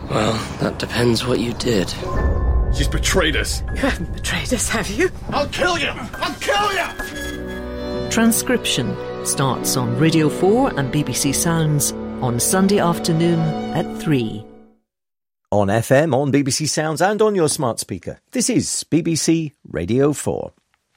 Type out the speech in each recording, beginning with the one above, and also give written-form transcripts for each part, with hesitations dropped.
Well, that depends what you did. She's betrayed us. You haven't betrayed us, have you? I'll kill you! I'll kill you! Transcription starts on Radio 4 and BBC Sounds on Sunday afternoon at 3. On FM, on BBC Sounds and on your smart speaker. This is BBC Radio 4.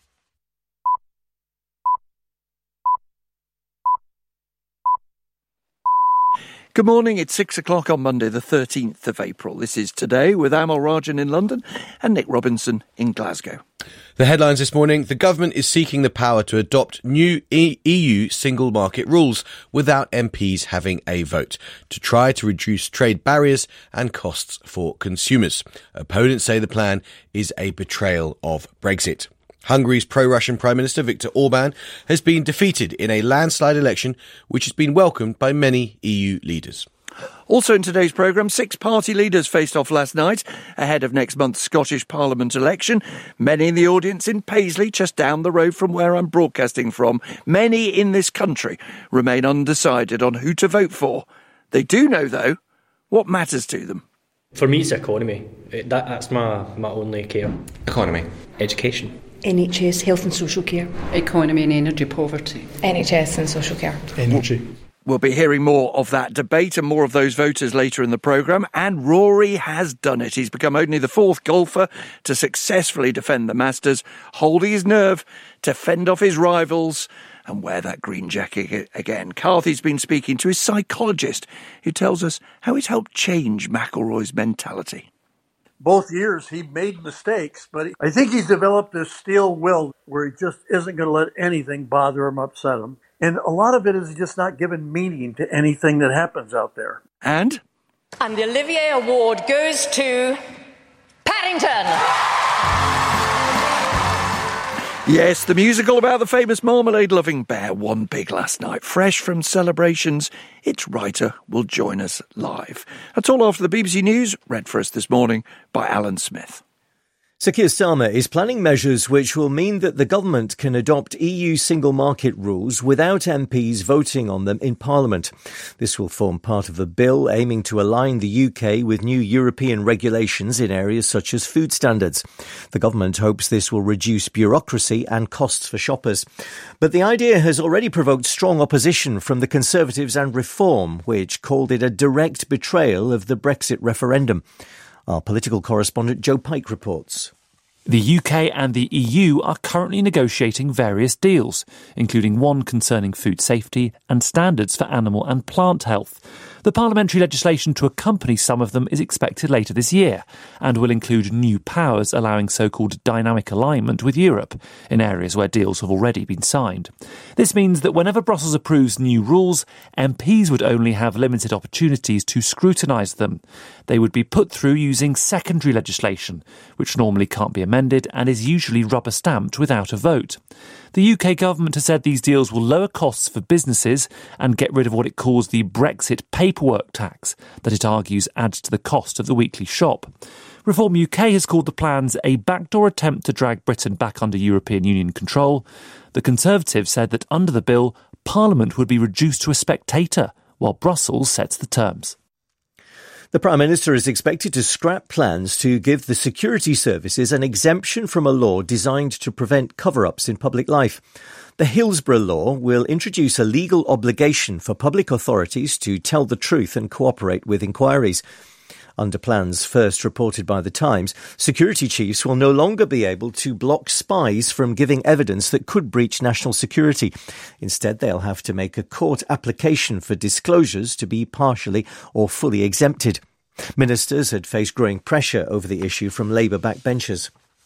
Good morning, it's 6 o'clock on Monday the 13th of April. This is Today with Amal Rajan in London and Nick Robinson in Glasgow. The headlines this morning: the government is seeking the power to adopt new EU single market rules without MPs having a vote to try to reduce trade barriers and costs for consumers. Opponents say the plan is a betrayal of Brexit. Hungary's pro-Russian Prime Minister Viktor Orban has been defeated in a landslide election which has been welcomed by many EU leaders. Also in today's programme, 6 party leaders faced off last night ahead of next month's Scottish Parliament election. Many in the audience in Paisley, just down the road from where I'm broadcasting from. Many in this country remain undecided on who to vote for. They do know, though, what matters to them. For me, it's economy. That's my only care. Economy. Education. NHS, health and social care. Economy and energy poverty. NHS and social care. Energy. We'll be hearing more of that debate and more of those voters later in the programme. And Rory has done it. He's become only the 4th golfer to successfully defend the Masters, holding his nerve to fend off his rivals and wear that green jacket again. Carthy's been speaking to his psychologist, who tells us how it's helped change McIlroy's mentality. Both years he made mistakes, but I think he's developed this steel will where he just isn't going to let anything bother him, upset him. And a lot of it is just not giving meaning to anything that happens out there. And the Olivier Award goes to Paddington. Yes, the musical about the famous marmalade-loving bear won big last night. Fresh from celebrations, its writer will join us live. That's all after the BBC News, read for us this morning by Alan Smith. Sir Keir Starmer is planning measures which will mean that the government can adopt EU single market rules without MPs voting on them in Parliament. This will form part of a bill aiming to align the UK with new European regulations in areas such as food standards. The government hopes this will reduce bureaucracy and costs for shoppers. But the idea has already provoked strong opposition from the Conservatives and Reform, which called it a direct betrayal of the Brexit referendum. Our political correspondent Joe Pike reports. The UK and the EU are currently negotiating various deals, including one concerning food safety and standards for animal and plant health. The parliamentary legislation to accompany some of them is expected later this year and will include new powers allowing so-called dynamic alignment with Europe in areas where deals have already been signed. This means that whenever Brussels approves new rules, MPs would only have limited opportunities to scrutinise them. They would be put through using secondary legislation, which normally can't be amended and is usually rubber-stamped without a vote. The UK government has said these deals will lower costs for businesses and get rid of what it calls the Brexit paperwork tax that it argues adds to the cost of the weekly shop. Reform UK has called the plans a backdoor attempt to drag Britain back under European Union control. The Conservatives said that under the bill, Parliament would be reduced to a spectator while Brussels sets the terms. The Prime Minister is expected to scrap plans to give the security services an exemption from a law designed to prevent cover-ups in public life. The Hillsborough law will introduce a legal obligation for public authorities to tell the truth and cooperate with inquiries. Under plans first reported by The Times, security chiefs will no longer be able to block spies from giving evidence that could breach national security. Instead, they'll have to make a court application for disclosures to be partially or fully exempted. Ministers had faced growing pressure over the issue from Labour backbenchers.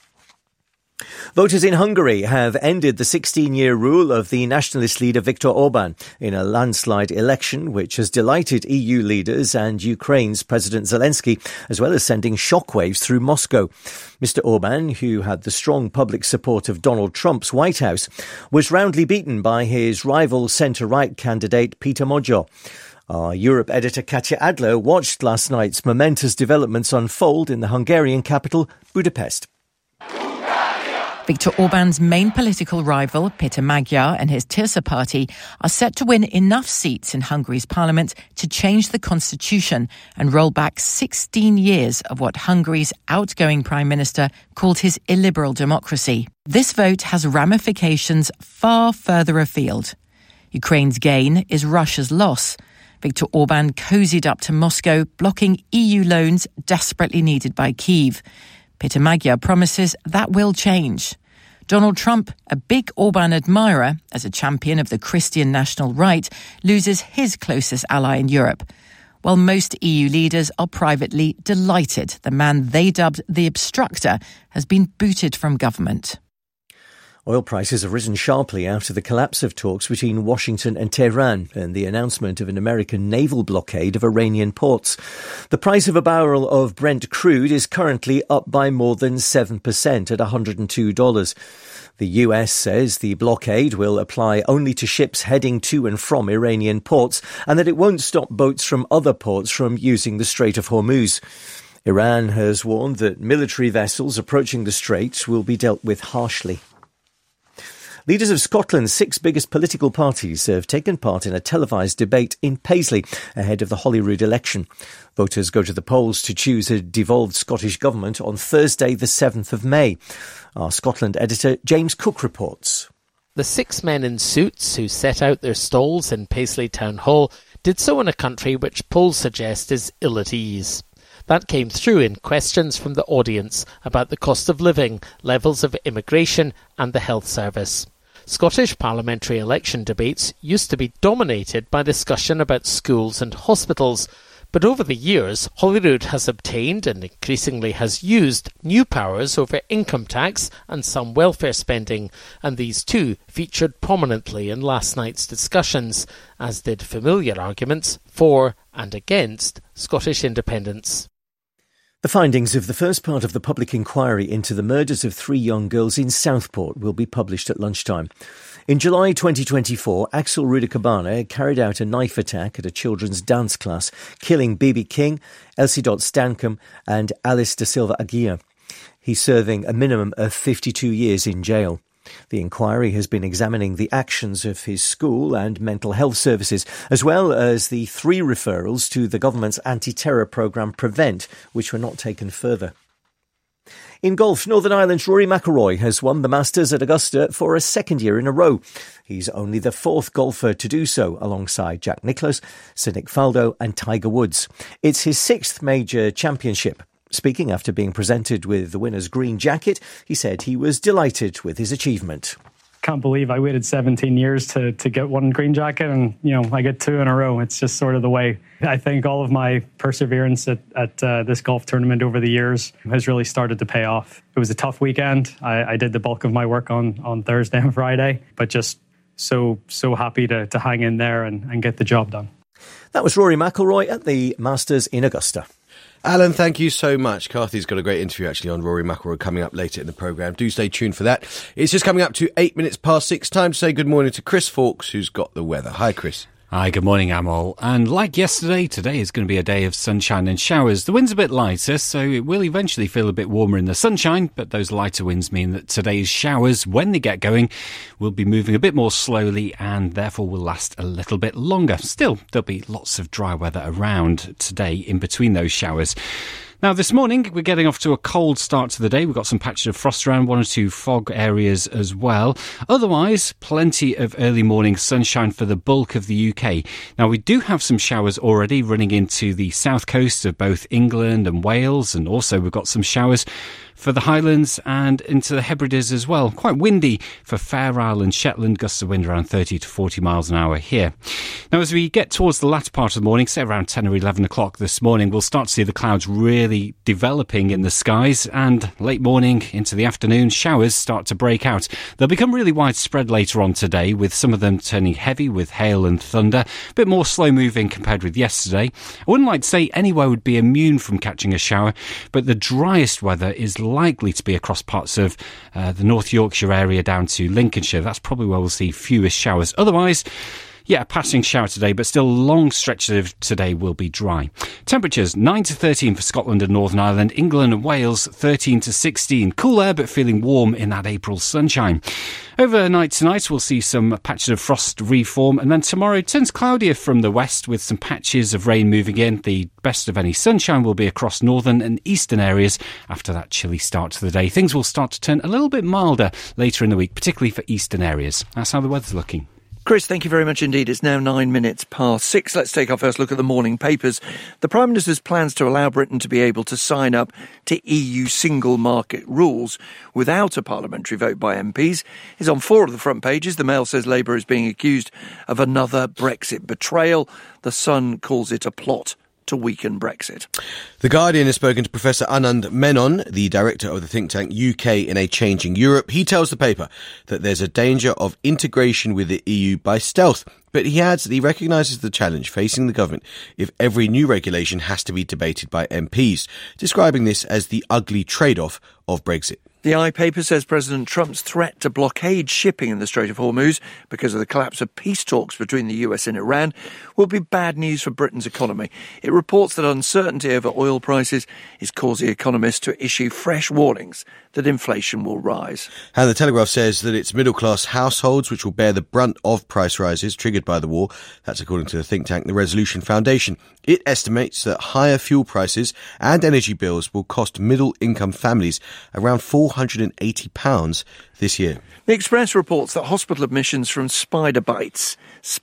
Voters in Hungary have ended the 16-year rule of the nationalist leader Viktor Orban in a landslide election which has delighted EU leaders and Ukraine's President Zelensky, as well as sending shockwaves through Moscow. Mr. Orban, who had the strong public support of Donald Trump's White House, was roundly beaten by his rival centre-right candidate Peter Magyar. Our Europe editor Katja Adler watched last night's momentous developments unfold in the Hungarian capital, Budapest. Viktor Orban's main political rival, Peter Magyar, and his Tirsa party are set to win enough seats in Hungary's parliament to change the constitution and roll back 16 years of what Hungary's outgoing prime minister called his illiberal democracy. This vote has ramifications far further afield. Ukraine's gain is Russia's loss. Viktor Orban cozied up to Moscow, blocking EU loans desperately needed by Kyiv. Peter Magyar promises that will change. Donald Trump, a big Orban admirer, as a champion of the Christian national right, loses his closest ally in Europe. While most EU leaders are privately delighted the man they dubbed the obstructor has been booted from government. Oil prices have risen sharply after the collapse of talks between Washington and Tehran and the announcement of an American naval blockade of Iranian ports. The price of a barrel of Brent crude is currently up by more than 7% at $102. The US says the blockade will apply only to ships heading to and from Iranian ports and that it won't stop boats from other ports from using the Strait of Hormuz. Iran has warned that military vessels approaching the strait will be dealt with harshly. Leaders of Scotland's 6 biggest political parties have taken part in a televised debate in Paisley ahead of the Holyrood election. Voters go to the polls to choose a devolved Scottish government on Thursday, the 7th of May. Our Scotland editor, James Cook, reports. The 6 men in suits who set out their stalls in Paisley Town Hall did so in a country which polls suggest is ill at ease. That came through in questions from the audience about the cost of living, levels of immigration and the health service. Scottish parliamentary election debates used to be dominated by discussion about schools and hospitals, but over the years Holyrood has obtained and increasingly has used new powers over income tax and some welfare spending, and these too featured prominently in last night's discussions, as did familiar arguments for and against Scottish independence. The findings of the first part of the public inquiry into the murders of 3 young girls in Southport will be published at lunchtime. In July 2024, Axel Rudikabana carried out a knife attack at a children's dance class, killing Bibi King, Elsie Dot Stancombe and Alice da Silva Aguirre. He's serving a minimum of 52 years in jail. The inquiry has been examining the actions of his school and mental health services, as well as the 3 referrals to the government's anti-terror programme Prevent, which were not taken further. In golf, Northern Ireland's Rory McIlroy has won the Masters at Augusta for a second year in a row. He's only the 4th golfer to do so, alongside Jack Nicklaus, Sir Nick Faldo and Tiger Woods. It's his 6th major championship. Speaking after being presented with the winner's green jacket, he said he was delighted with his achievement. Can't believe I waited 17 years to get one green jacket and, I get 2 in a row. It's just sort of the way. I think all of my perseverance at this golf tournament over the years has really started to pay off. It was a tough weekend. I did the bulk of my work on Thursday and Friday, but just so happy to hang in there and get the job done. That was Rory McIlroy at the Masters in Augusta. Alan, thank you so much. Carthy's got a great interview actually on Rory McIlroy coming up later in the programme. Do stay tuned for that. It's just coming up to 8 minutes past 6. Time to say good morning to Chris Fawkes, who's got the weather. Hi, Chris. Hi, good morning, Amol. And like yesterday, today is going to be a day of sunshine and showers. The wind's a bit lighter, so it will eventually feel a bit warmer in the sunshine, but those lighter winds mean that today's showers, when they get going, will be moving a bit more slowly and therefore will last a little bit longer. Still, there'll be lots of dry weather around today in between those showers. Now, this morning, we're getting off to a cold start to the day. We've got some patches of frost around, 1 or 2 fog areas as well. Otherwise, plenty of early morning sunshine for the bulk of the UK. Now, we do have some showers already running into the south coast of both England and Wales, and also we've got some showers for the Highlands and into the Hebrides as well. Quite windy for Fair Isle and Shetland, gusts of wind around 30 to 40 miles an hour here. Now, as we get towards the latter part of the morning, say around 10 or 11 o'clock this morning, we'll start to see the clouds really developing in the skies, and late morning into the afternoon, showers start to break out. They'll become really widespread later on today, with some of them turning heavy with hail and thunder, a bit more slow moving compared with yesterday. I wouldn't like to say anywhere would be immune from catching a shower, but the driest weather is likely to be across parts of the North Yorkshire area down to Lincolnshire. That's probably where we'll see fewest showers. Otherwise, Yeah, a passing shower today, but still long stretches of today will be dry. Temperatures 9 to 13 for Scotland and Northern Ireland, England and Wales 13 to 16. Cool air, but feeling warm in that April sunshine. Overnight tonight, we'll see some patches of frost reform, and then tomorrow turns cloudier from the west with some patches of rain moving in. The best of any sunshine will be across northern and eastern areas after that chilly start to the day. Things will start to turn a little bit milder later in the week, particularly for eastern areas. That's how the weather's looking. Chris, thank you very much indeed. It's now 9 minutes past 6. Let's take our first look at the morning papers. The Prime Minister's plans to allow Britain to be able to sign up to EU single market rules without a parliamentary vote by MPs is on 4 of the front pages. The Mail says Labour is being accused of another Brexit betrayal. The Sun calls it a plot to weaken Brexit. The Guardian has spoken to Professor Anand Menon, the director of the think tank UK in a Changing Europe. He tells the paper that there's a danger of integration with the EU by stealth, but he adds that he recognises the challenge facing the government if every new regulation has to be debated by MPs, describing this as the ugly trade-off of Brexit. The iPaper says President Trump's threat to blockade shipping in the Strait of Hormuz because of the collapse of peace talks between the US and Iran will be bad news for Britain's economy. It reports that uncertainty over oil prices is causing economists to issue fresh warnings that inflation will rise. And the Telegraph says that it's middle-class households which will bear the brunt of price rises triggered by the war. That's according to the think tank, the Resolution Foundation. It estimates that higher fuel prices and energy bills will cost middle-income families around £480 this year. The Express reports that hospital admissions from spider bites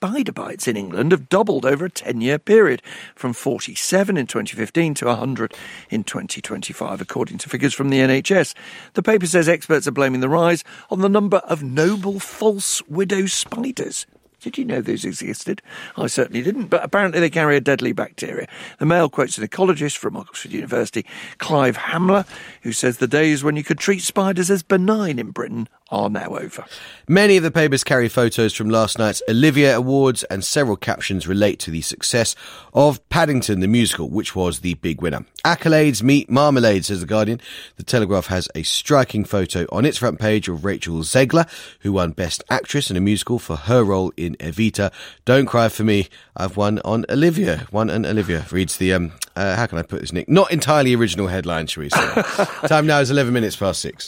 in England have doubled over a 10-year period, from 47 in 2015 to 100 in 2025, according to figures from the NHS. The paper says experts are blaming the rise on the number of noble false widow spiders. Did you know those existed? I certainly didn't, but apparently they carry a deadly bacteria. The Mail quotes an ecologist from Oxford University, Clive Hamler, who says the days when you could treat spiders as benign in Britain are now over. Many of the papers carry photos from last night's Olivier Awards, and several captions relate to the success of Paddington the musical, which was the big winner. Accolades meet marmalade, says The Guardian. The Telegraph has a striking photo on its front page of Rachel Zegler, who won Best Actress in a Musical for her role in Evita. Don't cry for me, I've won an Olivia, reads the, how can I put this, Nick? Not entirely original headline, shall we say. Time now is 11 minutes past 6.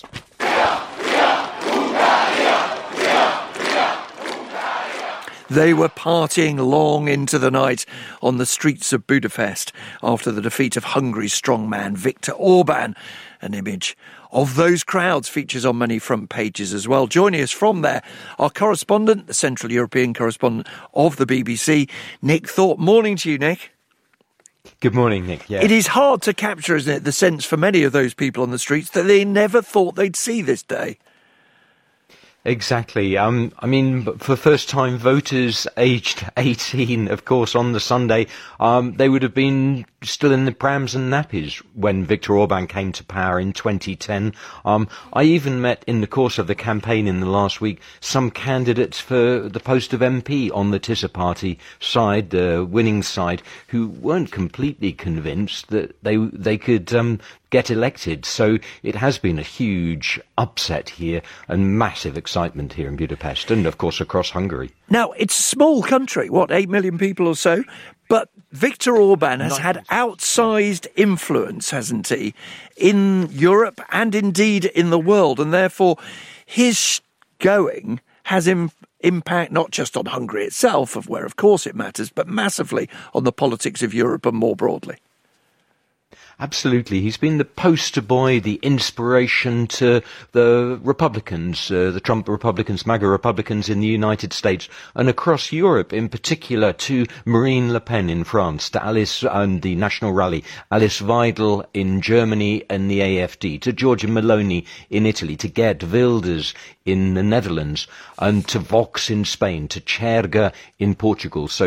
They were partying long into the night on the streets of Budapest after the defeat of Hungary's strongman Viktor Orban. An image of those crowds features on many front pages as well. Joining us from there, our correspondent, the Central European correspondent of the BBC, Nick Thorpe. Morning to you, Nick. Good morning, Nick. Yeah. It is hard to capture, isn't it, the sense for many of those people on the streets that they never thought they'd see this day. Exactly. I mean, for first-time voters aged 18, of course, on the Sunday, they would have been still in the prams and nappies when Viktor Orban came to power in 2010. I even met, in the course of the campaign in the last week, some candidates for the post of MP on the Tisza Party side, the winning side, who weren't completely convinced that they could get elected. So it has been a huge upset here and massive excitement here in Budapest and, of course, across Hungary. Now, it's a small country, 8 million people or so, but Viktor Orban has had outsized influence, hasn't he, in Europe and indeed in the world, and therefore his going has impact not just on Hungary itself, of where, of course, it matters, but massively on the politics of Europe and more broadly. Absolutely. He's been the poster boy, the inspiration to the Republicans, the Trump Republicans, MAGA Republicans in the United States and across Europe, in particular to Marine Le Pen in France, to Alice and the National Rally, Alice Weidel in Germany and the AfD, to Giorgia Meloni in Italy, to Geert Wilders in the Netherlands, and to Vox in Spain, to Cherga in Portugal. So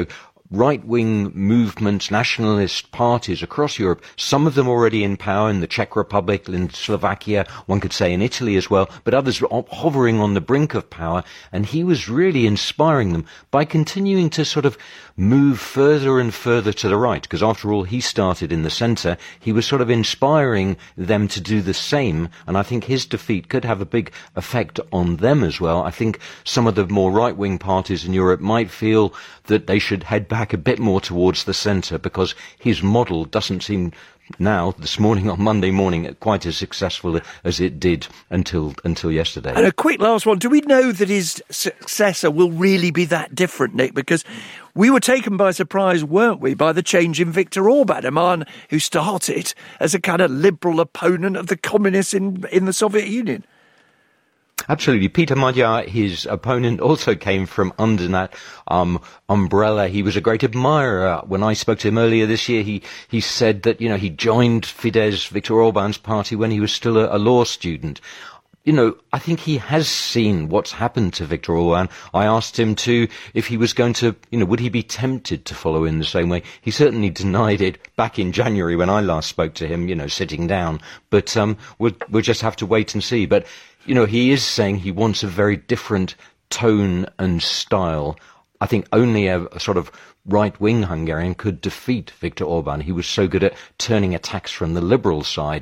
right-wing movements, nationalist parties across Europe, some of them already in power in the Czech Republic, in Slovakia, one could say in Italy as well, but others were hovering on the brink of power, and he was really inspiring them by continuing to sort of move further and further to the right, because after all, he started in the centre. He was sort of inspiring them to do the same, and I think his defeat could have a big effect on them as well. I think some of the more right-wing parties in Europe might feel that they should head back a bit more towards the centre, because his model doesn't seem now, this morning, on Monday morning, quite as successful as it did until yesterday. And a quick last one. Do we know that his successor will really be that different, Nick? Because we were taken by surprise, weren't we, by the change in Viktor Orban, a man who started as a kind of liberal opponent of the communists in the Soviet Union. Absolutely. Peter Magyar, his opponent, also came from under that umbrella. He was a great admirer. When I spoke to him earlier this year, he said that, he joined Fidesz, Viktor Orban's party, when he was still a law student. I think he has seen what's happened to Viktor Orban. I asked him if he was going to, would he be tempted to follow in the same way? He certainly denied it back in January when I last spoke to him, sitting down. But we'll just have to wait and see. But he is saying he wants a very different tone and style. I think only a sort of right-wing Hungarian could defeat Viktor Orban. He was so good at turning attacks from the liberal side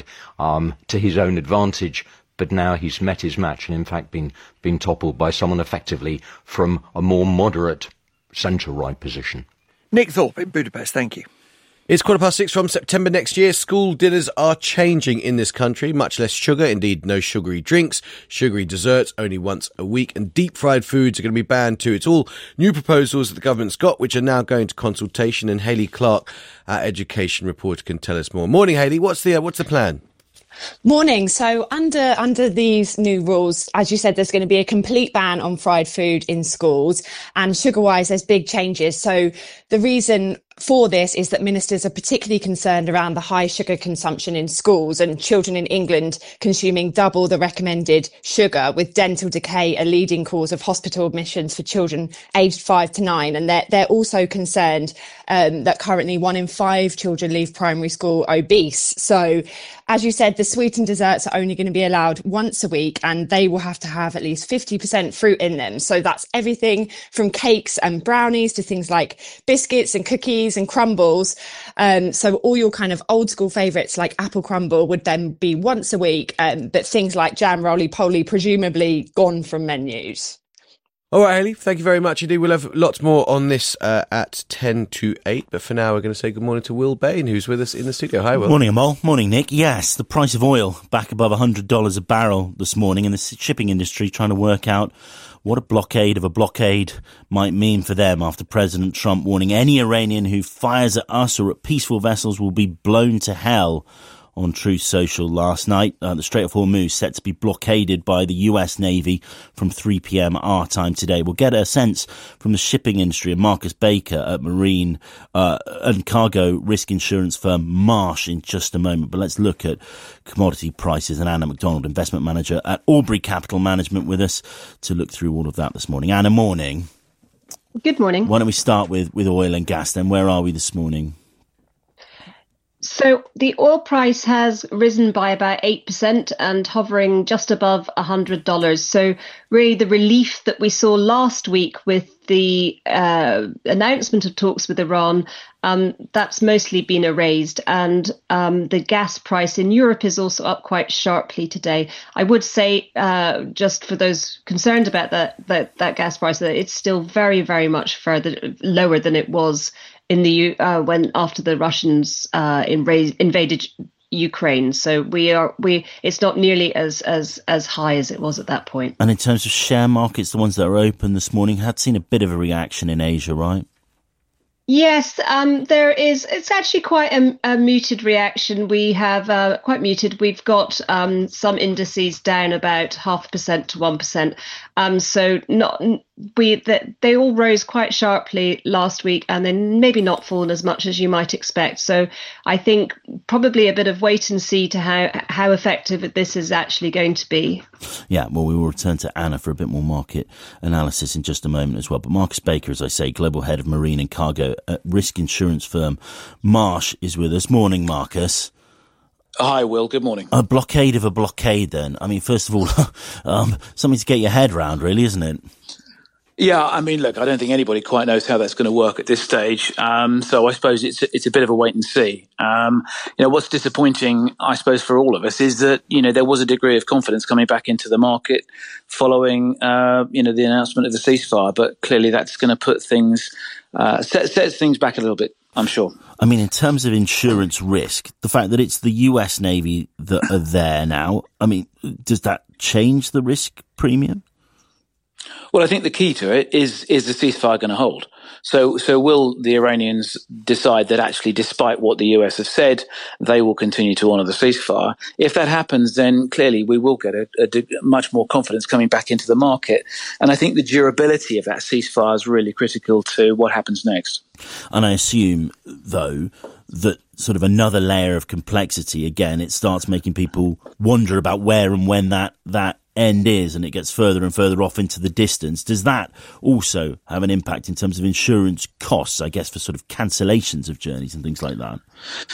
to his own advantage. But now he's met his match and, in fact, been toppled by someone effectively from a more moderate centre-right position. Nick Thorpe in Budapest, thank you. It's 6:15 from September next year. School dinners are changing in this country. Much less sugar, indeed no sugary drinks, sugary desserts only once a week, and deep-fried foods are going to be banned too. It's all new proposals that the government's got, which are now going to consultation, and Hayley Clark, our education reporter, can tell us more. Morning, Hayley. What's the plan? Morning. So under these new rules, as you said, there's going to be a complete ban on fried food in schools, and sugar-wise, there's big changes. So the reason for this is that ministers are particularly concerned around the high sugar consumption in schools and children in England consuming double the recommended sugar, with dental decay a leading cause of hospital admissions for children aged 5 to 9. And they're also concerned that currently 1 in 5 children leave primary school obese. So, as you said, the sweetened desserts are only going to be allowed once a week, and they will have to have at least 50% fruit in them. So that's everything from cakes and brownies to things like biscuits and cookies and crumbles. So all your kind of old school favourites like apple crumble would then be once a week, but things like jam roly-poly presumably gone from menus. All right, Hayley, thank you very much indeed. We'll have lots more on this at 10 to 8, but for now we're going to say good morning to Will Bain, who's with us in the studio. Hi, Will. Morning, Amol. Morning, Nick. Yes, the price of oil back above $100 a barrel this morning, and the shipping industry trying to work out what a blockade of a blockade might mean for them after President Trump warning any Iranian who fires at us or at peaceful vessels will be blown to hell on Truth Social last night. The Strait of Hormuz set to be blockaded by the US Navy from 3 p.m. our time today. We'll get a sense from the shipping industry and Marcus Baker at marine and cargo risk insurance firm Marsh in just a moment. But let's look at commodity prices, and Anna McDonald, investment manager at Aubrey Capital Management, with us to look through all of that this morning. Anna, morning. Good morning. Why don't we start with oil and gas then? Where are we this morning? So the oil price has risen by about 8% and hovering just above $100. So really the relief that we saw last week with the announcement of talks with Iran, that's mostly been erased. And the gas price in Europe is also up quite sharply today. I would say, just for those concerned about that gas price, that it's still very, very much further lower than it was in the when after the Russians invaded Ukraine. So it's not nearly as high as it was at that point. And in terms of share markets, the ones that are open this morning had seen a bit of a reaction in Asia, right? Yes, there is. It's actually quite a muted reaction. We have quite muted. We've got some indices down about 0.5% to 1%. So they all rose quite sharply last week, and then maybe not fallen as much as you might expect. So I think probably a bit of wait and see to how effective this is actually going to be. Yeah, well, we will return to Anna for a bit more market analysis in just a moment as well. But Marcus Baker, as I say, Global Head of Marine and Cargo at risk insurance firm Marsh, is with us. Morning, Marcus. Hi, Will. Good morning. A blockade of a blockade, then. I mean, first of all, something to get your head round, really, isn't it? Yeah, I mean, look, I don't think anybody quite knows how that's going to work at this stage. So I suppose it's a bit of a wait and see. What's disappointing, I suppose, for all of us is that, there was a degree of confidence coming back into the market following, the announcement of the ceasefire. But clearly that's going to put things, sets things back a little bit, I'm sure. I mean, in terms of insurance risk, the fact that it's the US Navy that are there now, I mean, does that change the risk premium? Well, I think the key to it is the ceasefire going to hold? So will the Iranians decide that actually, despite what the US have said, they will continue to honour the ceasefire? If that happens, then clearly we will get a much more confidence coming back into the market. And I think the durability of that ceasefire is really critical to what happens next. And I assume, though, that sort of another layer of complexity, again, it starts making people wonder about where and when that end is, and it gets further and further off into the distance. Does that also have an impact in terms of insurance costs, I guess, for sort of cancellations of journeys and things like that?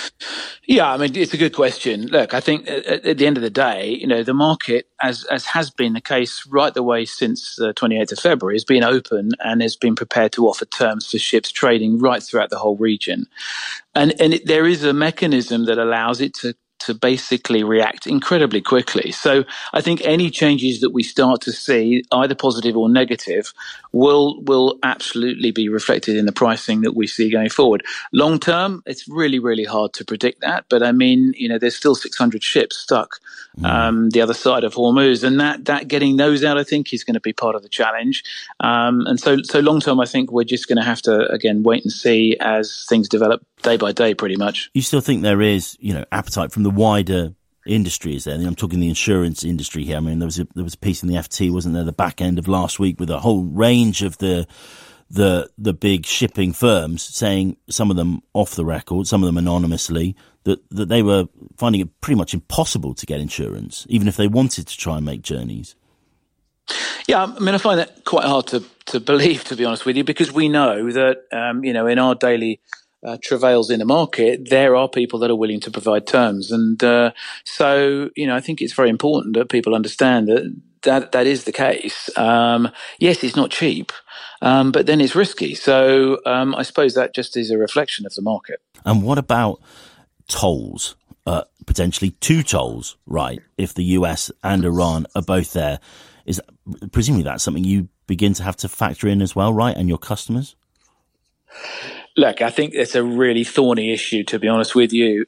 Yeah, I mean, it's a good question. Look, I think at the end of the day, the market, as has been the case right the way since the 28th of February, has been open and has been prepared to offer terms for ships trading right throughout the whole region. And there is a mechanism that allows it to basically react incredibly quickly. So I think any changes that we start to see, either positive or negative, will absolutely be reflected in the pricing that we see going forward. Long term, it's really, really hard to predict that. But I mean, there's still 600 ships stuck the other side of Hormuz, and that getting those out, I think, is going to be part of the challenge. And so long term, I think we're just going to have to, again, wait and see as things develop day by day, pretty much. You still think there is, appetite from the wider industry, is there? I'm talking the insurance industry here. I mean, there was a piece in the FT, wasn't there, the back end of last week, with a whole range of the big shipping firms saying, some of them off the record, some of them anonymously, that they were finding it pretty much impossible to get insurance, even if they wanted to try and make journeys. Yeah, I mean, I find that quite hard to believe, to be honest with you, because we know that, in our daily travails in the market, there are people that are willing to provide terms. And so, I think it's very important that people understand that is the case. Yes, it's not cheap, but then it's risky. So I suppose that just is a reflection of the market. And what about tolls? Potentially two tolls, right? If the US and Iran are both there, presumably that's something you begin to have to factor in as well, right? And your customers? Look, I think it's a really thorny issue, to be honest with you.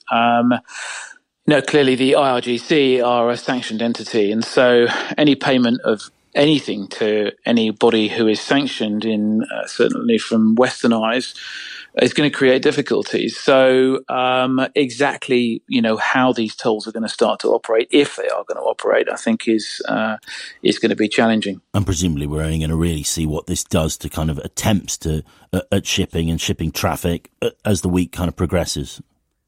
Clearly the IRGC are a sanctioned entity, and so any payment of anything to anybody who is sanctioned, certainly from Western eyes, is going to create difficulties. So exactly, how these tolls are going to start to operate, if they are going to operate, I think is going to be challenging. And presumably we're only going to really see what this does to kind of attempts to at shipping and shipping traffic as the week kind of progresses.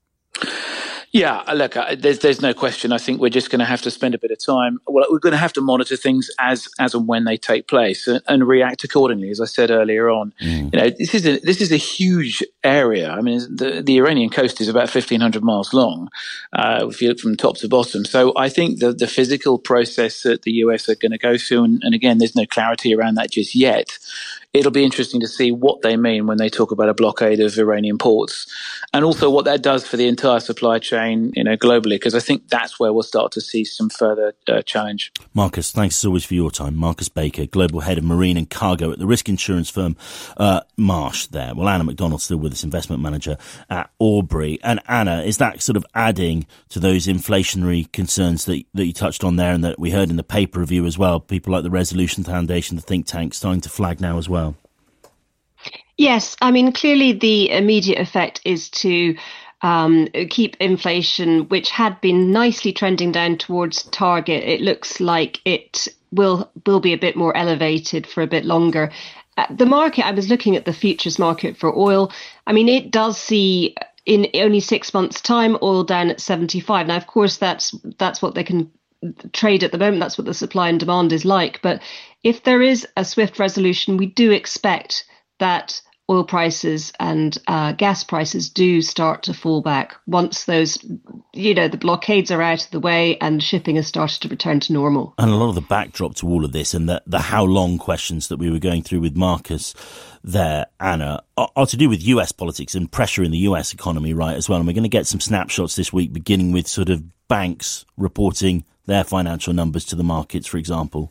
Yeah, look, there's no question. I think we're just going to have to spend a bit of time. Well, we're going to have to monitor things as and when they take place and react accordingly. As I said earlier on, this is a huge area. I mean, the Iranian coast is about 1,500 miles long, if you look from top to bottom. So I think the physical process that the US are going to go through, and again, there's no clarity around that just yet. It'll be interesting to see what they mean when they talk about a blockade of Iranian ports, and also what that does for the entire supply chain, globally, because I think that's where we'll start to see some further challenge. Marcus, thanks as always for your time. Marcus Baker, Global Head of Marine and Cargo at the risk insurance firm Marsh there. Well, Anna McDonald still with us, Investment Manager at Aubrey. And Anna, is that sort of adding to those inflationary concerns that you touched on there and that we heard in the paper review as well? People like the Resolution Foundation, the think tank, starting to flag now as well. Yes, I mean, clearly the immediate effect is to keep inflation, which had been nicely trending down towards target. It looks like it will be a bit more elevated for a bit longer. The market, I was looking at the futures market for oil. I mean, it does see in only 6 months' time oil down at 75. Now, of course, that's what they can trade at the moment. That's what the supply and demand is like. But if there is a swift resolution, we do expect that oil prices and gas prices do start to fall back once those, the blockades are out of the way and shipping has started to return to normal. And a lot of the backdrop to all of this and the how long questions that we were going through with Marcus there, Anna, are to do with US politics and pressure in the US economy, right, as well. And we're going to get some snapshots this week, beginning with sort of banks reporting their financial numbers to the markets, for example.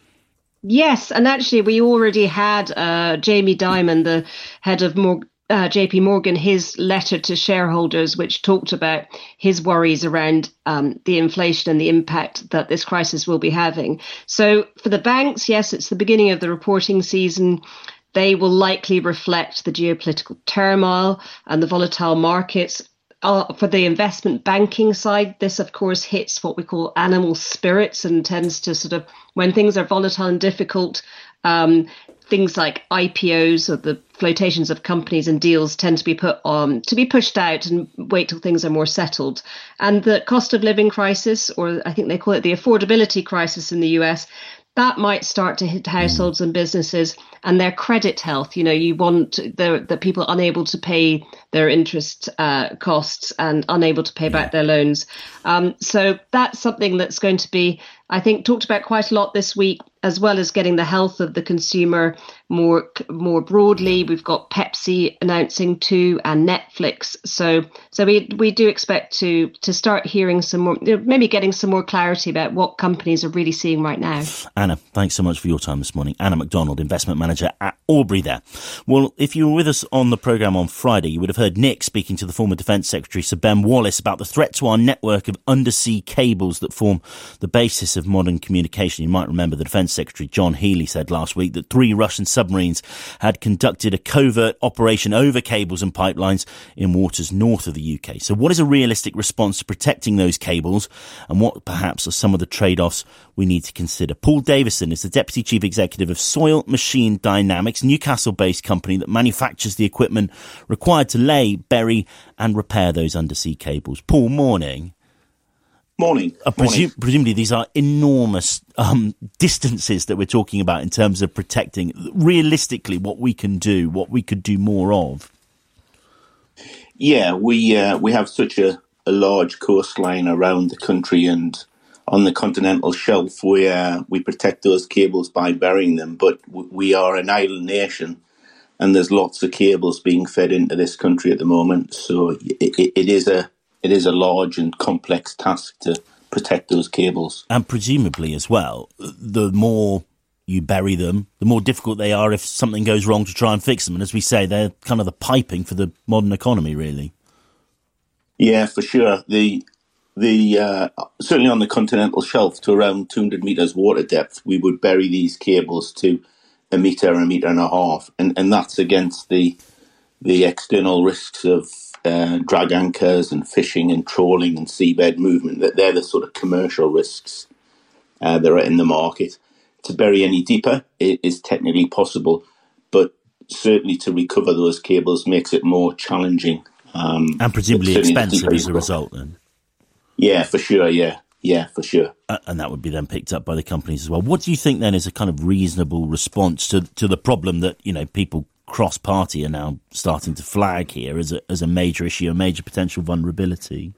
Yes, and actually we already had Jamie Dimon, the head of JP Morgan, his letter to shareholders, which talked about his worries around the inflation and the impact that this crisis will be having. So for the banks, yes, it's the beginning of the reporting season. They will likely reflect the geopolitical turmoil and the volatile markets. For the investment banking side, this, of course, hits what we call animal spirits and tends to sort of, when things are volatile and difficult, things like IPOs or the flotations of companies and deals tend to be pushed out and wait till things are more settled. And the cost of living crisis, or I think they call it the affordability crisis in the US, that might start to hit households and businesses and their credit health. You want the people unable to pay their interest costs and unable to pay back their loans. So that's something that's going to be, I think, talked about quite a lot this week, as well as getting the health of the consumer more broadly. We've got Pepsi announcing too, and Netflix. So we do expect to start hearing some more, maybe getting some more clarity about what companies are really seeing right now. Anna, thanks so much for your time this morning. Anna MacDonald, investment manager at Albury there. Well, if you were with us on the programme on Friday, you would have heard Nick speaking to the former Defence Secretary Sir Ben Wallace about the threat to our network of undersea cables that form the basis of modern communication. You might remember the Defence Secretary John Healey said last week that 3 Russian submarines had conducted a covert operation over cables and pipelines in waters north of the UK. So what is a realistic response to protecting those cables, and what perhaps are some of the trade-offs we need to consider? Paul Davison is the Deputy Chief Executive of Soil Machine Dynamics, a Newcastle-based company that manufactures the equipment required to lay, bury and repair those undersea cables. Paul, morning. Morning. Presumably these are enormous distances that we're talking about in terms of protecting. Realistically, what we can do, what we could do more of. Yeah, we have such a large coastline around the country and on the continental shelf where we protect those cables by burying them. But we are an island nation, and there's lots of cables being fed into this country at the moment. So it is a large and complex task to protect those cables. And presumably as well, the more you bury them, the more difficult they are if something goes wrong to try and fix them. And as we say, they're kind of the piping for the modern economy, really. Yeah, for sure. The certainly on the continental shelf to around 200 metres water depth, we would bury these cables to a metre and a half. And that's against the external risks of drag anchors and fishing and trawling and seabed movement. They're the sort of commercial risks that are in the market. To bury any deeper is technically possible, but certainly to recover those cables makes it more challenging. And presumably expensive as a result then. Yeah, for sure, yeah, for sure. And that would be then picked up by the companies as well. What do you think then is a kind of reasonable response to the problem that, people cross-party are now starting to flag here as a major issue, a major potential vulnerability?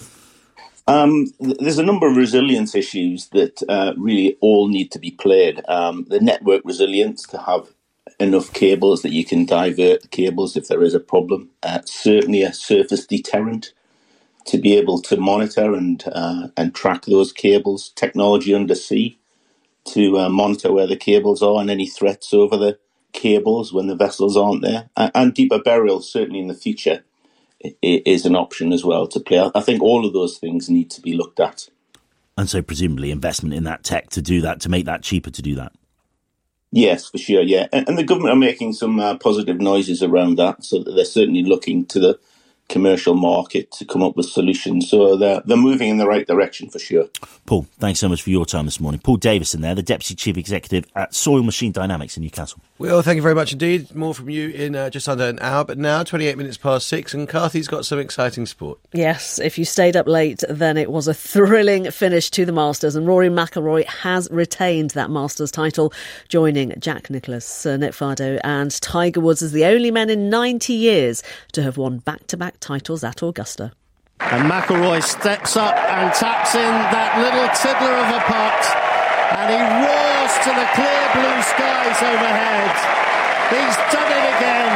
There's a number of resilience issues that really all need to be played. The network resilience, to have enough cables that you can divert the cables if there is a problem. Certainly a surface deterrent, to be able to monitor and track those cables. Technology undersea to monitor where the cables are and any threats over the cables when the vessels aren't there. And deeper burial, certainly in the future, is an option as well to play. I think all of those things need to be looked at. And so presumably investment in that tech to do that, to make that cheaper to do that. Yes, for sure, yeah. And the government are making some positive noises around that, so that they're certainly looking to commercial market to come up with solutions. So they're moving in the right direction for sure. Paul, thanks so much for your time this morning. Paul Davison there, the Deputy Chief Executive at Soil Machine Dynamics in Newcastle. Well, thank you very much indeed. More from you in just under an hour, but now 28 minutes past 6, and Carthy's got some exciting sport. Yes, if you stayed up late, then it was a thrilling finish to the Masters, and Rory McIlroy has retained that Masters title, joining Jack Nicklaus, Nick Fardo and Tiger Woods as the only men in 90 years to have won back-to-back titles at Augusta. And McIlroy steps up and taps in that little tiddler of a putt, and he roars to the clear blue skies overhead. He's done it again.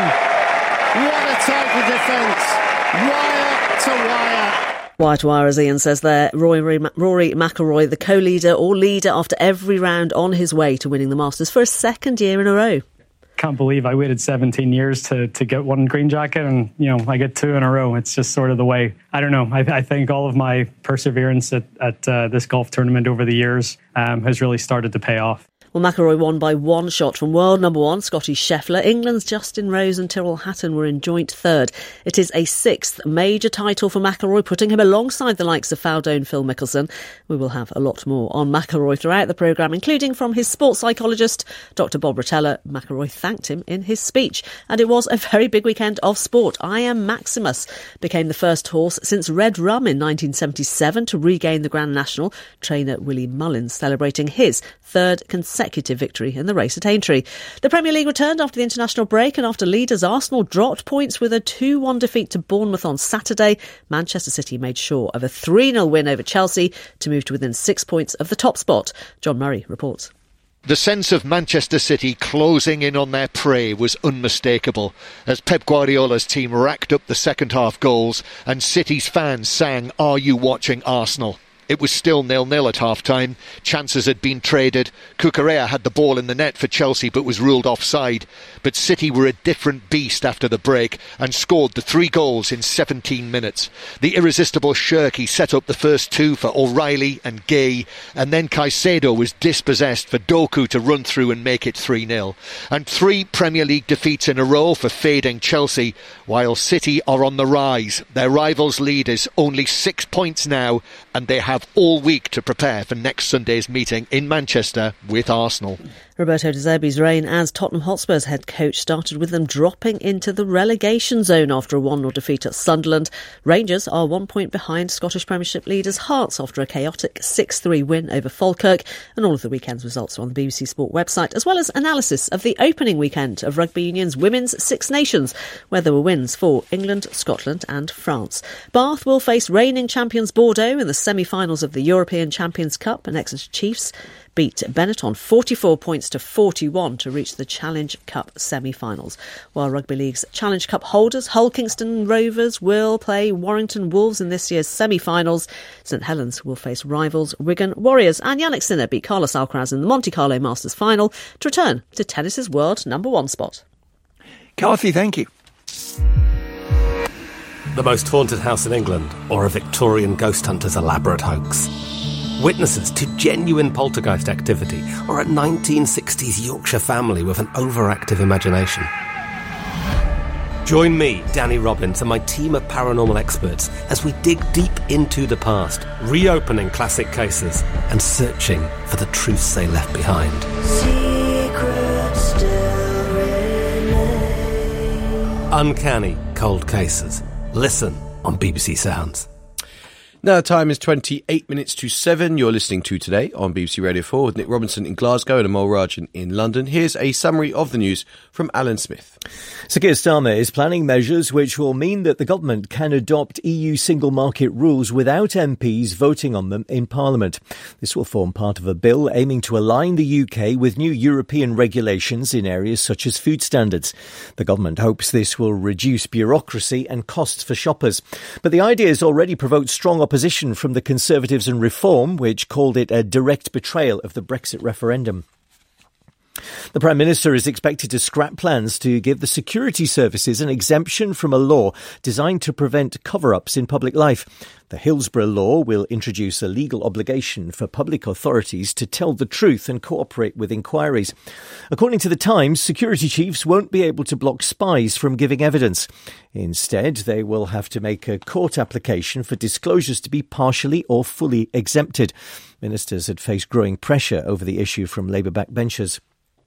What a title defence. Wire to wire. Wire to wire, as Ian says there. Rory McIlroy, the co-leader or leader after every round, on his way to winning the Masters for a second year in a row. Can't believe I waited 17 years to get one green jacket, and I get two in a row. It's just sort of the way. I don't know. I think all of my perseverance at this golf tournament over the years has really started to pay off. Well, McIlroy won by one shot from world number one, Scotty Scheffler. England's Justin Rose and Tyrrell Hatton were in joint third. It is a sixth major title for McIlroy, putting him alongside the likes of Faldo and Phil Mickelson. We will have a lot more on McIlroy throughout the programme, including from his sports psychologist, Dr. Bob Rotella. McIlroy thanked him in his speech. And it was a very big weekend of sport. I Am Maximus became the first horse since Red Rum in 1977 to regain the Grand National. Trainer Willie Mullins celebrating his third consecutive victory in the race at Aintree. The Premier League returned after the international break, and after leaders Arsenal dropped points with a 2-1 defeat to Bournemouth on Saturday, Manchester City made sure of a 3-0 win over Chelsea to move to within 6 points of the top spot. John Murray reports. The sense of Manchester City closing in on their prey was unmistakable as Pep Guardiola's team racked up the second half goals and City's fans sang "Are you watching Arsenal?" It was still 0-0 at half-time. Chances had been traded. Cucurella had the ball in the net for Chelsea but was ruled offside. But City were a different beast after the break and scored the 3 goals in 17 minutes. The irresistible Shirky set up the first 2 for O'Reilly and Gay, and then Caicedo was dispossessed for Doku to run through and make it 3-0. And 3 Premier League defeats in a row for fading Chelsea, while City are on the rise. Their rivals' lead is only 6 points now, and they have all week to prepare for next Sunday's meeting in Manchester with Arsenal. Roberto De Zerbi's reign as Tottenham Hotspur's head coach started with them dropping into the relegation zone after a 1-0 defeat at Sunderland. Rangers are 1 point behind Scottish Premiership leaders Hearts after a chaotic 6-3 win over Falkirk. And all of the weekend's results are on the BBC Sport website, as well as analysis of the opening weekend of Rugby Union's Women's Six Nations, where there were wins for England, Scotland and France. Bath will face reigning champions Bordeaux in the semi-finals of the European Champions Cup, and Exeter Chiefs beat Benetton 44 points to 41 to reach the Challenge Cup semi-finals. While Rugby League's Challenge Cup holders, Hull Kingston Rovers, will play Warrington Wolves in this year's semi-finals. St Helens will face rivals Wigan Warriors, and Yannick Sinner beat Carlos Alcaraz in the Monte Carlo Masters final to return to tennis's world number 1 spot. Carthy, thank you. The most haunted house in England, or a Victorian ghost hunter's elaborate hoax? Witnesses to genuine poltergeist activity, or a 1960s Yorkshire family with an overactive imagination? Join me, Danny Robbins, and my team of paranormal experts as we dig deep into the past, reopening classic cases and searching for the truths they left behind. Secrets still remain. Uncanny Cold Cases. Listen on BBC Sounds. Now the time is 28 minutes to 7. You're listening to Today on BBC Radio 4 with Nick Robinson in Glasgow and Amol Rajan in London. Here's a summary of the news from Alan Smith. Sir Keir Starmer is planning measures which will mean that the government can adopt EU single market rules without MPs voting on them in Parliament. This will form part of a bill aiming to align the UK with new European regulations in areas such as food standards. The government hopes this will reduce bureaucracy and costs for shoppers. But the idea has already provoked strong opposition from the Conservatives and Reform, which called it a direct betrayal of the Brexit referendum. The Prime Minister is expected to scrap plans to give the security services an exemption from a law designed to prevent cover-ups in public life. The Hillsborough law will introduce a legal obligation for public authorities to tell the truth and cooperate with inquiries. According to The Times, security chiefs won't be able to block spies from giving evidence. Instead, they will have to make a court application for disclosures to be partially or fully exempted. Ministers had faced growing pressure over the issue from Labour backbenchers.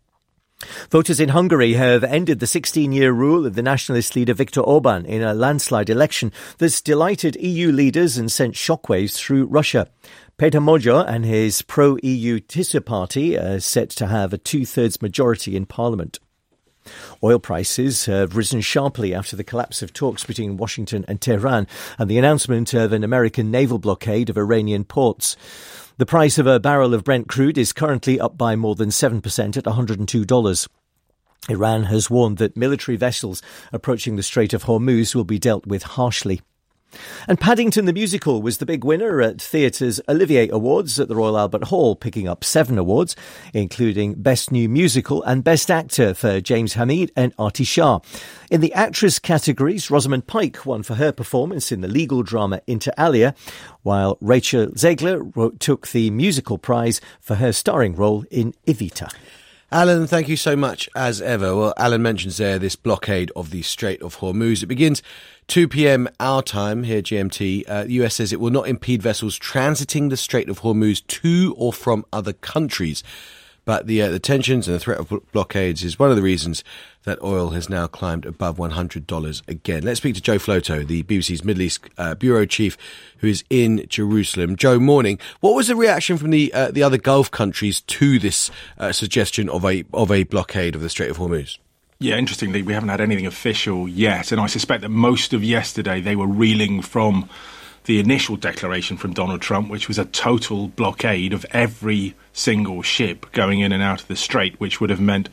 Voters in Hungary have ended the 16-year rule of the nationalist leader Viktor Orban in a landslide election that's delighted EU leaders and sent shockwaves through Russia. Peter Magyar and his pro-EU Tisza party are set to have a two-thirds majority in parliament. Oil prices have risen sharply after the collapse of talks between Washington and Tehran and the announcement of an American naval blockade of Iranian ports. The price of a barrel of Brent crude is currently up by more than 7% at $102. Iran has warned that military vessels approaching the Strait of Hormuz will be dealt with harshly. And Paddington the Musical was the big winner at theatre's Olivier Awards at the Royal Albert Hall, picking up 7 awards, including Best New Musical and Best Actor for James Hamid and Artie Shah. In the actress categories, Rosamund Pike won for her performance in the legal drama Inter Alia, while Rachel Zegler took the musical prize for her starring role in Evita. Alan, thank you so much as ever. Well, Alan mentions there this blockade of the Strait of Hormuz. It begins 2 p.m. our time here, GMT. The US says it will not impede vessels transiting the Strait of Hormuz to or from other countries. But the tensions and the threat of blockades is one of the reasons that oil has now climbed above $100 again. Let's speak to Joe Floto, the BBC's Middle East bureau chief, who is in Jerusalem. Joe, morning. What was the reaction from the other Gulf countries to this suggestion of a blockade of the Strait of Hormuz? Yeah, interestingly, we haven't had anything official yet, and I suspect that most of yesterday they were reeling from the initial declaration from Donald Trump, which was a total blockade of every single ship going in and out of the Strait, which would have meant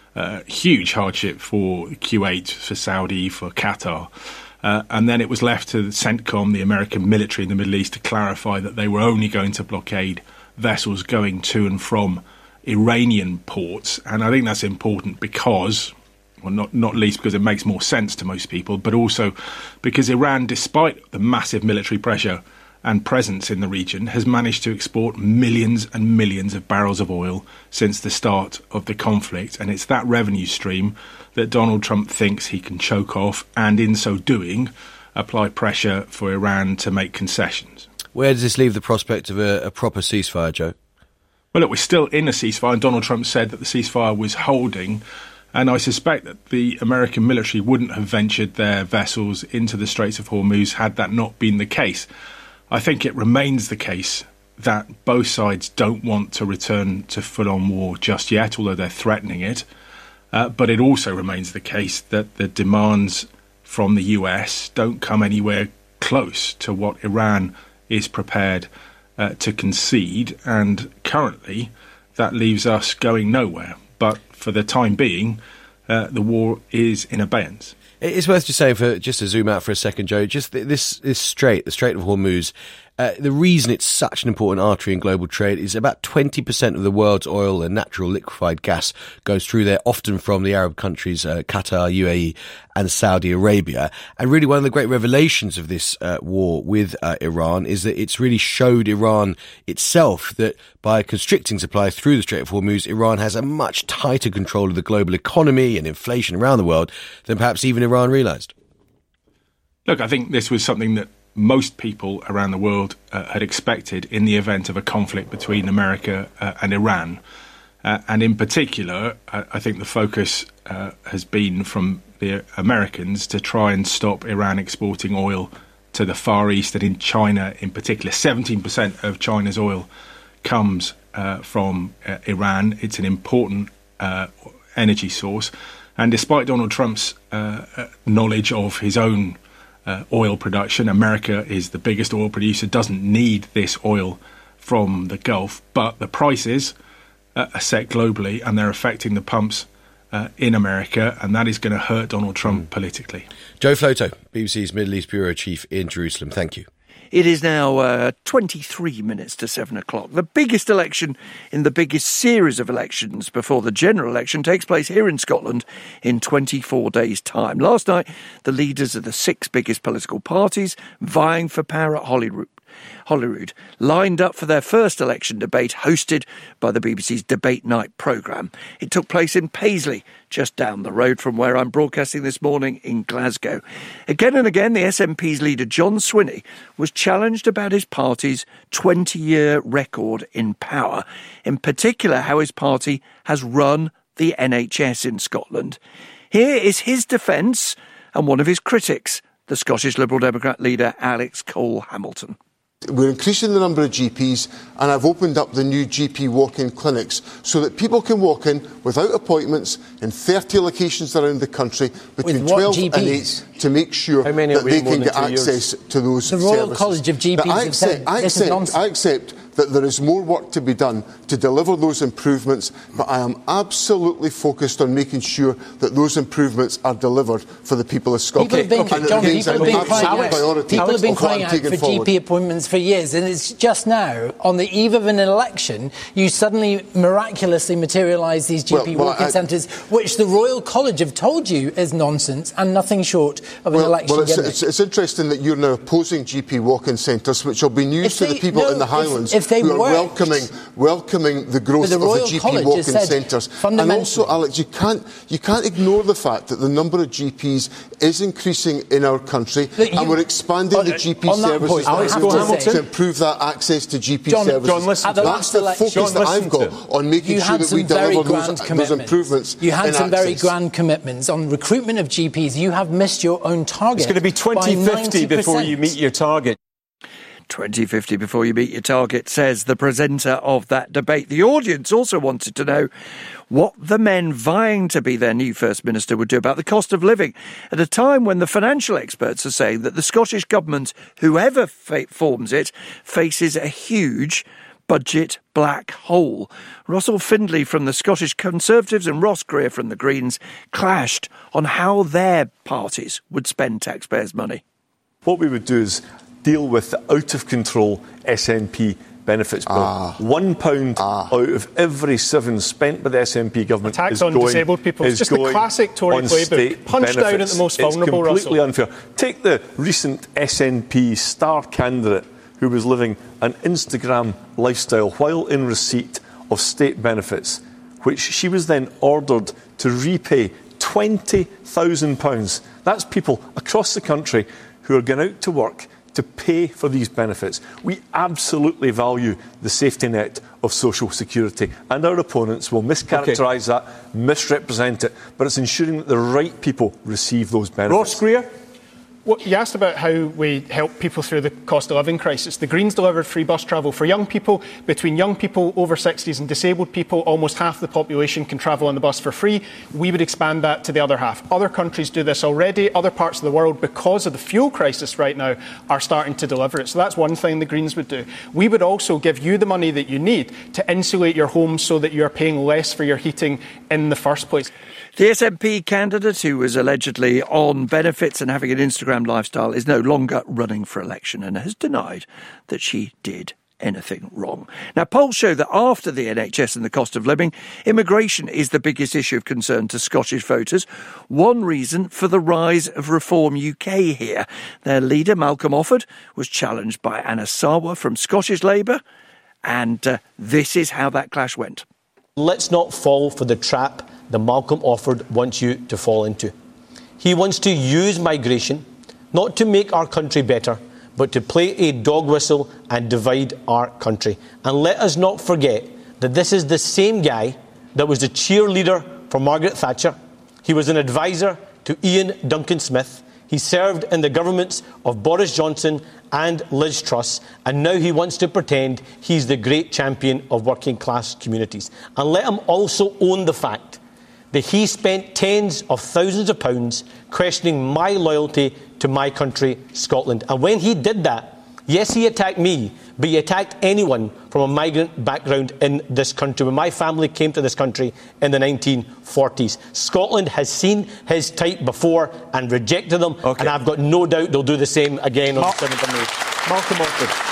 huge hardship for Kuwait, for Saudi, for Qatar. And then it was left to CENTCOM, the American military in the Middle East, to clarify that they were only going to blockade vessels going to and from Iranian ports. And I think that's important because, well, not least because it makes more sense to most people, but also because Iran, despite the massive military pressure and presence in the region, has managed to export millions and millions of barrels of oil since the start of the conflict. And it's that revenue stream that Donald Trump thinks he can choke off, and in so doing, apply pressure for Iran to make concessions. Where does this leave the prospect of a proper ceasefire, Joe? Well, look, we're still in a ceasefire, and Donald Trump said that the ceasefire was holding. And I suspect that the American military wouldn't have ventured their vessels into the Straits of Hormuz had that not been the case. I think it remains the case that both sides don't want to return to full-on war just yet, although they're threatening it. But it also remains the case that the demands from the US don't come anywhere close to what Iran is prepared to concede. And currently, that leaves us going nowhere. But for the time being, the war is in abeyance. It's worth just saying, just to zoom out for a second, Joe, just this strait, the Strait of Hormuz, the reason it's such an important artery in global trade is about 20% of the world's oil and natural liquefied gas goes through there, often from the Arab countries, Qatar, UAE and Saudi Arabia. And really one of the great revelations of this war with Iran is that it's really showed Iran itself that by constricting supply through the Strait of Hormuz, Iran has a much tighter control of the global economy and inflation around the world than perhaps even Iran realised. Look, I think this was something that most people around the world had expected in the event of a conflict between America and Iran. And in particular, I think the focus has been from the Americans to try and stop Iran exporting oil to the Far East, and in China in particular. 17% of China's oil comes from Iran. It's an important energy source. And despite Donald Trump's knowledge of his own oil production, America is the biggest oil producer, doesn't need this oil from the Gulf, but the prices are set globally and they're affecting the pumps in America, and that is going to hurt Donald Trump politically. Joe Floto, BBC's Middle East bureau chief in Jerusalem. Thank you. It is now 23 minutes to 7 o'clock. The biggest election in the biggest series of elections before the general election takes place here in Scotland in 24 days' time. Last night, the leaders of the 6 biggest political parties vying for power at Holyrood lined up for their first election debate hosted by the BBC's Debate Night programme. It took place in Paisley, just down the road from where I'm broadcasting this morning in Glasgow. Again and again, the SNP's leader John Swinney was challenged about his party's 20-year record in power, in particular how his party has run the NHS in Scotland. Here is his defence and one of his critics, the Scottish Liberal Democrat leader Alex Cole-Hamilton. We're increasing the number of GPs, and I've opened up the new GP walk-in clinics so that people can walk in without appointments in 30 locations around the country between 12 and 8 to make sure that they can get access to those services. The Royal College of GPs have said this is nonsense. I accept that there is more work to be done to deliver those improvements, but I am absolutely focused on making sure that those improvements are delivered for the people of Scotland. People have been crying out for GP appointments for years, and it's just now, on the eve of an election, you suddenly miraculously materialise these GP walk-in centres, which the Royal College have told you is nonsense and nothing short of an election gimmick. It's interesting that you're now opposing GP walk-in centres, which will be news to the people in the Highlands who are welcoming the growth of the GP walk-in centres. And also, Alex, you can't ignore the fact that the number of GPs is increasing in our country, and we're expanding the GP services to improve that access to GP services. That's the focus that I've got on making sure that we deliver those improvements. You had some very grand commitments on recruitment of GPs. You have missed your own target. It's going to be 2050 before you meet your target. 2050 before you meet your target, says the presenter of that debate. The audience also wanted to know what the men vying to be their new First Minister would do about the cost of living at a time when the financial experts are saying that the Scottish Government, whoever forms it, faces a huge budget black hole. Russell Findlay from the Scottish Conservatives and Ross Greer from the Greens clashed on how their parties would spend taxpayers' money. What we would do is deal with the out-of-control SNP benefits bill. £1 out of every 7 spent by the SNP government tax on disabled people. It's just the classic Tory playbook. Punch down at the most vulnerable, Russell. It's completely unfair. Take the recent SNP star candidate who was living an Instagram lifestyle while in receipt of state benefits, which she was then ordered to repay £20,000. That's people across the country who are going out to work to pay for these benefits. We absolutely value the safety net of social security, and our opponents will mischaracterise that, misrepresent it, but it's ensuring that the right people receive those benefits. Ross Greer? Well, you asked about how we help people through the cost of living crisis. The Greens delivered free bus travel for young people. Between young people over 60s and disabled people, almost half the population can travel on the bus for free. We would expand that to the other half. Other countries do this already. Other parts of the world, because of the fuel crisis right now, are starting to deliver it. So that's one thing the Greens would do. We would also give you the money that you need to insulate your home so that you are paying less for your heating in the first place. The SNP candidate, who was allegedly on benefits and having an Instagram lifestyle, is no longer running for election and has denied that she did anything wrong. Now, polls show that after the NHS and the cost of living, immigration is the biggest issue of concern to Scottish voters. One reason for the rise of Reform UK here. Their leader, Malcolm Offord, was challenged by Anna Sarwar from Scottish Labour, and this is how that clash went. Let's not fall for the trap that Malcolm Offord wants you to fall into. He wants to use migration not to make our country better, but to play a dog whistle and divide our country. And let us not forget that this is the same guy that was the cheerleader for Margaret Thatcher. He was an advisor to Ian Duncan Smith. He served in the governments of Boris Johnson and Liz Truss, and now he wants to pretend he's the great champion of working class communities. And let him also own the fact that he spent tens of thousands of pounds questioning my loyalty to my country, Scotland. And when he did that, yes, he attacked me, but he attacked anyone from a migrant background in this country. When my family came to this country in the 1940s, Scotland has seen his type before and rejected them, and I've got no doubt they'll do the same again on the 7th of May. Malcolm Montford.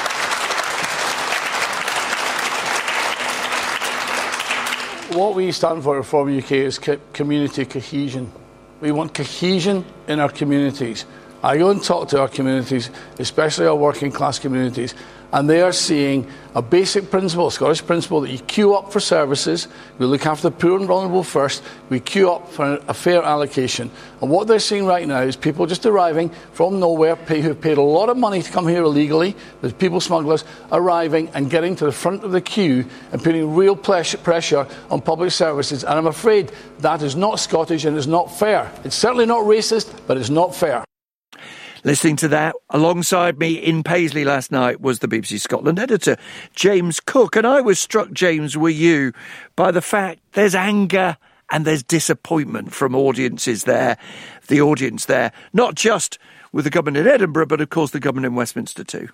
What we stand for at Reform UK is community cohesion. We want cohesion in our communities. I go and talk to our communities, especially our working class communities, and they are seeing a basic principle, a Scottish principle, that you queue up for services, we look after the poor and vulnerable first, we queue up for a fair allocation. And what they're seeing right now is people just arriving from nowhere who've paid a lot of money to come here illegally, there's people smugglers arriving and getting to the front of the queue and putting real pressure on public services. And I'm afraid that is not Scottish and it's not fair. It's certainly not racist, but it's not fair. Listening to that, alongside me in Paisley last night was the BBC Scotland editor, James Cook. And I was struck, James, were you, by the fact there's anger and there's disappointment from audiences there, the audience there, not just with the government in Edinburgh, but of course the government in Westminster too.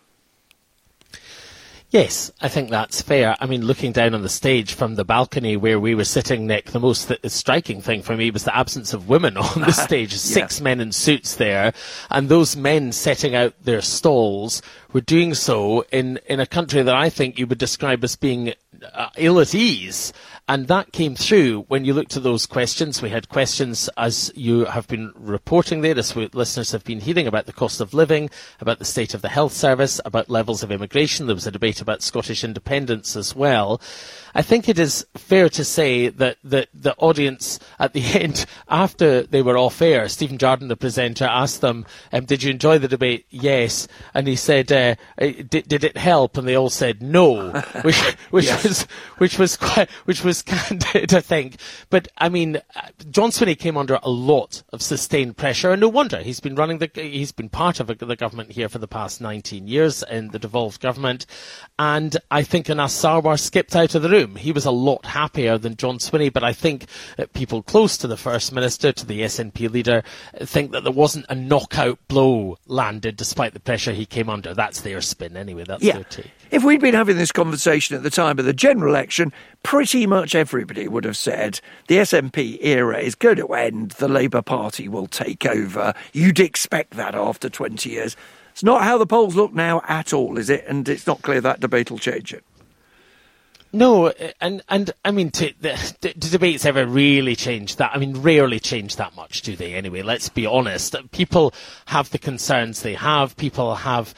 Yes, I think that's fair. I mean, looking down on the stage from the balcony where we were sitting, Nick, the most striking thing for me was the absence of women on the stage. 6 men in suits there. And those men setting out their stalls were doing so in a country that I think you would describe as being ill at ease. And that came through when you looked at those questions. We had questions, as you have been reporting there, as listeners have been hearing, about the cost of living, about the state of the health service, about levels of immigration. There was a debate about Scottish independence as well. I think it is fair to say that the audience at the end, after they were off air, Stephen Jardine, the presenter, asked them, did you enjoy the debate? Yes. And he said, did it help? And they all said no, which was candid, I think. But I mean, John Swinney came under a lot of sustained pressure, and no wonder. He's been part of the government here for the past 19 years in the devolved government, and I think Anas Sarwar skipped out of the room. He was a lot happier than John Swinney, but I think that people close to the First Minister, to the SNP leader, think that there wasn't a knockout blow landed despite the pressure he came under. That's their spin anyway. That's their take. If we'd been having this conversation at the time of the general election, pretty much everybody would have said the SNP era is going to end, the Labour Party will take over. You'd expect that after 20 years. It's not how the polls look now at all, is it? And it's not clear that debate will change it. No, and I mean, the debates ever really change that? I mean, rarely change that much, do they? Anyway, let's be honest. People have the concerns they have. People have,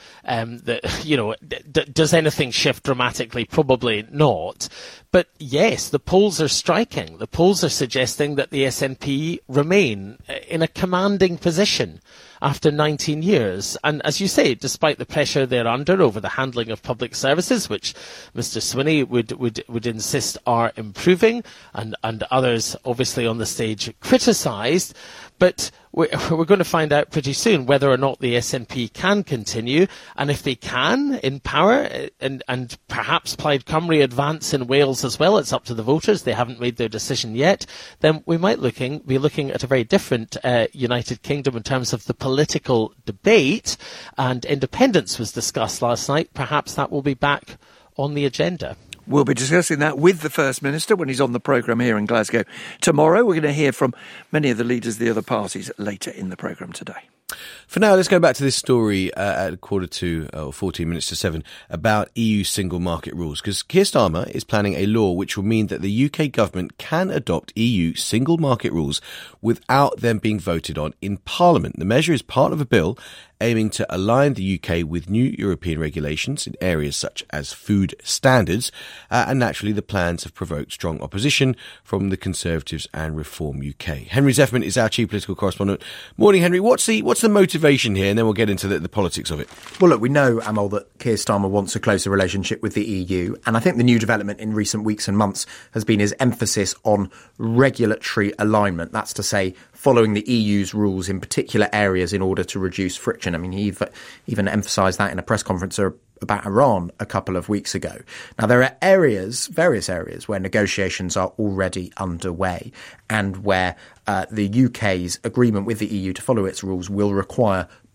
does anything shift dramatically? Probably not. But yes, the polls are striking. The polls are suggesting that the SNP remain in a commanding position after 19 years. And as you say, despite the pressure they're under over the handling of public services, which Mr. Swinney would insist are improving, and others obviously on the stage criticised, but we're going to find out pretty soon whether or not the SNP can continue, and if they can in power, and perhaps Plaid Cymru advance in Wales as well. It's up to the voters. They haven't made their decision yet. Then we might be looking at a very different United Kingdom in terms of the political debate. And independence was discussed last night. Perhaps that will be back on the agenda. We'll be discussing that with the First Minister when he's on the programme here in Glasgow tomorrow. We're going to hear from many of the leaders of the other parties later in the programme today. For now, let's go back to this story at 14 minutes to 7 about EU single market rules, because Keir Starmer is planning a law which will mean that the UK government can adopt EU single market rules without them being voted on in Parliament. The measure is part of a bill aiming to align the UK with new European regulations in areas such as food standards, and naturally the plans have provoked strong opposition from the Conservatives and Reform UK. Henry Zeffman is our chief political correspondent. Morning, Henry. What's the motivation here? And then we'll get into the politics of it. Well, look, we know, Amol, that Keir Starmer wants a closer relationship with the EU, and I think the new development in recent weeks and months has been his emphasis on regulatory alignment. That's to say, following the EU's rules in particular areas in order to reduce friction. I mean, he even emphasised that in a press conference about Iran a couple of weeks ago. Now, there are various areas where negotiations are already underway and where the UK's agreement with the EU to follow its rules will require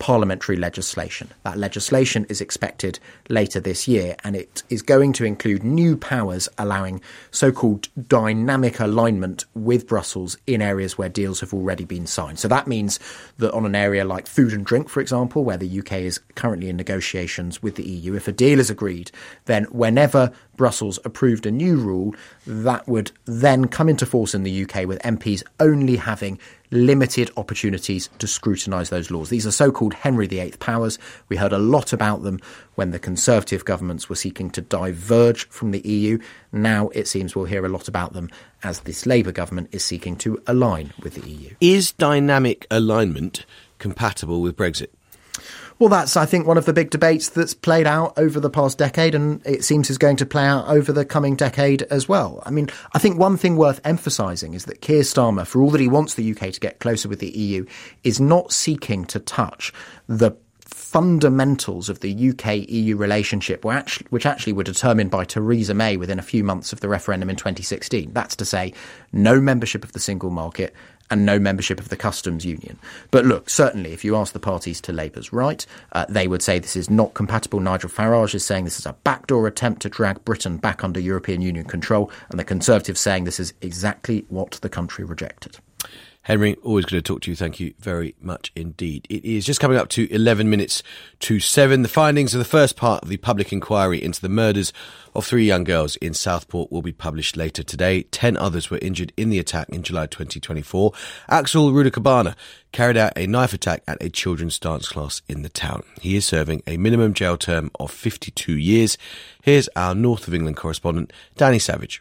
parliamentary legislation. That legislation is expected later this year, and it is going to include new powers allowing so-called dynamic alignment with Brussels in areas where deals have already been signed. So that means that on an area like food and drink, for example, where the UK is currently in negotiations with the EU, if a deal is agreed, then whenever Brussels approved a new rule, that would then come into force in the UK, with MPs only having limited opportunities to scrutinise those laws. These are so-called Henry VIII powers. We heard a lot about them when the Conservative governments were seeking to diverge from the EU. Now it seems we'll hear a lot about them as this Labour government is seeking to align with the EU. Is dynamic alignment compatible with Brexit? Well, that's, I think, one of the big debates that's played out over the past decade, and it seems is going to play out over the coming decade as well. I mean, I think one thing worth emphasising is that Keir Starmer, for all that he wants the UK to get closer with the EU, is not seeking to touch the fundamentals of the UK-EU relationship, which actually were determined by Theresa May within a few months of the referendum in 2016. That's to say, no membership of the single market and no membership of the customs union. But look, certainly if you ask the parties to Labour's right, they would say this is not compatible. Nigel Farage is saying this is a backdoor attempt to drag Britain back under European Union control, and the Conservatives saying this is exactly what the country rejected. Henry, always good to talk to you. Thank you very much indeed. It is just coming up to 11 minutes to 7. The findings of the first part of the public inquiry into the murders of 3 young girls in Southport will be published later today. 10 others were injured in the attack in July 2024. Axel Rudakabana carried out a knife attack at a children's dance class in the town. He is serving a minimum jail term of 52 years. Here's our North of England correspondent, Danny Savage.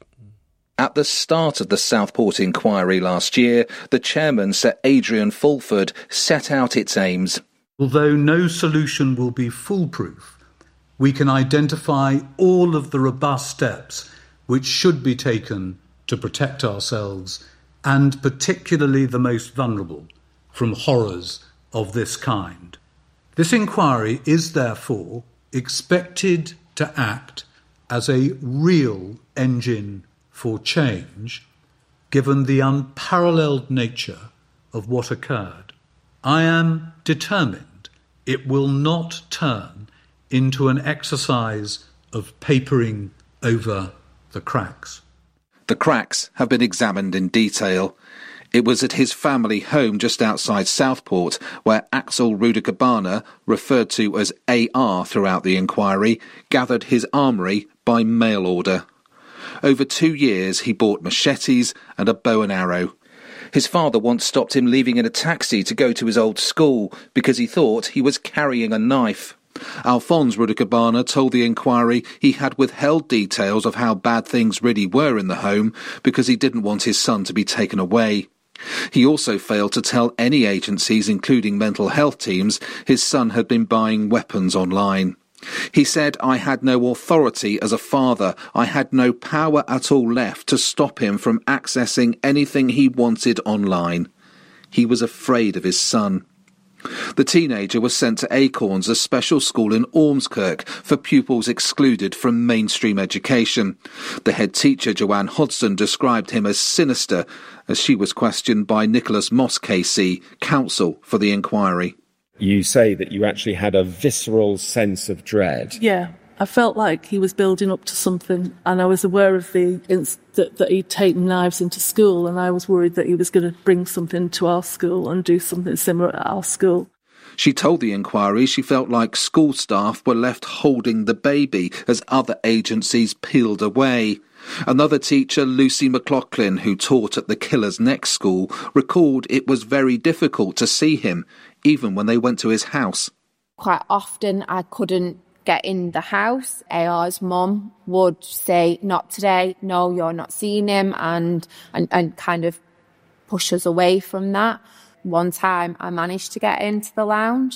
At the start of the Southport inquiry last year, the chairman, Sir Adrian Fulford, set out its aims. Although no solution will be foolproof, we can identify all of the robust steps which should be taken to protect ourselves, and particularly the most vulnerable, from horrors of this kind. This inquiry is therefore expected to act as a real engine for change, given the unparalleled nature of what occurred. I am determined it will not turn into an exercise of papering over the cracks. The cracks have been examined in detail. It was at his family home just outside Southport where Axel Rudakabana, referred to as AR throughout the inquiry, gathered his armoury by mail order. Over 2 years, he bought machetes and a bow and arrow. His father once stopped him leaving in a taxi to go to his old school because he thought he was carrying a knife. Alphonse Rudakabana told the inquiry he had withheld details of how bad things really were in the home because he didn't want his son to be taken away. He also failed to tell any agencies, including mental health teams, his son had been buying weapons online. He said, "I had no authority as a father. I had no power at all left to stop him from accessing anything he wanted online." He was afraid of his son. The teenager was sent to Acorns, a special school in Ormskirk for pupils excluded from mainstream education. The head teacher, Joanne Hodgson, described him as sinister as she was questioned by Nicholas Moss KC, counsel for the inquiry. You say that you actually had a visceral sense of dread. Yeah, I felt like he was building up to something, and I was aware of that he'd taken knives into school, and I was worried that he was going to bring something to our school and do something similar at our school. She told the inquiry she felt like school staff were left holding the baby as other agencies peeled away. Another teacher, Lucy McLaughlin, who taught at the Killer's Next school, recalled it was very difficult to see him, even when they went to his house. Quite often I couldn't get in the house. AR's mum would say, "Not today, no, you're not seeing him," and kind of push us away from that. One time I managed to get into the lounge.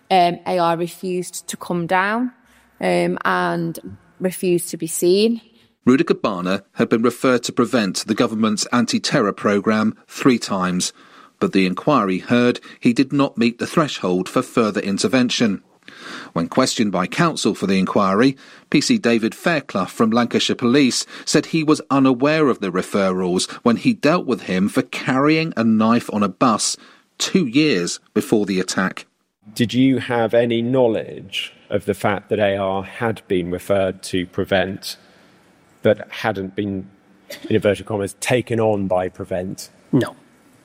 AR refused to come down and refused to be seen. Rudakabana had been referred to Prevent, the government's anti-terror programme, 3 times, but the inquiry heard he did not meet the threshold for further intervention. When questioned by counsel for the inquiry, PC David Fairclough from Lancashire Police said he was unaware of the referrals when he dealt with him for carrying a knife on a bus 2 years before the attack. Did you have any knowledge of the fact that AR had been referred to Prevent but hadn't been, in inverted commas, taken on by Prevent? No.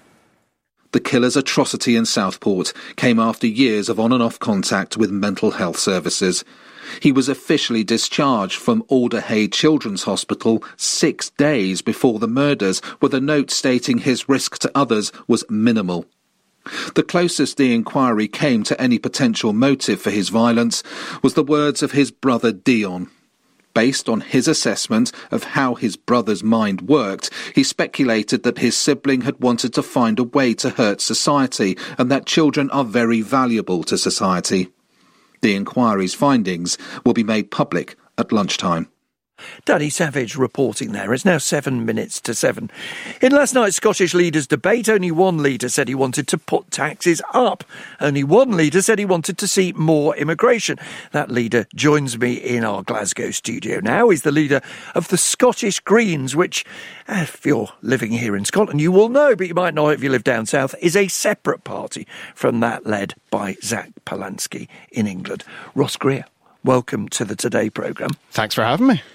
The killer's atrocity in Southport came after years of on and off contact with mental health services. He was officially discharged from Alderhay Children's Hospital 6 days before the murders, with a note stating his risk to others was minimal. The closest the inquiry came to any potential motive for his violence was the words of his brother Dion. Based on his assessment of how his brother's mind worked, he speculated that his sibling had wanted to find a way to hurt society and that children are very valuable to society. The inquiry's findings will be made public at lunchtime. Danny Savage reporting there. It's now 7 minutes to 7. In last night's Scottish leaders' debate, only one leader said he wanted to put taxes up. Only one leader said he wanted to see more immigration. That leader joins me in our Glasgow studio now. He's the leader of the Scottish Greens, which, if you're living here in Scotland, you will know, but you might not if you live down south, is a separate party from that led by Zach Polanski in England. Ross Greer, welcome to the Today programme. Thanks for having me.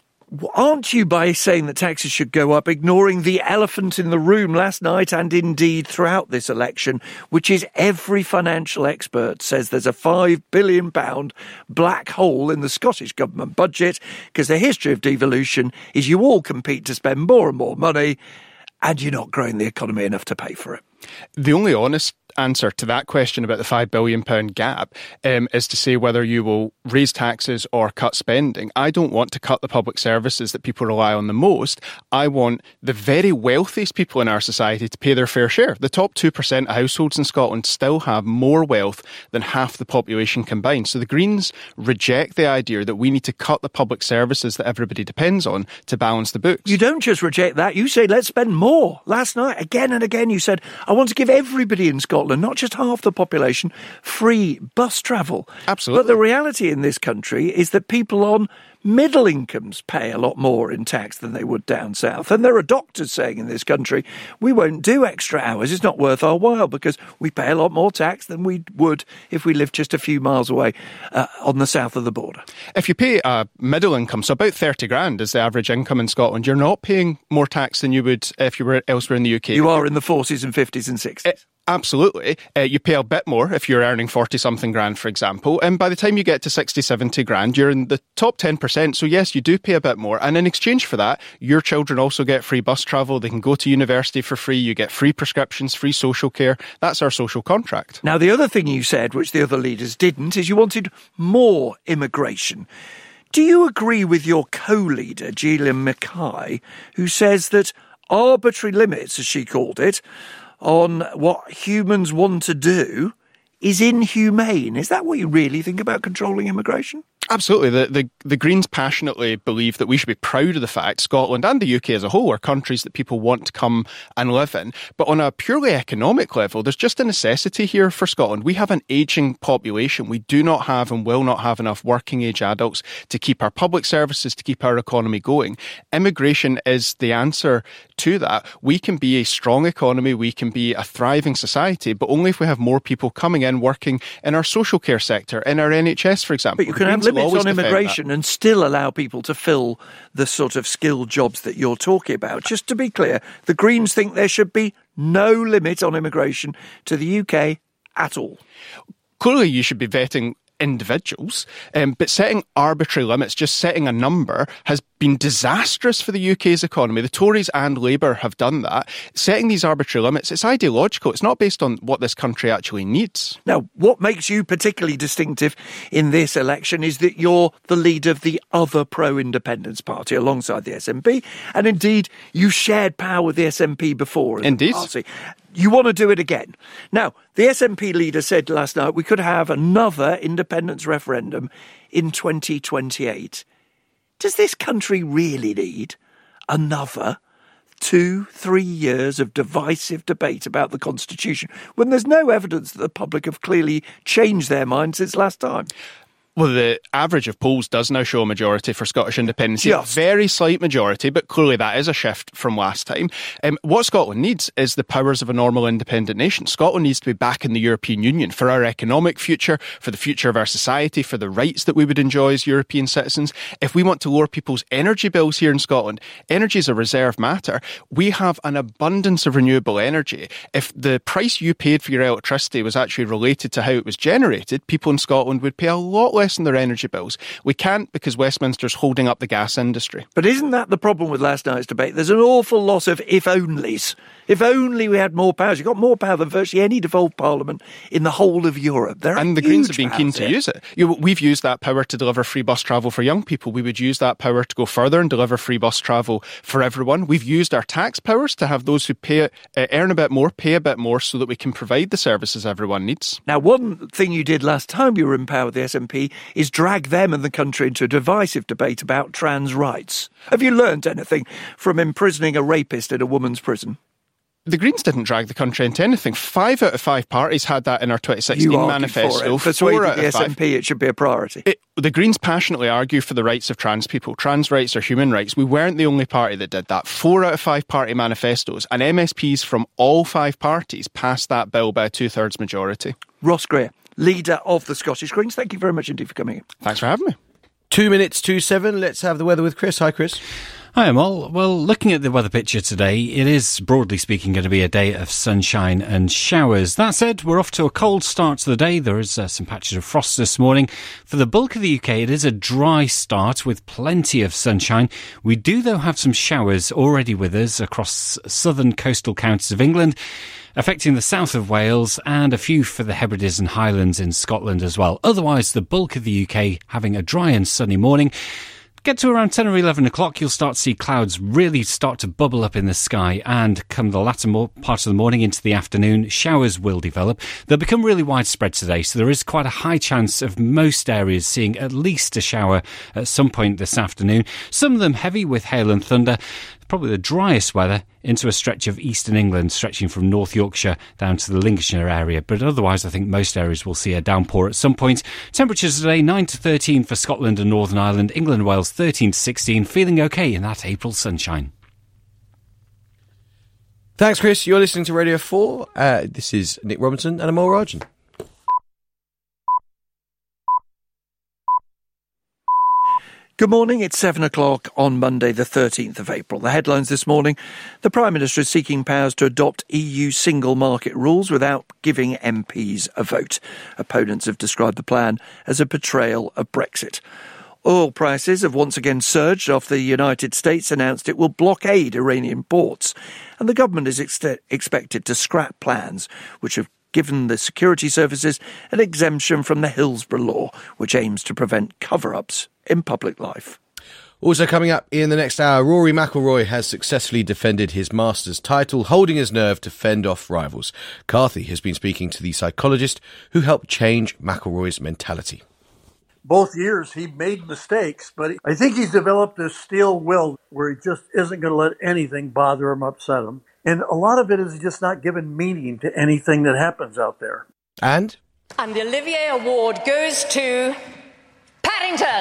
Aren't you, by saying that taxes should go up, ignoring the elephant in the room last night and indeed throughout this election, which is every financial expert says there's a £5 billion black hole in the Scottish government budget because the history of devolution is you all compete to spend more and more money and you're not growing the economy enough to pay for it? The only honest answer to that question about the £5 billion gap is to say whether you will raise taxes or cut spending. I don't want to cut the public services that people rely on the most. I want the very wealthiest people in our society to pay their fair share. The top 2% of households in Scotland still have more wealth than half the population combined. So the Greens reject the idea that we need to cut the public services that everybody depends on to balance the books. You don't just reject that, you say let's spend more. Last night, again and again, you said, I want to give everybody in Scotland, not just half the population, free bus travel. Absolutely. But the reality in this country is that people on middle incomes pay a lot more in tax than they would down south. And there are doctors saying in this country, we won't do extra hours. It's not worth our while because we pay a lot more tax than we would if we lived just a few miles away on the south of the border. If you pay a middle income, so about 30 grand is the average income in Scotland, you're not paying more tax than you would if you were elsewhere in the UK. You are in the 40s and 50s and 60s. Absolutely. You pay a bit more if you're earning 40-something grand, for example. And by the time you get to 60, 70 grand, you're in the top 10%. So yes, you do pay a bit more. And in exchange for that, your children also get free bus travel. They can go to university for free. You get free prescriptions, free social care. That's our social contract. Now, the other thing you said, which the other leaders didn't, is you wanted more immigration. Do you agree with your co-leader, Gillian Mackay, who says that arbitrary limits, as she called it, on what humans want to do is inhumane? Is that what you really think about controlling immigration? Absolutely. The Greens passionately believe that we should be proud of the fact Scotland and the UK as a whole are countries that people want to come and live in. But on a purely economic level, there's just a necessity here for Scotland. We have an ageing population. We do not have and will not have enough working age adults to keep our public services, to keep our economy going. Immigration is the answer to that. We can be a strong economy, we can be a thriving society, but only if we have more people coming in, working in our social care sector, in our NHS, for example. But you can have limits on immigration and still allow people to fill the sort of skilled jobs that you're talking about. Just to be clear, the Greens think there should be no limit on immigration to the UK at all. Clearly, you should be vetting individuals, but setting arbitrary limits, just setting a number, has been disastrous for the UK's economy. The Tories and Labour have done that. Setting these arbitrary limits, it's ideological. It's not based on what this country actually needs. Now, what makes you particularly distinctive in this election is that you're the leader of the other pro-independence party alongside the SNP, and indeed, you shared power with the SNP before. Indeed. Party. You want to do it again. Now, the SNP leader said last night we could have another independence referendum in 2028. Does this country really need another 2-3 years of divisive debate about the Constitution when there's no evidence that the public have clearly changed their mind since last time? Well, the average of polls does now show a majority for Scottish independence. A very slight majority, but clearly that is a shift from last time. What Scotland needs is the powers of a normal independent nation. Scotland needs to be back in the European Union for our economic future, for the future of our society, for the rights that we would enjoy as European citizens. If we want to lower people's energy bills here in Scotland, energy is a reserve matter. We have an abundance of renewable energy. If the price you paid for your electricity was actually related to how it was generated, people in Scotland would pay a lot less in their energy bills. We can't because Westminster's holding up the gas industry. But isn't that the problem with last night's debate? There's an awful lot of if-onlys. If only we had more powers. You've got more power than virtually any devolved parliament in the whole of Europe. And the Greens have been keen to use it. We've used that power to deliver free bus travel for young people. We would use that power to go further and deliver free bus travel for everyone. We've used our tax powers to have those who earn a bit more, pay a bit more so that we can provide the services everyone needs. Now, one thing you did last time you were in power with the SNP is drag them and the country into a divisive debate about trans rights. Have you learned anything from imprisoning a rapist in a woman's prison? The Greens didn't drag the country into anything. 5 out of 5 parties had that in our 2016 manifesto. Persuaded the SNP it should be a priority. The Greens passionately argue for the rights of trans people. Trans rights are human rights. We weren't the only party that did that. 4 out of 5 party manifestos and MSPs from all 5 parties passed that bill by a 2/3 majority. Ross Greer, leader of the Scottish Greens, thank you very much indeed for coming in. Thanks for having me. 2 minutes to 7. Let's have the weather with Chris. Hi, Chris. Hi, Emil. Well, looking at the weather picture today, it is, broadly speaking, going to be a day of sunshine and showers. That said, we're off to a cold start to the day. There is some patches of frost this morning. For the bulk of the UK, it is a dry start with plenty of sunshine. We do, though, have some showers already with us across southern coastal counties of England, affecting the south of Wales and a few for the Hebrides and Highlands in Scotland as well. Otherwise, the bulk of the UK having a dry and sunny morning. Get to around 10 or 11 o'clock, you'll start to see clouds really start to bubble up in the sky, and come the latter part of the morning into the afternoon, showers will develop. They'll become really widespread today, so there is quite a high chance of most areas seeing at least a shower at some point this afternoon. Some of them heavy with hail and thunder. Probably the driest weather into a stretch of eastern England, stretching from North Yorkshire down to the Lincolnshire area. But otherwise, I think most areas will see a downpour at some point. Temperatures today, 9 to 13 for Scotland and Northern Ireland. England and Wales, 13 to 16. Feeling okay in that April sunshine. Thanks, Chris. You're listening to Radio 4. This is Nick Robinson and Amol Rajan. Good morning, it's 7 o'clock on Monday the 13th of April. The headlines this morning: the Prime Minister is seeking powers to adopt EU single market rules without giving MPs a vote. Opponents have described the plan as a betrayal of Brexit. Oil prices have once again surged after the United States announced it will blockade Iranian ports, and the government is expected to scrap plans which have given the security services an exemption from the Hillsborough Law, which aims to prevent cover-ups in public life. Also coming up in the next hour, Rory McIlroy has successfully defended his Masters title, holding his nerve to fend off rivals. Carthy has been speaking to the psychologist who helped change McIlroy's mentality. Both years he made mistakes, but I think he's developed this steel will where he just isn't going to let anything bother him, upset him. And a lot of it is just not giving meaning to anything that happens out there. And the Olivier Award goes to Paddington.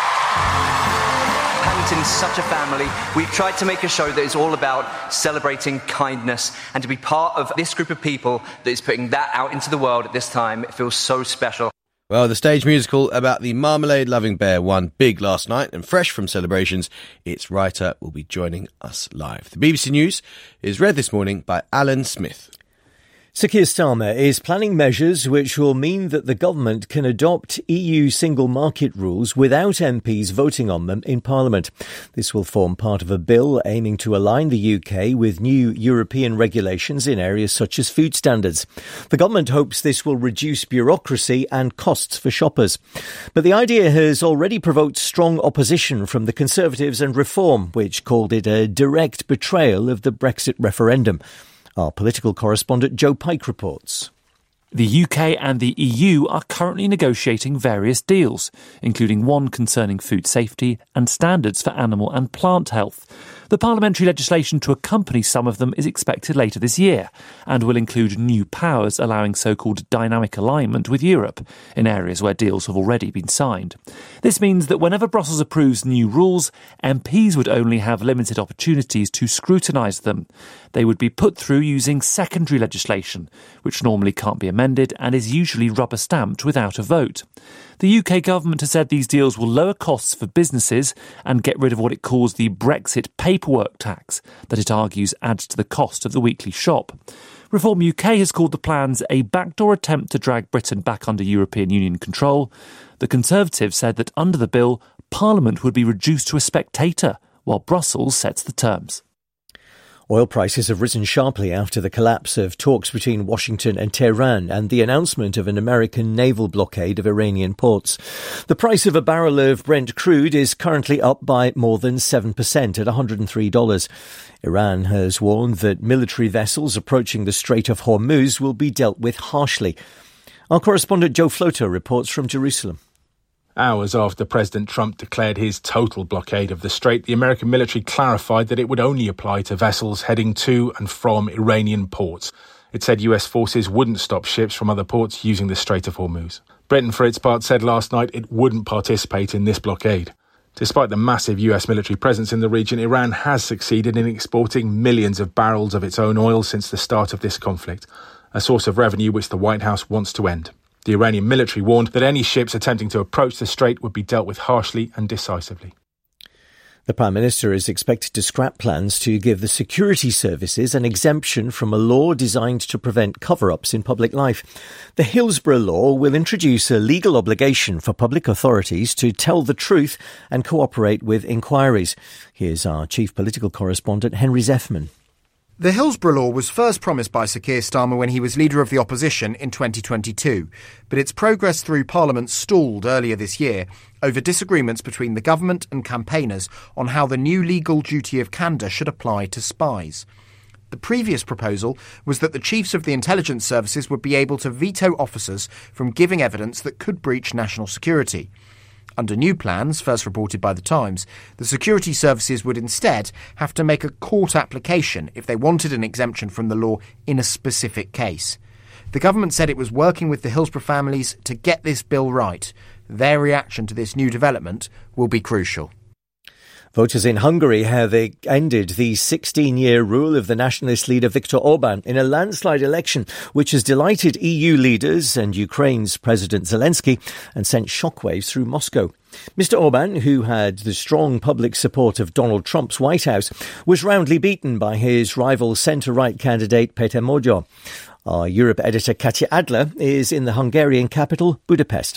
Paddington's such a family. We've tried to make a show that is all about celebrating kindness, and to be part of this group of people that is putting that out into the world at this time, it feels so special. Well, the stage musical about the marmalade-loving bear won big last night, and fresh from celebrations, its writer will be joining us live. The BBC News is read this morning by Alan Smith. Sir Keir Starmer is planning measures which will mean that the government can adopt EU single market rules without MPs voting on them in Parliament. This will form part of a bill aiming to align the UK with new European regulations in areas such as food standards. The government hopes this will reduce bureaucracy and costs for shoppers. But the idea has already provoked strong opposition from the Conservatives and Reform, which called it a direct betrayal of the Brexit referendum. Our political correspondent Joe Pike reports. The UK and the EU are currently negotiating various deals, including one concerning food safety and standards for animal and plant health. The parliamentary legislation to accompany some of them is expected later this year and will include new powers allowing so-called dynamic alignment with Europe in areas where deals have already been signed. This means that whenever Brussels approves new rules, MPs would only have limited opportunities to scrutinise them. They would be put through using secondary legislation, which normally can't be amended and is usually rubber-stamped without a vote. The UK government has said these deals will lower costs for businesses and get rid of what it calls the Brexit paperwork tax that it argues adds to the cost of the weekly shop. Reform UK has called the plans a backdoor attempt to drag Britain back under European Union control. The Conservatives said that under the bill, Parliament would be reduced to a spectator while Brussels sets the terms. Oil prices have risen sharply after the collapse of talks between Washington and Tehran and the announcement of an American naval blockade of Iranian ports. The price of a barrel of Brent crude is currently up by more than 7% at $103. Iran has warned that military vessels approaching the Strait of Hormuz will be dealt with harshly. Our correspondent Joe Floto reports from Jerusalem. Hours after President Trump declared his total blockade of the strait, the American military clarified that it would only apply to vessels heading to and from Iranian ports. It said US forces wouldn't stop ships from other ports using the Strait of Hormuz. Britain, for its part, said last night it wouldn't participate in this blockade. Despite the massive US military presence in the region, Iran has succeeded in exporting millions of barrels of its own oil since the start of this conflict, a source of revenue which the White House wants to end. The Iranian military warned that any ships attempting to approach the strait would be dealt with harshly and decisively. The Prime Minister is expected to scrap plans to give the security services an exemption from a law designed to prevent cover-ups in public life. The Hillsborough Law will introduce a legal obligation for public authorities to tell the truth and cooperate with inquiries. Here's our chief political correspondent, Henry Zeffman. The Hillsborough Law was first promised by Sir Keir Starmer when he was leader of the opposition in 2022, but its progress through Parliament stalled earlier this year over disagreements between the government and campaigners on how the new legal duty of candour should apply to spies. The previous proposal was that the chiefs of the intelligence services would be able to veto officers from giving evidence that could breach national security. Under new plans, first reported by The Times, the security services would instead have to make a court application if they wanted an exemption from the law in a specific case. The government said it was working with the Hillsborough families to get this bill right. Their reaction to this new development will be crucial. Voters in Hungary have ended the 16-year rule of the nationalist leader Viktor Orban in a landslide election, which has delighted EU leaders and Ukraine's President Zelensky and sent shockwaves through Moscow. Mr. Orban, who had the strong public support of Donald Trump's White House, was roundly beaten by his rival centre-right candidate Peter Magyar. Our Europe editor Katya Adler is in the Hungarian capital, Budapest.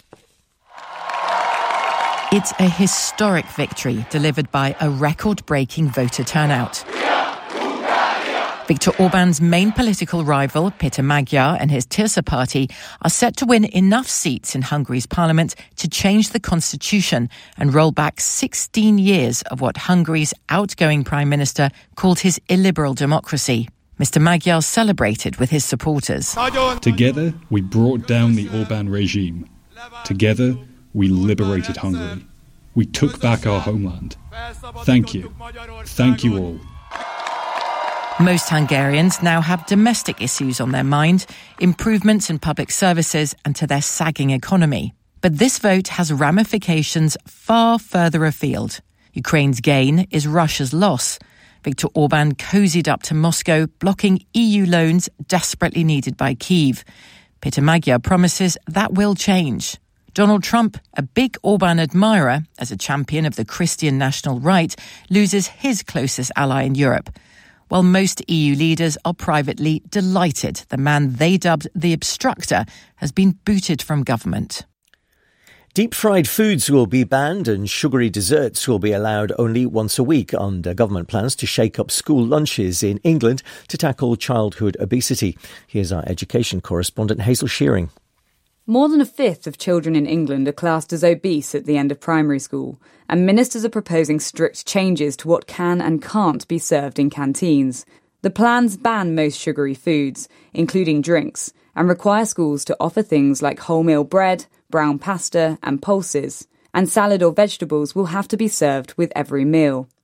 It's a historic victory delivered by a record-breaking voter turnout. Viktor Orban's main political rival, Peter Magyar, and his Tirsa party are set to win enough seats in Hungary's parliament to change the constitution and roll back 16 years of what Hungary's outgoing prime minister called his illiberal democracy. Mr. Magyar celebrated with his supporters. Together, we brought down the Orban regime. Together, we liberated Hungary. We took back our homeland. Thank you. Thank you all. Most Hungarians now have domestic issues on their mind, improvements in public services and to their sagging economy. But this vote has ramifications far further afield. Ukraine's gain is Russia's loss. Viktor Orban cozied up to Moscow, blocking EU loans desperately needed by Kyiv. Peter Magyar promises that will change. Donald Trump, a big Orban admirer, as a champion of the Christian national right, loses his closest ally in Europe. While most EU leaders are privately delighted the man they dubbed the obstructor has been booted from government. Deep-fried foods will be banned and sugary desserts will be allowed only once a week under government plans to shake up school lunches in England to tackle childhood obesity. Here's our education correspondent Hazel Shearing. More than a fifth of children in England are classed as obese at the end of primary school, and ministers are proposing strict changes to what can and can't be served in canteens. The plans ban most sugary foods, including drinks, and require schools to offer things like wholemeal bread, brown pasta and pulses, and salad or vegetables will have to be served with every meal.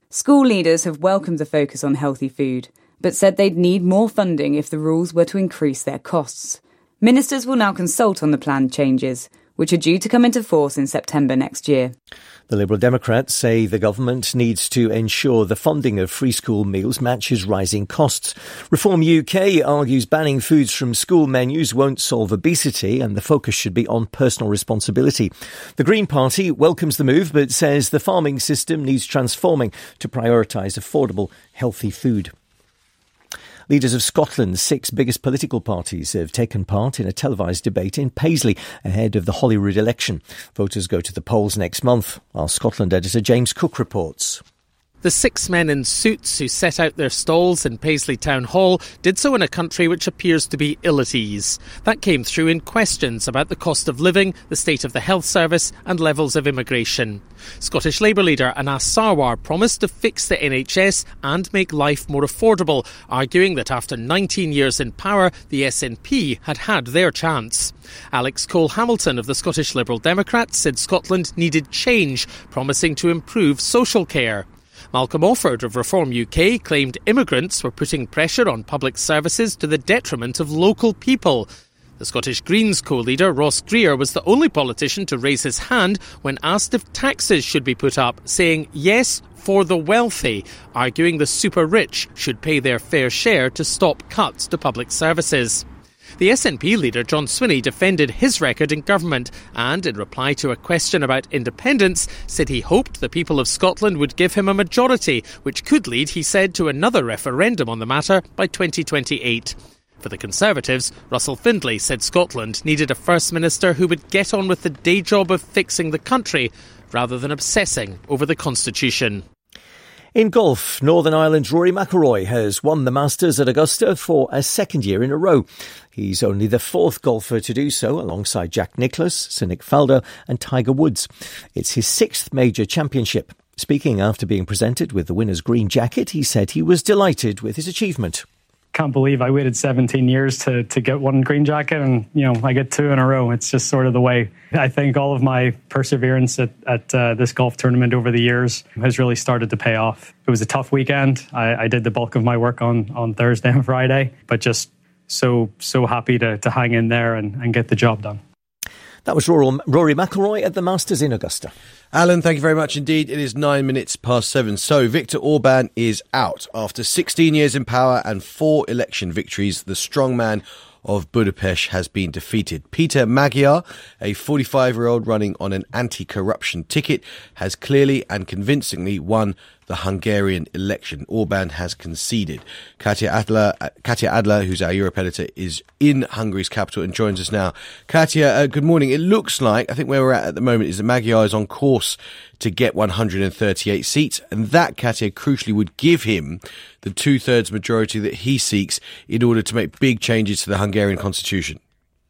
School leaders have welcomed the focus on healthy food, but said they'd need more funding if the rules were to increase their costs. Ministers will now consult on the planned changes, which are due to come into force in September next year. The Liberal Democrats say the government needs to ensure the funding of free school meals matches rising costs. Reform UK argues banning foods from school menus won't solve obesity and the focus should be on personal responsibility. The Green Party welcomes the move but says the farming system needs transforming to prioritise affordable, healthy food. Leaders of Scotland's 6 biggest political parties have taken part in a televised debate in Paisley ahead of the Holyrood election. Voters go to the polls next month. Our Scotland editor James Cook reports. The 6 men in suits who set out their stalls in Paisley Town Hall did so in a country which appears to be ill at ease. That came through in questions about the cost of living, the state of the health service and levels of immigration. Scottish Labour leader Anas Sarwar promised to fix the NHS and make life more affordable, arguing that after 19 years in power, the SNP had had their chance. Alex Cole-Hamilton of the Scottish Liberal Democrats said Scotland needed change, promising to improve social care. Malcolm Offord of Reform UK claimed immigrants were putting pressure on public services to the detriment of local people. The Scottish Greens co-leader Ross Greer was the only politician to raise his hand when asked if taxes should be put up, saying yes for the wealthy, arguing the super rich should pay their fair share to stop cuts to public services. The SNP leader John Swinney defended his record in government and, in reply to a question about independence, said he hoped the people of Scotland would give him a majority, which could lead, he said, to another referendum on the matter by 2028. For the Conservatives, Russell Findlay said Scotland needed a First Minister who would get on with the day job of fixing the country rather than obsessing over the Constitution. In golf, Northern Ireland's Rory McIlroy has won the Masters at Augusta for a second year in a row. He's only the 4th golfer to do so, alongside Jack Nicklaus, Sir Nick Faldo and Tiger Woods. It's his 6th major championship. Speaking after being presented with the winner's green jacket, he said he was delighted with his achievement. Can't believe I waited 17 years to get one green jacket and, I get 2 in a row. It's just sort of the way. I think all of my perseverance at this golf tournament over the years has really started to pay off. It was a tough weekend. I did the bulk of my work on Thursday and Friday, but just so happy to hang in there and get the job done. That was Rory McIlroy at the Masters in Augusta. Alan, thank you very much indeed. It is 9 minutes past 7. So Viktor Orban is out. After 16 years in power and 4 election victories, the strongman of Budapest has been defeated. Peter Magyar, a 45-year-old running on an anti-corruption ticket, has clearly and convincingly won the Hungarian election. Orban has conceded. Katya Adler, who's our Europe editor, is in Hungary's capital and joins us now. Katya, good morning. It looks like, I think where we're at the moment is that Magyar is on course to get 138 seats, and that, Katya, crucially would give him the 2/3 majority that he seeks in order to make big changes to the Hungarian constitution.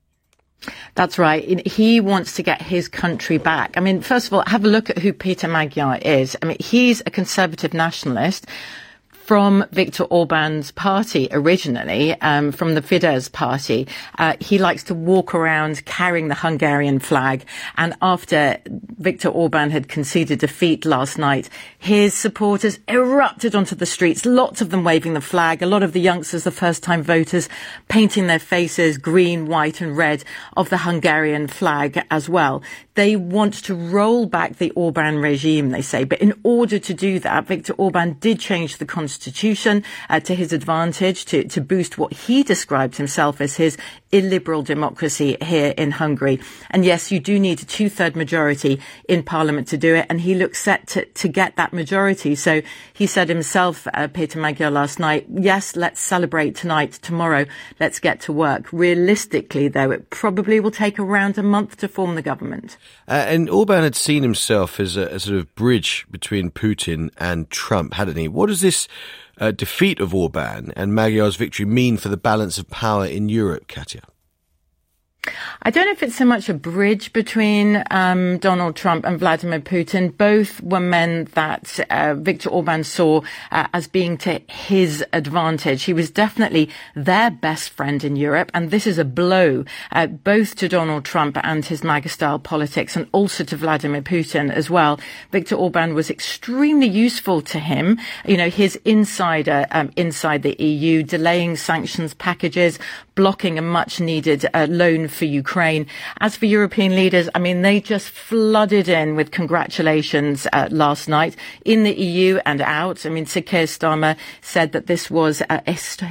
That's right. He wants to get his country back. I mean, first of all, have a look at who Peter Magyar is. I mean, he's a conservative nationalist from Viktor Orban's party originally, from the Fidesz party. He likes to walk around carrying the Hungarian flag. And after Viktor Orban had conceded defeat last night, his supporters erupted onto the streets, lots of them waving the flag, a lot of the youngsters, the first-time voters, painting their faces green, white and red of the Hungarian flag as well. They want to roll back the Orban regime, they say. But in order to do that, Viktor Orban did change the constitution to his advantage, to boost what he described himself as his illiberal democracy here in Hungary. And yes, you do need a 2/3 majority in parliament to do it. And he looks set to get that majority. So he said himself, Peter Magyar, last night, yes, let's celebrate tonight, tomorrow, let's get to work. Realistically, though, it probably will take around a month to form the government. And Orban had seen himself as a sort of bridge between Putin and Trump, hadn't he? What does this defeat of Orban and Magyar's victory mean for the balance of power in Europe, Katya? I don't know if it's so much a bridge between Donald Trump and Vladimir Putin. Both were men that Viktor Orban saw as being to his advantage. He was definitely their best friend in Europe, and this is a blow both to Donald Trump and his MAGA-style politics, and also to Vladimir Putin as well. Viktor Orban was extremely useful to him. You know, his insider inside the EU, delaying sanctions packages, blocking a much-needed loan for Ukraine. As for European leaders, I mean, they just flooded in with congratulations last night in the EU and out. I mean, Sir Keir Starmer said that this was a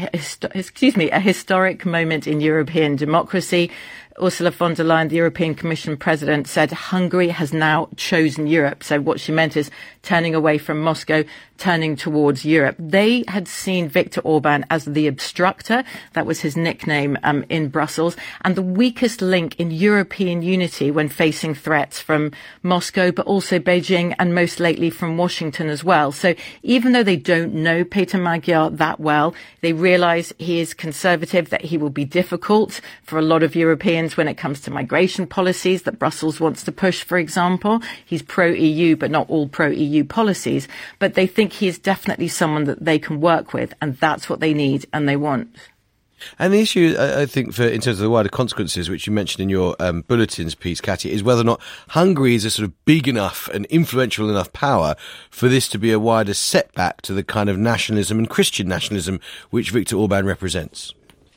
historic moment in European democracy. Ursula von der Leyen, the European Commission President, said Hungary has now chosen Europe. So what she meant is turning away from Moscow, turning towards Europe. They had seen Viktor Orban as the obstructor. That was his nickname in Brussels, and the weakest link in European unity when facing threats from Moscow, but also Beijing, and most lately from Washington as well. So even though they don't know Peter Magyar that well, they realise he is conservative, that he will be difficult for a lot of Europeans when it comes to migration policies that Brussels wants to push, for example. He's pro-EU, but not all pro-EU policies. But they think he is definitely someone that they can work with, and that's what they need and they want. And the issue, I think, in terms of the wider consequences, which you mentioned in your bulletins piece, Katia, is whether or not Hungary is a sort of big enough and influential enough power for this to be a wider setback to the kind of nationalism and Christian nationalism which Viktor Orban represents.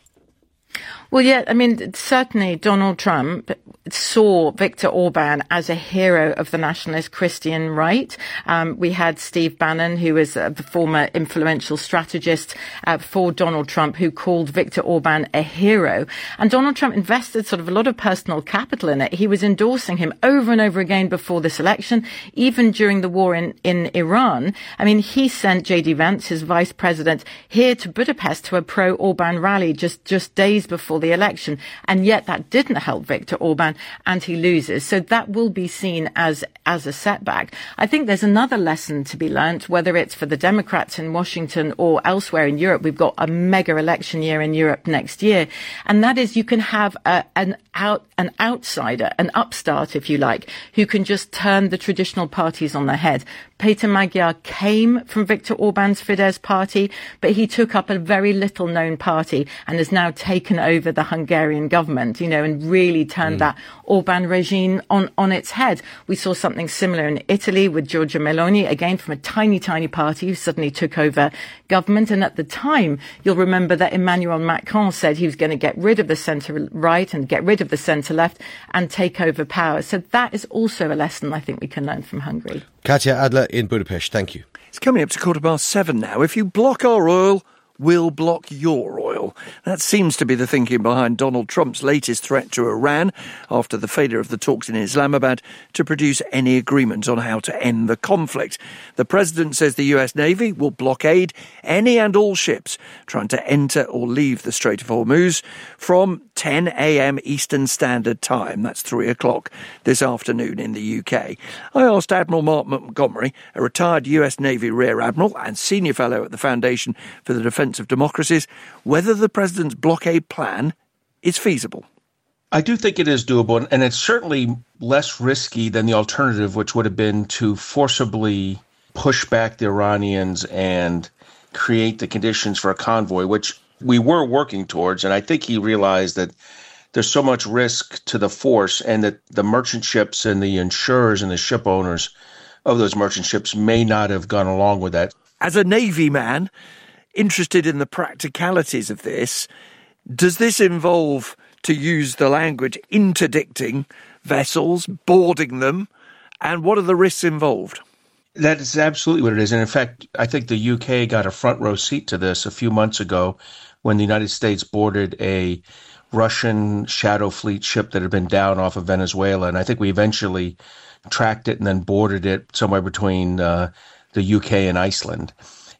Well, yeah, I mean, certainly Donald Trump saw Viktor Orban as a hero of the nationalist Christian right. We had Steve Bannon, who is the former influential strategist for Donald Trump, who called Viktor Orban a hero. And Donald Trump invested sort of a lot of personal capital in it. He was endorsing him over and over again before this election, even during the war in Iran. I mean, he sent J.D. Vance, his vice president, here to Budapest to a pro-Orban rally just days before the election, and yet that didn't help Viktor Orban, and he loses. So that will be seen as a setback. I think there's another lesson to be learnt, whether it's for the Democrats in Washington or elsewhere in Europe. We've got a mega election year in Europe next year, and that is you can have an outsider, an upstart, if you like, who can just turn the traditional parties on their head. Peter Magyar came from Viktor Orban's Fidesz party, but he took up a very little known party and has now taken over the Hungarian government, you know, and really turned that Orban regime on its head. We saw something similar in Italy with Giorgia Meloni, again from a tiny party who suddenly took over government. And at the time, you'll remember that Emmanuel Macron said he was going to get rid of the centre-right and get rid of the centre-left and take over power. So that is also a lesson I think we can learn from Hungary. Katia Adler in Budapest, thank you. It's coming up to 7:15 now. If you block our oil, we'll block your oil. That seems to be the thinking behind Donald Trump's latest threat to Iran after the failure of the talks in Islamabad to produce any agreement on how to end the conflict. The president says the US Navy will blockade any and all ships trying to enter or leave the Strait of Hormuz from 10 a.m. Eastern Standard Time. That's 3 o'clock this afternoon in the UK. I asked Admiral Mark Montgomery, a retired US Navy Rear Admiral and senior fellow at the Foundation for the Defence of Democracies, whether the president's blockade plan is feasible. I do think it is doable, and it's certainly less risky than the alternative, which would have been to forcibly push back the Iranians and create the conditions for a convoy, which we were working towards. And I think he realized that there's so much risk to the force, and that the merchant ships and the insurers and the ship owners of those merchant ships may not have gone along with that. As a Navy man interested in the practicalities of this, does this involve, to use the language, interdicting vessels, boarding them, and what are the risks involved? That is absolutely what it is. And in fact, I think the UK got a front row seat to this a few months ago when the United States boarded a Russian Shadow Fleet ship that had been down off of Venezuela. And I think we eventually tracked it and then boarded it somewhere between the UK and Iceland.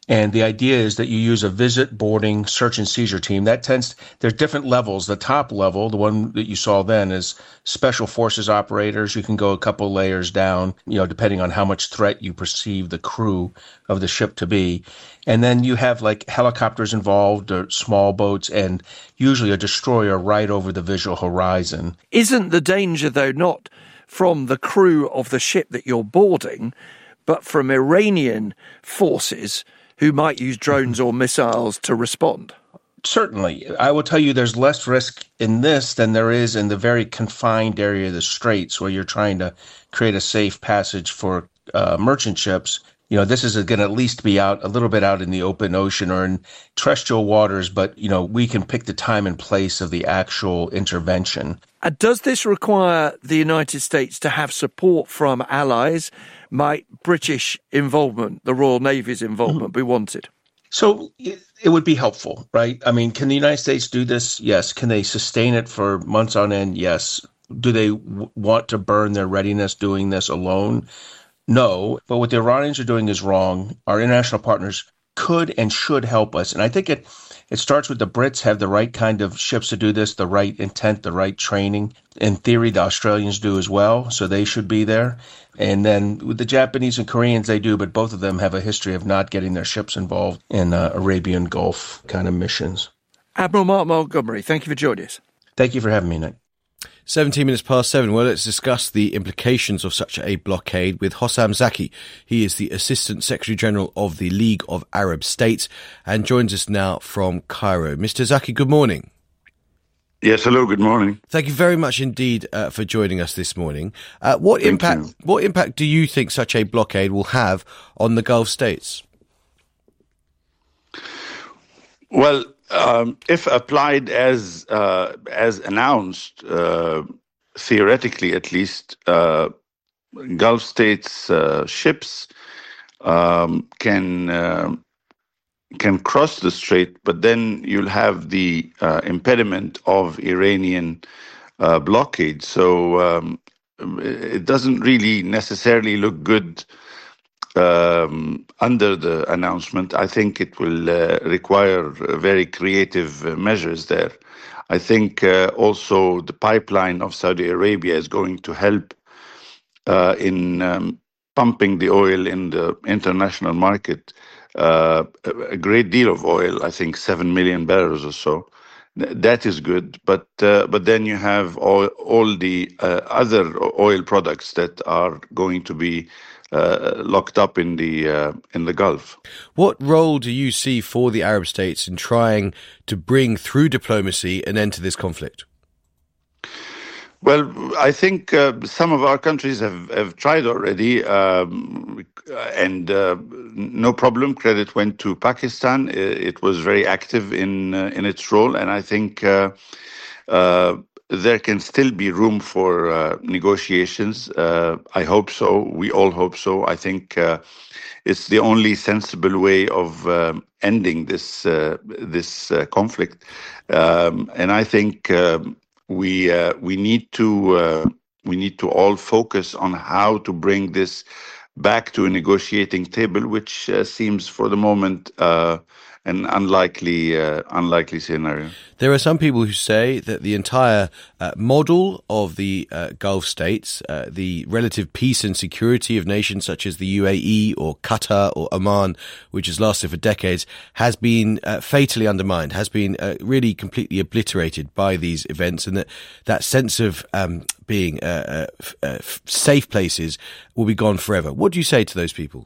And the idea is that you use a visit, boarding, search and seizure team. There's different levels. The top level, the one that you saw then, is special forces operators. You can go a couple layers down, depending on how much threat you perceive the crew of the ship to be. And then you have like helicopters involved or small boats and usually a destroyer right over the visual horizon. Isn't the danger, though, not from the crew of the ship that you're boarding, but from Iranian forces who might use drones or missiles to respond? Certainly. I will tell you there's less risk in this than there is in the very confined area of the Straits where you're trying to create a safe passage for merchant ships. This is going to at least be a little bit out in the open ocean or in terrestrial waters, but, we can pick the time and place of the actual intervention. And does this require the United States to have support from allies? Might British involvement, the Royal Navy's involvement, be wanted? So it would be helpful, right? I mean, can the United States do this? Yes. Can they sustain it for months on end? Yes. Do they want to burn their readiness doing this alone? No. But what the Iranians are doing is wrong. Our international partners could and should help us. And I think it starts with the Brits have the right kind of ships to do this, the right intent, the right training. In theory, the Australians do as well, so they should be there. And then with the Japanese and Koreans, they do, but both of them have a history of not getting their ships involved in Arabian Gulf kind of missions. Admiral Mark Montgomery, thank you for joining us. Thank you for having me, Nick. 17 minutes past 7. Well, let's discuss the implications of such a blockade with Hossam Zaki. He is the Assistant Secretary General of the League of Arab States and joins us now from Cairo. Mr. Zaki, good morning. Yes, hello, good morning. Thank you very much indeed for joining us this morning. What impact do you think such a blockade will have on the Gulf states? Well, if applied as announced, theoretically at least, Gulf states ships can cross the strait, but then you'll have the impediment of Iranian blockade. So it doesn't really necessarily look good under the announcement. I think it will require very creative measures there. I think also the pipeline of Saudi Arabia is going to help in pumping the oil in the international market. A great deal of oil, I think 7 million barrels or so. That is good, but then you have all the other oil products that are going to be locked up in the Gulf. What role do you see for the Arab states in trying to bring through diplomacy an end to this conflict? Well, I think some of our countries have tried already, and no problem. Credit went to Pakistan. It was very active in its role, and I think there can still be room for negotiations. I hope so. We all hope so. I think it's the only sensible way of ending this conflict, and I think. We need to all focus on how to bring this back to a negotiating table, which seems for the moment an unlikely scenario. There are some people who say that the entire model of the Gulf states, the relative peace and security of nations such as the UAE or Qatar or Oman, which has lasted for decades, has been fatally undermined, has been really completely obliterated by these events, and that sense of being safe places will be gone forever. What do you say to those people?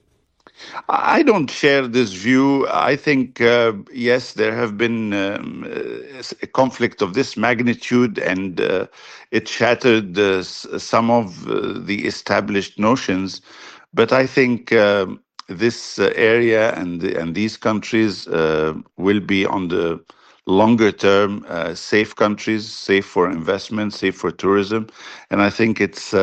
I don't share this view. I think, yes, there have been a conflict of this magnitude, and it shattered some of the established notions. But I think this area and these countries will be on the longer term safe countries, safe for investment, safe for tourism. And I think it's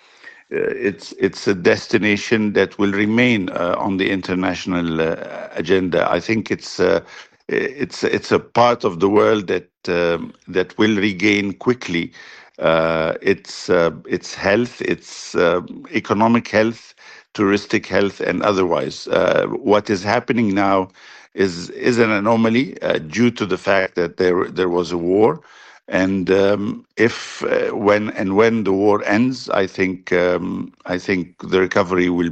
a destination that will remain on the international agenda. I think it's a part of the world that will regain quickly its health, its economic health, touristic health and otherwise. What is happening now is an anomaly due to the fact that there was a war. And when the war ends, I think the recovery will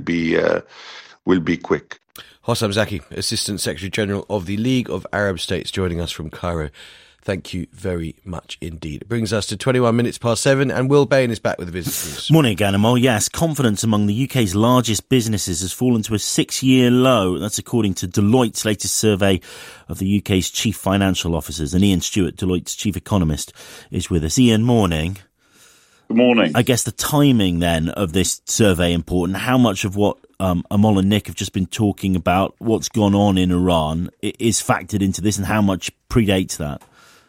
be quick. Hossam Zaki, Assistant Secretary General of the League of Arab States, joining us from Cairo. Thank you very much indeed. It brings us to 21 minutes past 7, and Will Bain is back with the business news. Morning again, Amol. Yes, confidence among the UK's largest businesses has fallen to a 6-year low. That's according to Deloitte's latest survey of the UK's chief financial officers. And Ian Stewart, Deloitte's chief economist, is with us. Ian, morning. Good morning. I guess the timing then of this survey important. How much of what Amol and Nick have just been talking about, what's gone on in Iran, is factored into this, and how much predates that?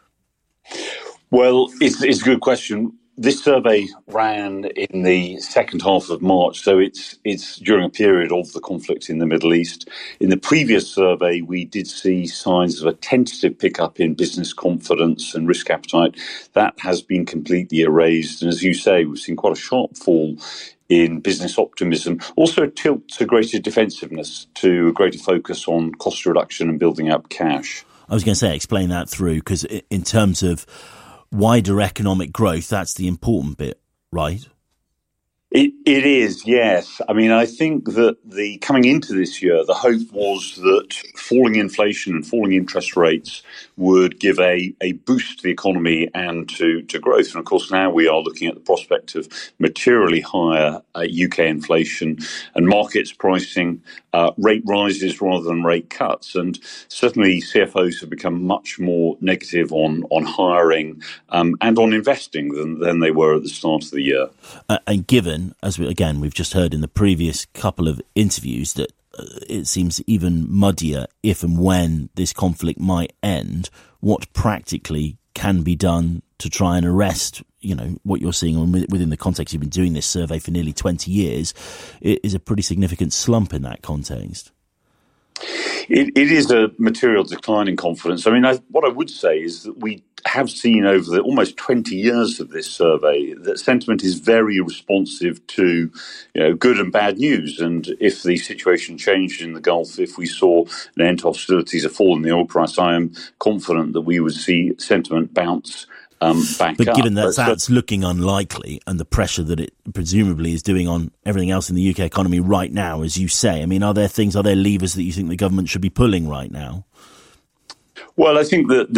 Well, it's a good question. This survey ran in the second half of March, so it's during a period of the conflict in the Middle East. In the previous survey, we did see signs of a tentative pickup in business confidence and risk appetite. That has been completely erased. And as you say, we've seen quite a sharp fall in business optimism, also a tilt to greater defensiveness, to a greater focus on cost reduction and building up cash. I was going to say, explain that through, because in terms of wider economic growth, that's the important bit, right? It is, yes. I mean, I think that coming into this year, the hope was that falling inflation and falling interest rates would give a boost to the economy and to growth. And of course, now we are looking at the prospect of materially higher UK inflation and markets pricing rate rises rather than rate cuts. And certainly CFOs have become much more negative on hiring and on investing than they were at the start of the year. And given, as we've just heard in the previous couple of interviews, that it seems even muddier if and when this conflict might end, what practically can be done to try and arrest, what you're seeing within the context you've been doing this survey for nearly 20 years, is a pretty significant slump in that context. It is a material decline in confidence. I mean, what I would say is that we have seen over the almost 20 years of this survey that sentiment is very responsive to good and bad news. And if the situation changed in the Gulf, if we saw an end to hostilities, a fall in the oil price, I am confident that we would see sentiment bounce back up. But given that that's looking unlikely, and the pressure that it presumably is doing on everything else in the UK economy right now, as you say, I mean, are there levers that you think the government should be pulling right now? Well, I think that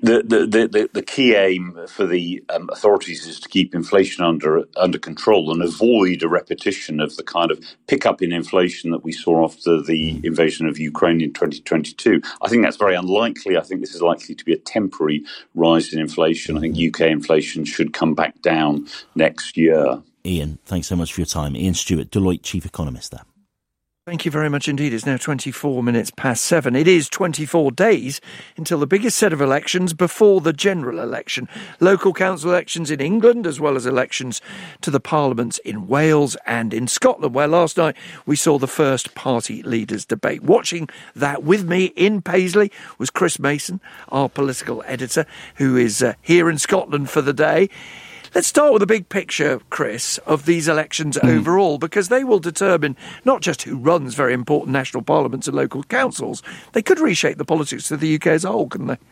the key aim for the authorities is to keep inflation under control and avoid a repetition of the kind of pickup in inflation that we saw after the invasion of Ukraine in 2022. I think that's very unlikely. I think this is likely to be a temporary rise in inflation. I think UK inflation should come back down next year. Ian, thanks so much for your time. Ian Stewart, Deloitte Chief Economist there. Thank you very much indeed. It's now 24 minutes past 7. It is 24 days until the biggest set of elections before the general election. Local council elections in England, as well as elections to the parliaments in Wales and in Scotland, where last night we saw the first party leaders debate. Watching that with me in Paisley was Chris Mason, our political editor, who is here in Scotland for the day. Let's start with the big picture, Chris, of these elections overall, because they will determine not just who runs very important national parliaments and local councils, they could reshape the politics of the UK as a whole, couldn't they?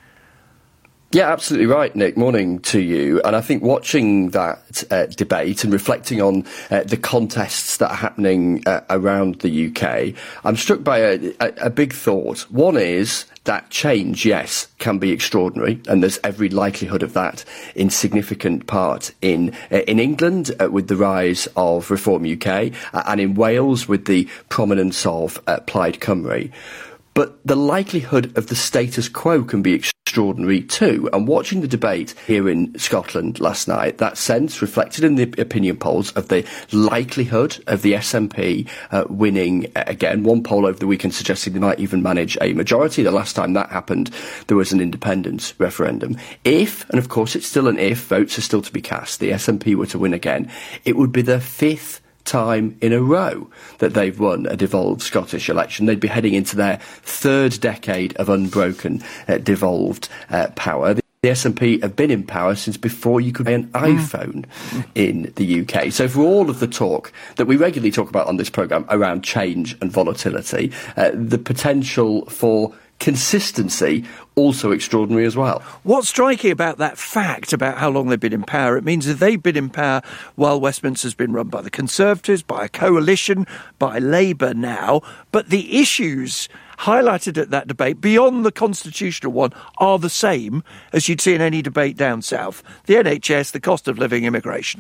Yeah, absolutely right, Nick. Morning to you. And I think watching that debate and reflecting on the contests that are happening around the UK, I'm struck by a big thought. One is that change, yes, can be extraordinary, and there's every likelihood of that in significant part in England with the rise of Reform UK and in Wales with the prominence of Plaid Cymru. But the likelihood of the status quo can be extraordinary too. And watching the debate here in Scotland last night, that sense reflected in the opinion polls of the likelihood of the SNP winning again. One poll over the weekend suggesting they might even manage a majority. The last time that happened, there was an independence referendum. If, and of course it's still an if, votes are still to be cast, the SNP were to win again, it would be the fifth time in a row that they've won a devolved Scottish election. They'd be heading into their third decade of unbroken devolved power. The The SNP have been in power since before you could buy an iPhone in the UK. So for all of the talk that we regularly talk about on this programme around change and volatility, the potential for consistency also extraordinary as well. What's striking about that fact about how long they've been in power, it means that they've been in power while Westminster's been run by the Conservatives, by a coalition, by Labour now, but the issues highlighted at that debate, beyond the constitutional one, are the same as you'd see in any debate down south. The NHS, the cost of living, immigration.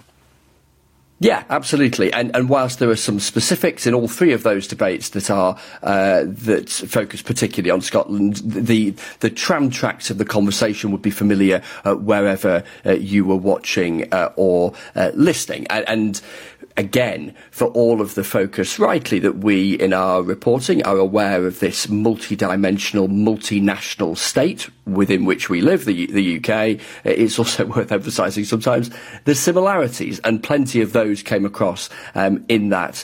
Yeah, absolutely. And whilst there are some specifics in all three of those debates that are that focus particularly on Scotland, the tram tracks of the conversation would be familiar wherever you were watching or listening. And again, for all of the focus, rightly, that we in our reporting are aware of this multi-dimensional, multinational state within which we live, the UK, it's also worth emphasising sometimes the similarities, and plenty of those came across in that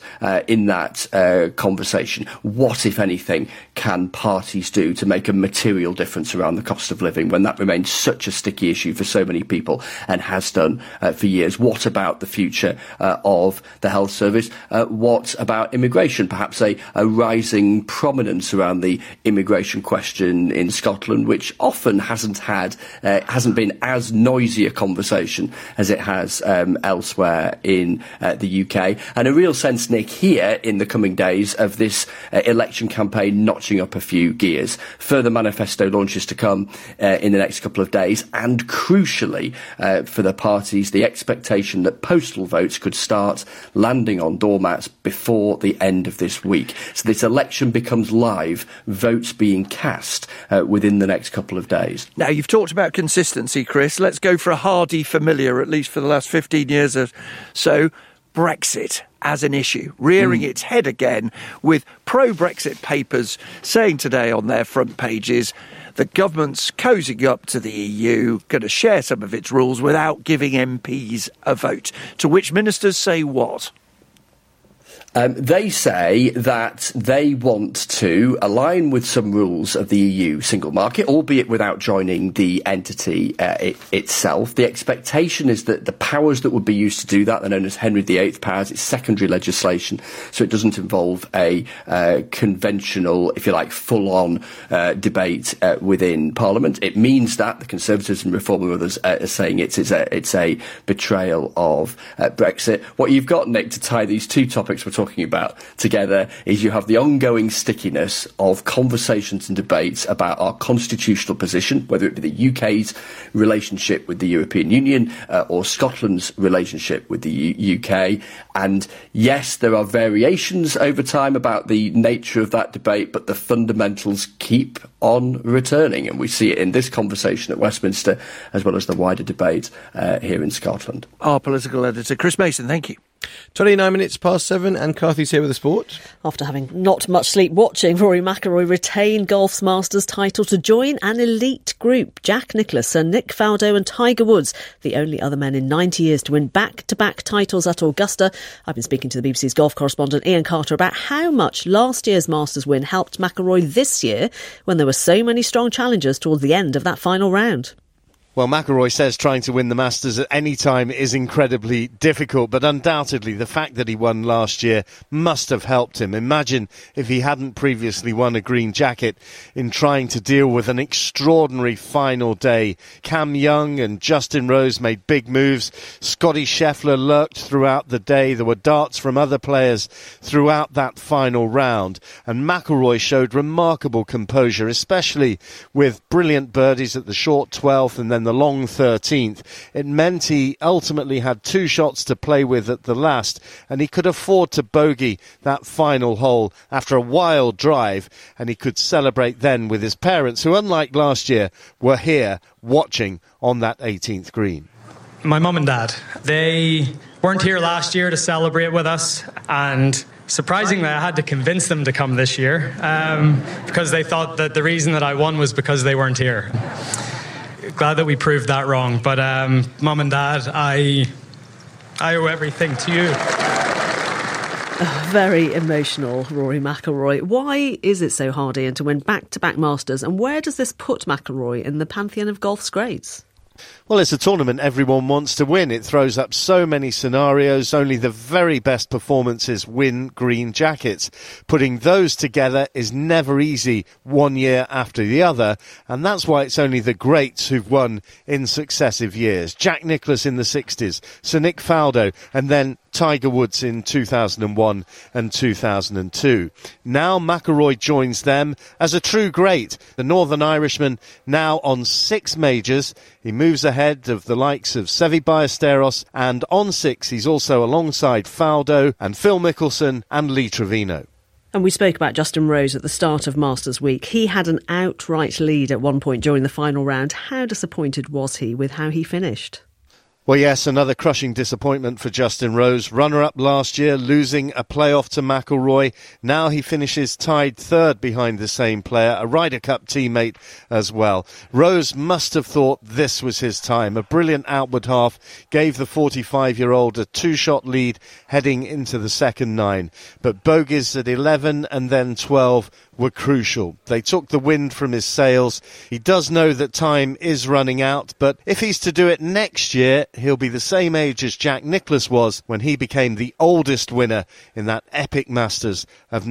conversation. What, if anything, can parties do to make a material difference around the cost of living when that remains such a sticky issue for so many people and has done for years? What about the future of the health service? What about immigration? Perhaps a rising prominence around the immigration question in Scotland, which often hasn't been as noisy a conversation as it has elsewhere in the UK. And a real sense, Nick, here in the coming days of this election campaign notching up a few gears. Further manifesto launches to come in the next couple of days, and crucially for the parties, the expectation that postal votes could start landing on doormats before the end of this week. So this election becomes live, votes being cast within the next couple of days. Now, you've talked about consistency, Chris. Let's go for a hardy familiar, at least for the last 15 years or so. Brexit as an issue, rearing its head again, with pro-Brexit papers saying today on their front pages the government's cosing up to the EU, going to share some of its rules without giving MPs a vote. To which ministers say what? They say that they want to align with some rules of the EU single market, albeit without joining the entity itself. The expectation is that the powers that would be used to do that, they're known as Henry VIII powers, it's secondary legislation, so it doesn't involve a conventional, if you like, full-on debate within Parliament. It means that the Conservatives and Reform and others are saying it's a betrayal of Brexit. What you've got, Nick, to tie these two topics we're talking about together is you have the ongoing stickiness of conversations and debates about our constitutional position, whether it be the UK's relationship with the European Union or Scotland's relationship with the UK. And yes, there are variations over time about the nature of that debate, but the fundamentals keep on returning. And we see it in this conversation at Westminster as well as the wider debate here in Scotland. Our political editor, Chris Mason, thank you. 29 minutes past 7 and Carthy's here with the sport. After having not much sleep watching, Rory McIlroy retained golf's Masters title to join an elite group. Jack Nicklaus, Sir Nick Faldo and Tiger Woods, the only other men in 90 years to win back-to-back titles at Augusta. I've been speaking to the BBC's golf correspondent Ian Carter about how much last year's Masters win helped McIlroy this year when there were so many strong challengers towards the end of that final round. Well, McIlroy says trying to win the Masters at any time is incredibly difficult, but undoubtedly the fact that he won last year must have helped him. Imagine if he hadn't previously won a green jacket in trying to deal with an extraordinary final day. Cam Young and Justin Rose made big moves. Scotty Scheffler lurked throughout the day. There were darts from other players throughout that final round. And McIlroy showed remarkable composure, especially with brilliant birdies at the short 12th and then the long 13th. It meant he ultimately had two shots to play with at the last, and he could afford to bogey that final hole after a wild drive, and he could celebrate then with his parents, who, unlike last year, were here watching on that 18th green. My mum and dad, they weren't here last year to celebrate with us, and surprisingly, I had to convince them to come this year because they thought that the reason that I won was because they weren't here. Glad that we proved that wrong, but Mum and Dad, I owe everything to you. Very emotional, Rory McIlroy. Why is it so hard, Ian, to win back-to-back Masters, and where does this put McIlroy in the pantheon of golf's greats? Well, it's a tournament everyone wants to win. It throws up so many scenarios. Only the very best performances win green jackets. Putting those together is never easy 1 year after the other, and that's why it's only the greats who've won in successive years. Jack Nicklaus in the 60s, Sir Nick Faldo, and then Tiger Woods in 2001 and 2002. Now McIlroy joins them as a true great. The Northern Irishman now on 6 majors. He moves ahead of the likes of Seve Ballesteros, and on 6 he's also alongside Faldo and Phil Mickelson and Lee Trevino. And we spoke about Justin Rose at the start of Masters Week. He had an outright lead at one point during the final round. How disappointed was he with how he finished? Well, yes, another crushing disappointment for Justin Rose. Runner-up last year, losing a playoff to McIlroy. Now he finishes tied third behind the same player, a Ryder Cup teammate as well. Rose must have thought this was his time. A brilliant outward half gave the 45-year-old a 2-shot lead heading into the second 9. But bogeys at 11 and then 12 were crucial. They took the wind from his sails. He does know that time is running out, but if he's to do it next year, he'll be the same age as Jack Nicklaus was when he became the oldest winner in that epic Masters of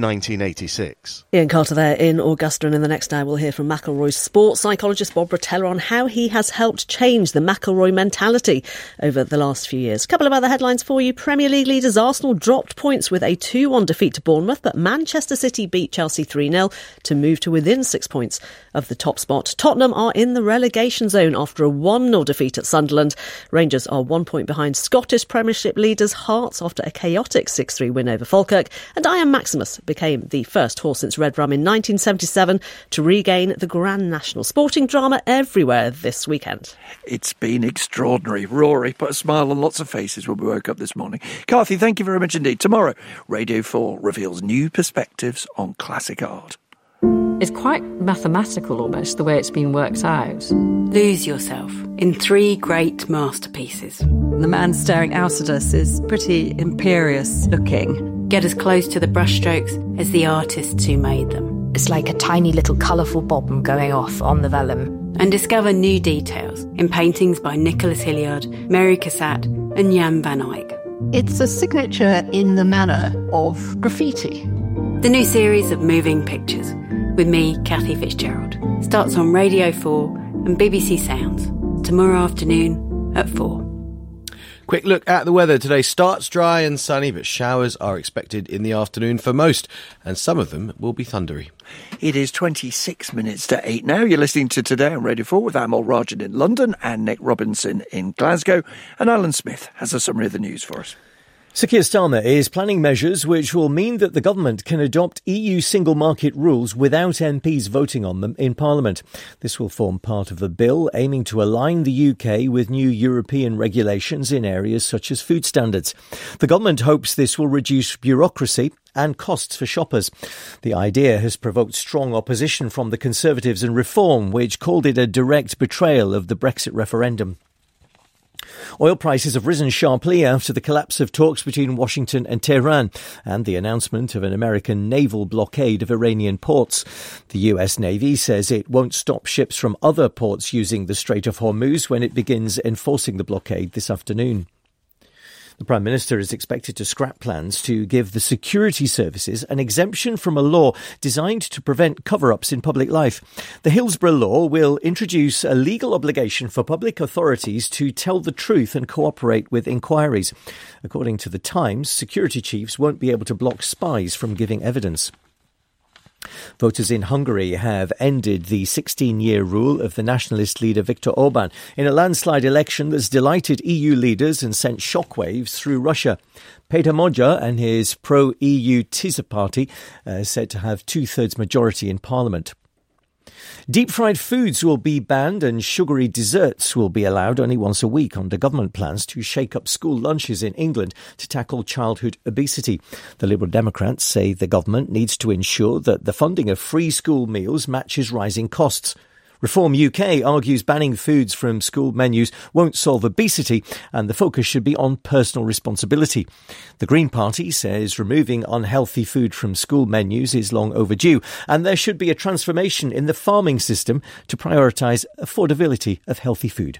1986. Ian Carter there in Augusta, and in the next hour we'll hear from McIlroy's sports psychologist Bob Rotella on how he has helped change the McIlroy mentality over the last few years. A couple of other headlines for you. Premier League leaders Arsenal dropped points with a 2-1 defeat to Bournemouth, but Manchester City beat Chelsea 3-0 to move to within 6 points of the top spot. Tottenham are in the relegation zone after a 1-0 defeat at Sunderland. Rangers are 1 point behind Scottish Premiership leaders Hearts after a chaotic 6-3 win over Falkirk. And Ian Maximus became the first horse since Red Rum in 1977 to regain the Grand National. Sporting drama everywhere this weekend. It's been extraordinary. Rory put a smile on lots of faces when we woke up this morning. Carthy, thank you very much indeed. Tomorrow, Radio 4 reveals new perspectives on classic art. It's quite mathematical almost, the way it's been worked out. Lose yourself in 3 great masterpieces. The man staring out at us is pretty imperious looking. Get as close to the brushstrokes as the artists who made them. It's like a tiny little colourful bomb going off on the vellum. And discover new details in paintings by Nicholas Hilliard, Mary Cassatt and Jan van Eyck. It's a signature in the manner of graffiti. The new series of Moving Pictures with me, Kathy Fitzgerald, starts on Radio 4 and BBC Sounds tomorrow afternoon at 4. Quick look at the weather. Today starts dry and sunny, but showers are expected in the afternoon for most, and some of them will be thundery. It is 26 minutes to 8 now. You're listening to Today on Radio 4 with Amol Rajan in London and Nick Robinson in Glasgow, and Alan Smith has a summary of the news for us. Sir Keir Starmer is planning measures which will mean that the government can adopt EU single market rules without MPs voting on them in Parliament. This will form part of a bill aiming to align the UK with new European regulations in areas such as food standards. The government hopes this will reduce bureaucracy and costs for shoppers. The idea has provoked strong opposition from the Conservatives and Reform, which called it a direct betrayal of the Brexit referendum. Oil prices have risen sharply after the collapse of talks between Washington and Tehran and the announcement of an American naval blockade of Iranian ports. The US Navy says it won't stop ships from other ports using the Strait of Hormuz when it begins enforcing the blockade this afternoon. The Prime Minister is expected to scrap plans to give the security services an exemption from a law designed to prevent cover-ups in public life. The Hillsborough law will introduce a legal obligation for public authorities to tell the truth and cooperate with inquiries. According to The Times, security chiefs won't be able to block spies from giving evidence. Voters in Hungary have ended the 16-year rule of the nationalist leader Viktor Orban in a landslide election that's delighted EU leaders and sent shockwaves through Russia. Peter Magyar and his pro-EU Tisza party are said to have 2/3 majority in Parliament. Deep-fried foods will be banned and sugary desserts will be allowed only once a week under government plans to shake up school lunches in England to tackle childhood obesity. The Liberal Democrats say the government needs to ensure that the funding of free school meals matches rising costs. Reform UK argues banning foods from school menus won't solve obesity and the focus should be on personal responsibility. The Green Party says removing unhealthy food from school menus is long overdue and there should be a transformation in the farming system to prioritise affordability of healthy food.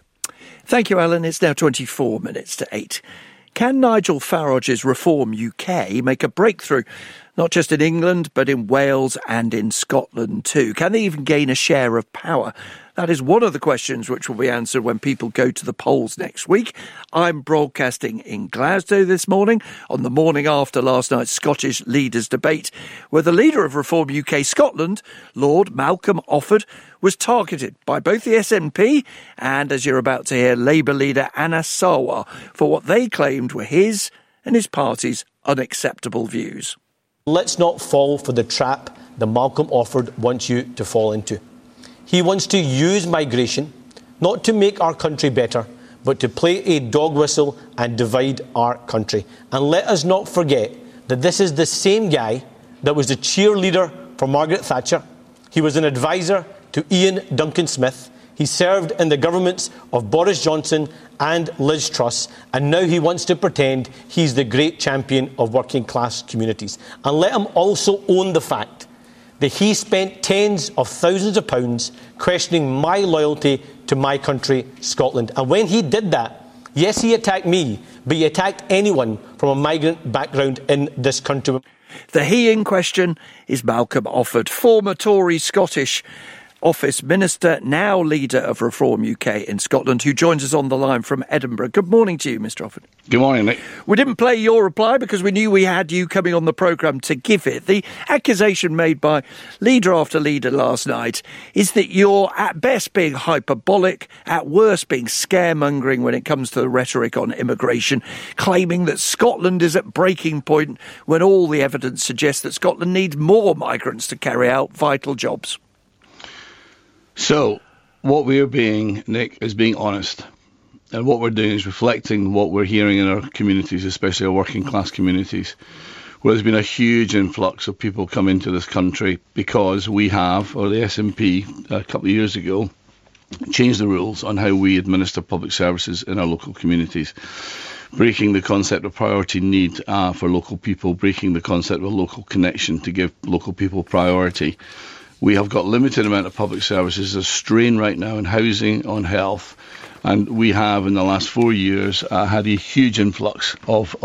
Thank you, Alan. It's now 24 minutes to 8. Can Nigel Farage's Reform UK make a breakthrough, not just in England, but in Wales and in Scotland too? Can they even gain a share of power? That is one of the questions which will be answered when people go to the polls next week. I'm broadcasting in Glasgow this morning, on the morning after last night's Scottish leaders' debate, where the leader of Reform UK Scotland, Lord Malcolm Offord, was targeted by both the SNP and, as you're about to hear, Labour leader Anna Sarwar for what they claimed were his and his party's unacceptable views. Let's not fall for the trap that Malcolm Offord wants you to fall into. He wants to use migration, not to make our country better, but to play a dog whistle and divide our country. And let us not forget that this is the same guy that was the cheerleader for Margaret Thatcher. He was an advisor to Ian Duncan Smith. He served in the governments of Boris Johnson and Liz Truss, and now he wants to pretend he's the great champion of working class communities. And let him also own the fact that he spent tens of thousands of pounds questioning my loyalty to my country, Scotland. And when he did that, yes, he attacked me, but he attacked anyone from a migrant background in this country. The he in question is Malcolm Offord, former Tory Scottish Office Minister, now leader of Reform UK in Scotland, who joins us on the line from Edinburgh. Good morning to you, Mr Offord. Good morning, Nick. We didn't play your reply because we knew we had you coming on the programme to give it. The accusation made by leader after leader last night is that you're at best being hyperbolic, at worst being scaremongering when it comes to the rhetoric on immigration, claiming that Scotland is at breaking point when all the evidence suggests that Scotland needs more migrants to carry out vital jobs. So, what we're being, Nick, is being honest. And what we're doing is reflecting what we're hearing in our communities, especially our working class communities, where there's been a huge influx of people coming to this country because we have, or the SNP, a couple of years ago, changed the rules on how we administer public services in our local communities, breaking the concept of priority need for local people, breaking the concept of local connection to give local people priority. We have got limited amount of public services. There's a strain right now in housing, on health, and we have in the last 4 years had a huge influx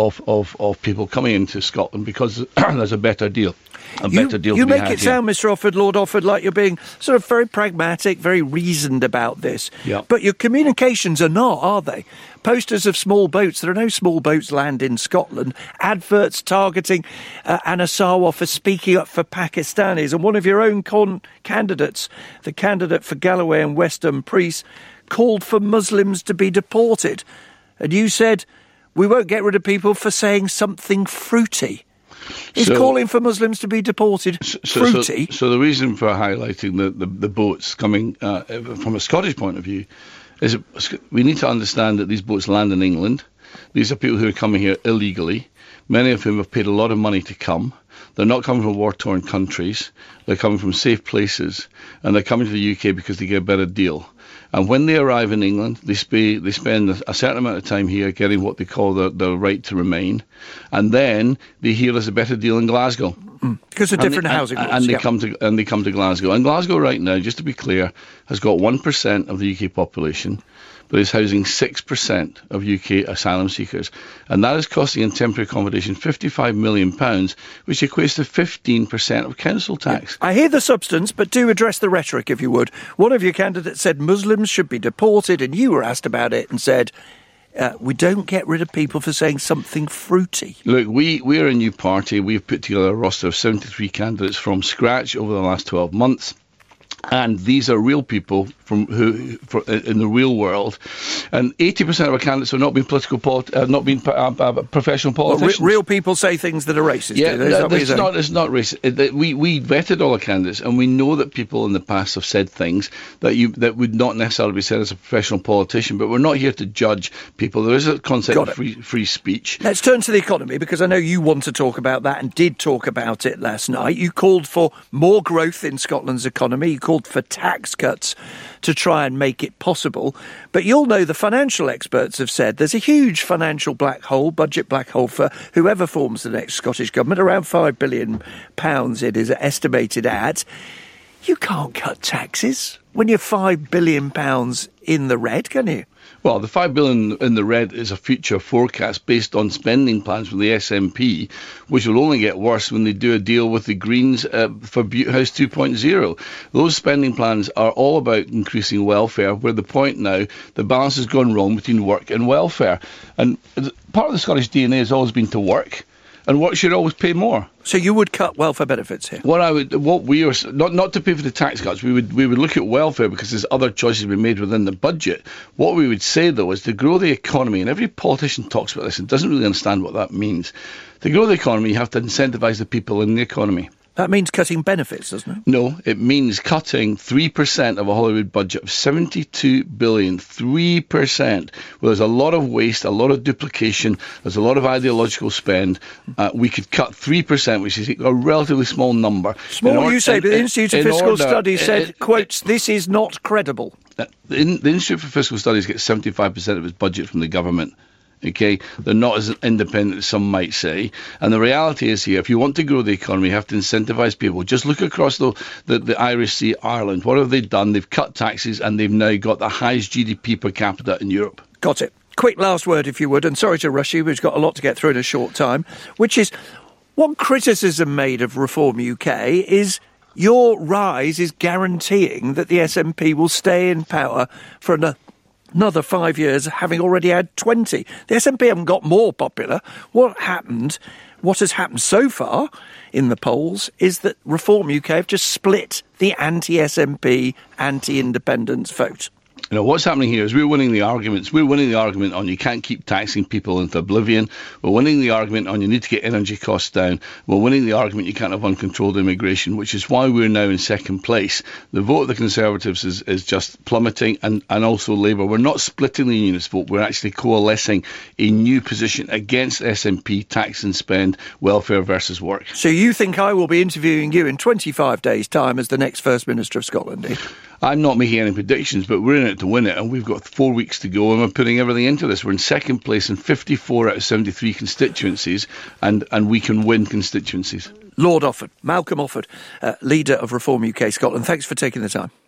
of people coming into Scotland because there's a better deal. You make it sound, Mr Offord, Lord Offord, like you're being sort of very pragmatic, very reasoned about this. Yeah. But your communications are not, are they? Posters of small boats. There are no small boats land in Scotland. Adverts targeting Anna Sarwar for speaking up for Pakistanis. And one of your own candidates, the candidate for Galloway and West Dumfries, called for Muslims to be deported. And you said, we won't get rid of people for saying something fruity. Is calling for Muslims to be deported fruity? So the reason for highlighting the boats coming from a Scottish point of view is we need to understand that these boats land in England. These are people who are coming here illegally, many of whom have paid a lot of money to come. They're not coming from war-torn countries. They're coming from safe places, and they're coming to the UK because they get a better deal. And when they arrive in England, they spend a certain amount of time here getting what they call the right to remain. And then they hear there's a better deal in Glasgow. Because of different housing rules. And they come to Glasgow. And Glasgow right now, just to be clear, has got 1% of the UK population, but is housing 6% of UK asylum seekers. And that is costing in temporary accommodation £55 million, which equates to 15% of council tax. I hear the substance, but do address the rhetoric, if you would. One of your candidates said Muslims should be deported, and you were asked about it and said, we don't get rid of people for saying something fruity. Look, we're a new party. We've put together a roster of 73 candidates from scratch over the last 12 months. And these are real people in the real world, and 80% of our candidates have not been professional politicians. Real people say things that are racist. Yeah, it's not racist. We vetted all our candidates, and we know that people in the past have said things that would not necessarily be said as a professional politician. But we're not here to judge people. There is a concept of free speech. Let's turn to the economy, because I know you want to talk about that and did talk about it last night. You called for more growth in Scotland's economy. You called for tax cuts to try and make it possible. But you'll know the financial experts have said there's a huge financial black hole, budget black hole, for whoever forms the next Scottish government, around £5 billion it is estimated at. You can't cut taxes when you're £5 billion in the red, can you? Well, the $5 billion in the red is a future forecast based on spending plans from the SNP, which will only get worse when they do a deal with the Greens for Butte House 2.0. Those spending plans are all about increasing welfare, where the point now, the balance has gone wrong between work and welfare. And part of the Scottish DNA has always been to work, and work should always pay more. So you would cut welfare benefits here? Not to pay for the tax cuts. We would look at welfare because there's other choices we made within the budget. What we would say though is to grow the economy, and every politician talks about this and doesn't really understand what that means. To grow the economy, you have to incentivise the people in the economy. That means cutting benefits, doesn't it? No, it means cutting 3% of a Hollywood budget of $72 billion. 3%. Well, there's a lot of waste, a lot of duplication, there's a lot of ideological spend. We could cut 3%, which is a relatively small number. Small, you say, but the Institute of Fiscal Studies said, quotes, this is not credible. The Institute for Fiscal Studies gets 75% of its budget from the government. Okay, they're not as independent as some might say. And the reality is here, if you want to grow the economy, you have to incentivise people. Just look across the Irish Sea, Ireland. What have they done? They've cut taxes and they've now got the highest GDP per capita in Europe. Got it. Quick last word, if you would, and sorry to rush you, we've got a lot to get through in a short time, which is, one criticism made of Reform UK is your rise is guaranteeing that the SNP will stay in power for another 5 years, having already had 20. The SNP haven't got more popular. What has happened so far in the polls is that Reform UK have just split the anti-SNP, anti-independence vote. You know, what's happening here is we're winning the arguments. We're winning the argument on you can't keep taxing people into oblivion. We're winning the argument on you need to get energy costs down. We're winning the argument you can't have uncontrolled immigration, which is why we're now in second place. The vote of the Conservatives is just plummeting, and also Labour. We're not splitting the unionist vote. We're actually coalescing a new position against SNP, tax and spend, welfare versus work. So you think I will be interviewing you in 25 days' time as the next First Minister of Scotland, eh? I'm not making any predictions, but we're in it to win it, and we've got 4 weeks to go, and we're putting everything into this. We're in second place in 54 out of 73 constituencies, and we can win constituencies. Lord Offord, Malcolm Offord, leader of Reform UK Scotland, thanks for taking the time.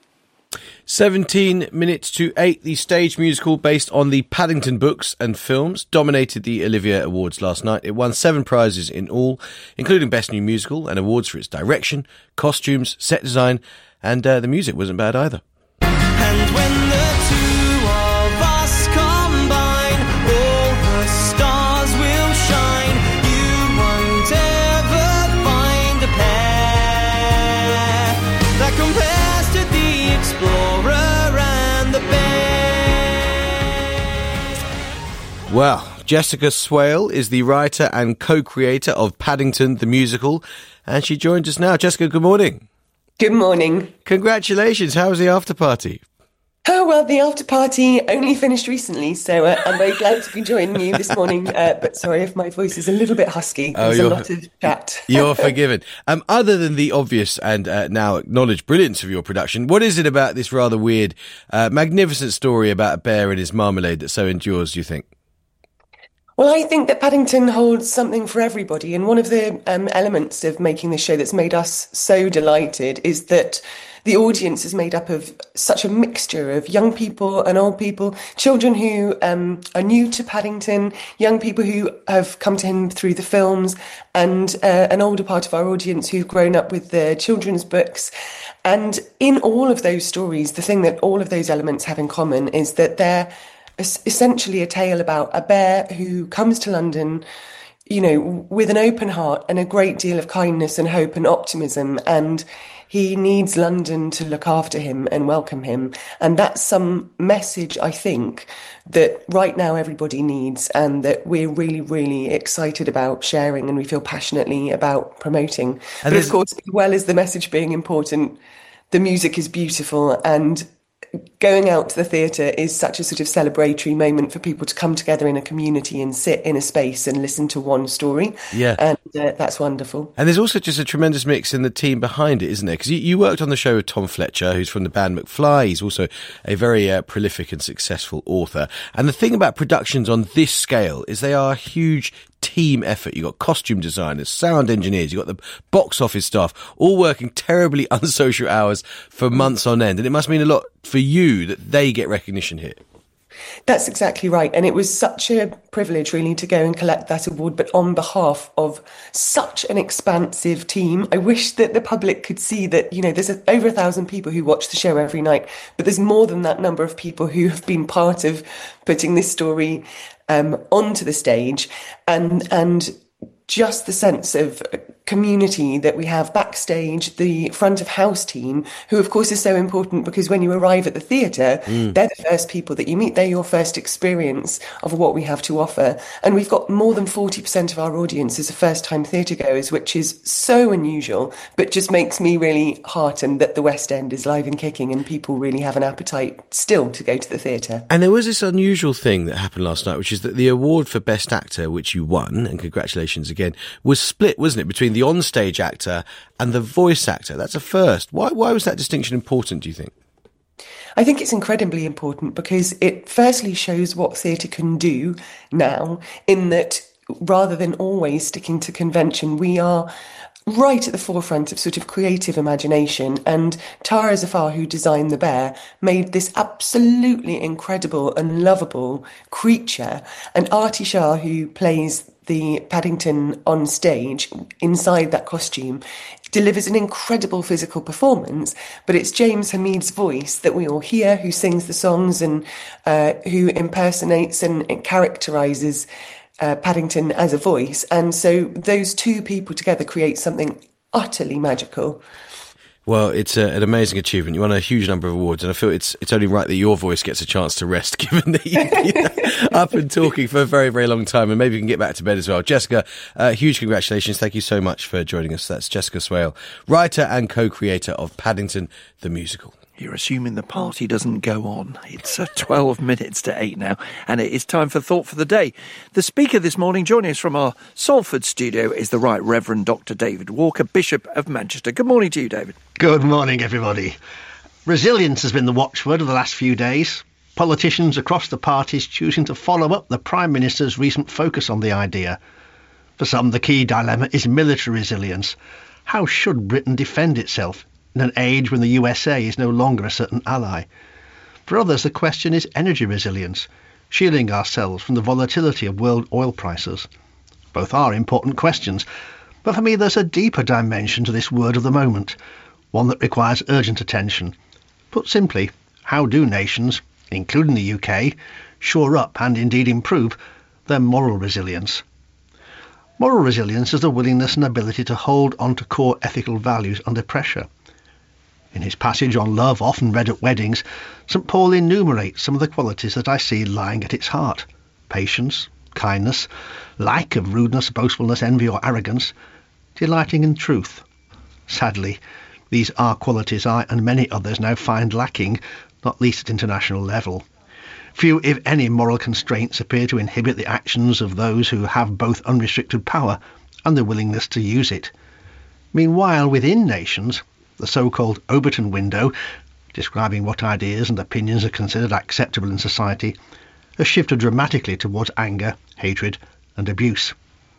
17 minutes to 8, the stage musical based on the Paddington books and films dominated the Olivier Awards last night. It won 7 prizes in all, including Best New Musical and awards for its direction, costumes, set design, and the music wasn't bad either. And when the two of us combine, all the stars will shine. You won't ever find a pair that compares to the Explorer and the Bear. Well, Jessica Swale is the writer and co-creator of Paddington the Musical, and she joins us now. Jessica, good morning. Good morning. Congratulations. How was the after party? Oh, well, the after party only finished recently, so I'm very glad to be joining you this morning. But sorry if my voice is a little bit husky. There's a lot of chat. You're forgiven. Other than the obvious and now acknowledged brilliance of your production, what is it about this rather weird, magnificent story about a bear and his marmalade that so endures, do you think? Well, I think that Paddington holds something for everybody. And one of the elements of making this show that's made us so delighted is that the audience is made up of such a mixture of young people and old people, children who are new to Paddington, young people who have come to him through the films, and an older part of our audience who've grown up with the children's books. And in all of those stories, the thing that all of those elements have in common is that they're essentially a tale about a bear who comes to London, you know, with an open heart and a great deal of kindness and hope and optimism, and he needs London to look after him and welcome him. And that's some message, I think, that right now everybody needs, and that we're really, really excited about sharing and we feel passionately about promoting. But of course, as well as the message being important, the music is beautiful, and going out to the theatre is such a sort of celebratory moment for people to come together in a community and sit in a space and listen to one story. Yeah. And that's wonderful. And there's also just a tremendous mix in the team behind it, isn't there? Because you worked on the show with Tom Fletcher, who's from the band McFly. He's also a very prolific and successful author. And the thing about productions on this scale is they are huge team effort. You've got costume designers, sound engineers, you've got the box office staff, all working terribly unsocial hours for months on end. And it must mean a lot for you that they get recognition here. That's exactly right. And it was such a privilege, really, to go and collect that award, but on behalf of such an expansive team. I wish that the public could see that, there's over 1,000 people who watch the show every night, but there's more than that number of people who have been part of putting this story onto the stage, and just the sense of community that we have backstage, the front of house team, who of course is so important because when you arrive at the theatre, they're the first people that you meet. They're your first experience of what we have to offer. And we've got more than 40% of our audience as first-time theatre goers, which is so unusual, but just makes me really heartened that the West End is live and kicking and people really have an appetite still to go to the theatre. And there was this unusual thing that happened last night, which is that the award for Best Actor, which you won, and congratulations again, was split, wasn't it, between the on-stage actor and the voice actor. That's a first. Why was that distinction important, do you think? I think it's incredibly important because it firstly shows what theatre can do now, in that rather than always sticking to convention, we are right at the forefront of sort of creative imagination. And Tara Zafar, who designed The Bear, made this absolutely incredible and lovable creature. And Artie Shah, who plays the Paddington on stage inside that costume, delivers an incredible physical performance, but it's James Hamid's voice that we all hear, who sings the songs and who impersonates and characterises Paddington as a voice. And so those two people together create something utterly magical. Well, it's an amazing achievement. You won a huge number of awards, and I feel it's only right that your voice gets a chance to rest, given that you've been up and talking for a very, very long time, and maybe you can get back to bed as well. Jessica, huge congratulations. Thank you so much for joining us. That's Jessica Swale, writer and co-creator of Paddington the Musical. You're assuming the party doesn't go on. It's 12 minutes to 8 now, and it is time for Thought for the Day. The speaker this morning, joining us from our Salford studio, is the Right Reverend Dr. David Walker, Bishop of Manchester. Good morning to you, David. Good morning, everybody. Resilience has been the watchword of the last few days. Politicians across the parties choosing to follow up the Prime Minister's recent focus on the idea. For some, the key dilemma is military resilience. How should Britain defend itself in an age when the USA is no longer a certain ally? For others, the question is energy resilience, shielding ourselves from the volatility of world oil prices. Both are important questions, but for me there's a deeper dimension to this word of the moment, one that requires urgent attention. Put simply, how do nations, including the UK, shore up and indeed improve their moral resilience? Moral resilience is the willingness and ability to hold on to core ethical values under pressure. In his passage on love, often read at weddings, St. Paul enumerates some of the qualities that I see lying at its heart: patience, kindness, lack of rudeness, boastfulness, envy or arrogance, delighting in truth. Sadly, these are qualities I and many others now find lacking, not least at international level. Few, if any, moral constraints appear to inhibit the actions of those who have both unrestricted power and the willingness to use it. Meanwhile, within nations, the so-called Overton window, describing what ideas and opinions are considered acceptable in society, has shifted dramatically towards anger, hatred and abuse.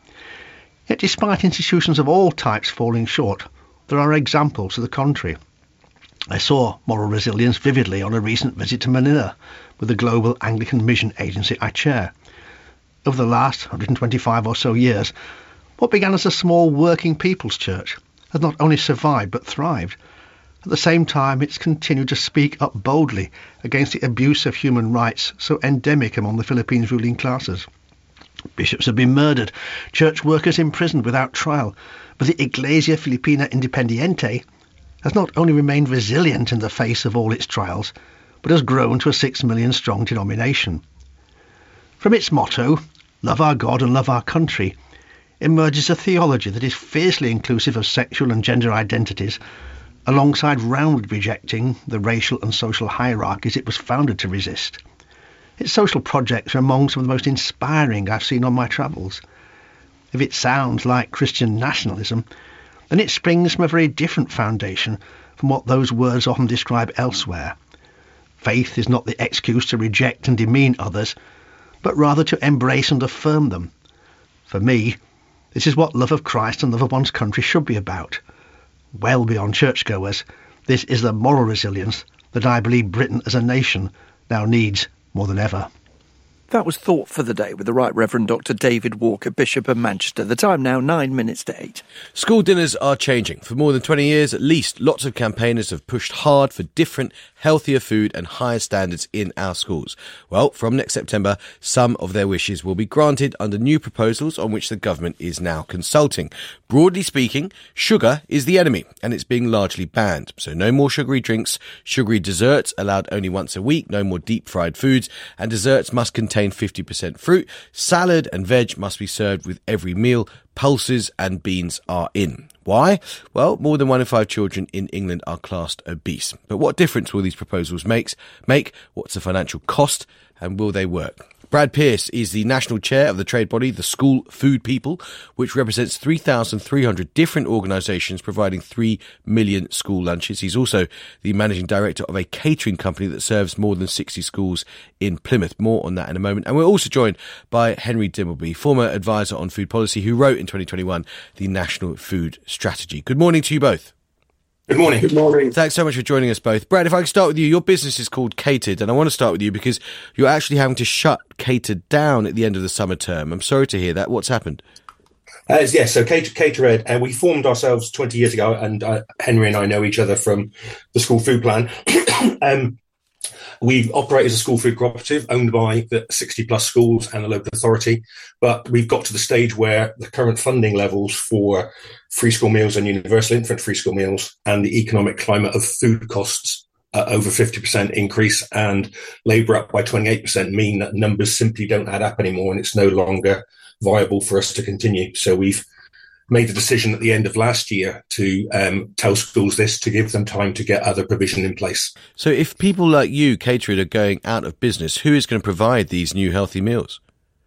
Yet despite institutions of all types falling short, there are examples to the contrary. I saw moral resilience vividly on a recent visit to Manila with the Global Anglican Mission Agency I chair. Over the last 125 or so years, what began as a small working people's church has not only survived but thrived. At the same time, it's continued to speak up boldly against the abuse of human rights so endemic among the Philippines' ruling classes. Bishops have been murdered, church workers imprisoned without trial, but the Iglesia Filipina Independiente has not only remained resilient in the face of all its trials, but has grown to a 6 million strong denomination. From its motto, "Love our God and love our country," emerges a theology that is fiercely inclusive of sexual and gender identities, alongside roundly rejecting the racial and social hierarchies it was founded to resist. Its social projects are among some of the most inspiring I've seen on my travels. If it sounds like Christian nationalism, then it springs from a very different foundation from what those words often describe elsewhere. Faith is not the excuse to reject and demean others, but rather to embrace and affirm them. For me, this is what love of Christ and love of one's country should be about. Well beyond churchgoers, this is the moral resilience that I believe Britain as a nation now needs more than ever. That was Thought for the Day with the Right Reverend Dr. David Walker, Bishop of Manchester. The time now 8:09. School dinners are changing. For more than 20 years at least, lots of campaigners have pushed hard for different, healthier food and higher standards in our schools. Well, from next September, some of their wishes will be granted under new proposals on which the government is now consulting. Broadly speaking, sugar is the enemy and it's being largely banned. So no more sugary drinks, sugary desserts allowed only once a week, no more deep fried foods, and desserts must contain 50% fruit. Salad and veg must be served with every meal. Pulses and beans are in. Why? Well, more than 1 in 5 children in England are classed obese. But what difference will these proposals make? What's the financial cost? And will they work? Brad Pearce is the national chair of the trade body, the School Food People, which represents 3,300 different organisations providing 3 million school lunches. He's also the managing director of a catering company that serves more than 60 schools in Plymouth. More on that in a moment. And we're also joined by Henry Dimbleby, former advisor on food policy, who wrote in 2021 the National Food Strategy. Good morning to you both. Good morning. Good morning. Thanks so much for joining us both. Brad, if I can start with you, your business is called Catered, and I want to start with you because you're actually having to shut Catered down at the end of the summer term. I'm sorry to hear that. What's happened? Yes, so Catered, we formed ourselves 20 years ago, and Henry and I know each other from the school food plan. We operate as a school food cooperative owned by the 60-plus schools and the local authority, but we've got to the stage where the current funding levels for free school meals and universal infant free school meals and the economic climate of food costs over 50% increase and labour up by 28% mean that numbers simply don't add up anymore, and it's no longer viable for us to continue. So we've made the decision at the end of last year to tell schools this to give them time to get other provision in place. So if people like you, Catered, are going out of business, who is going to provide these new healthy meals?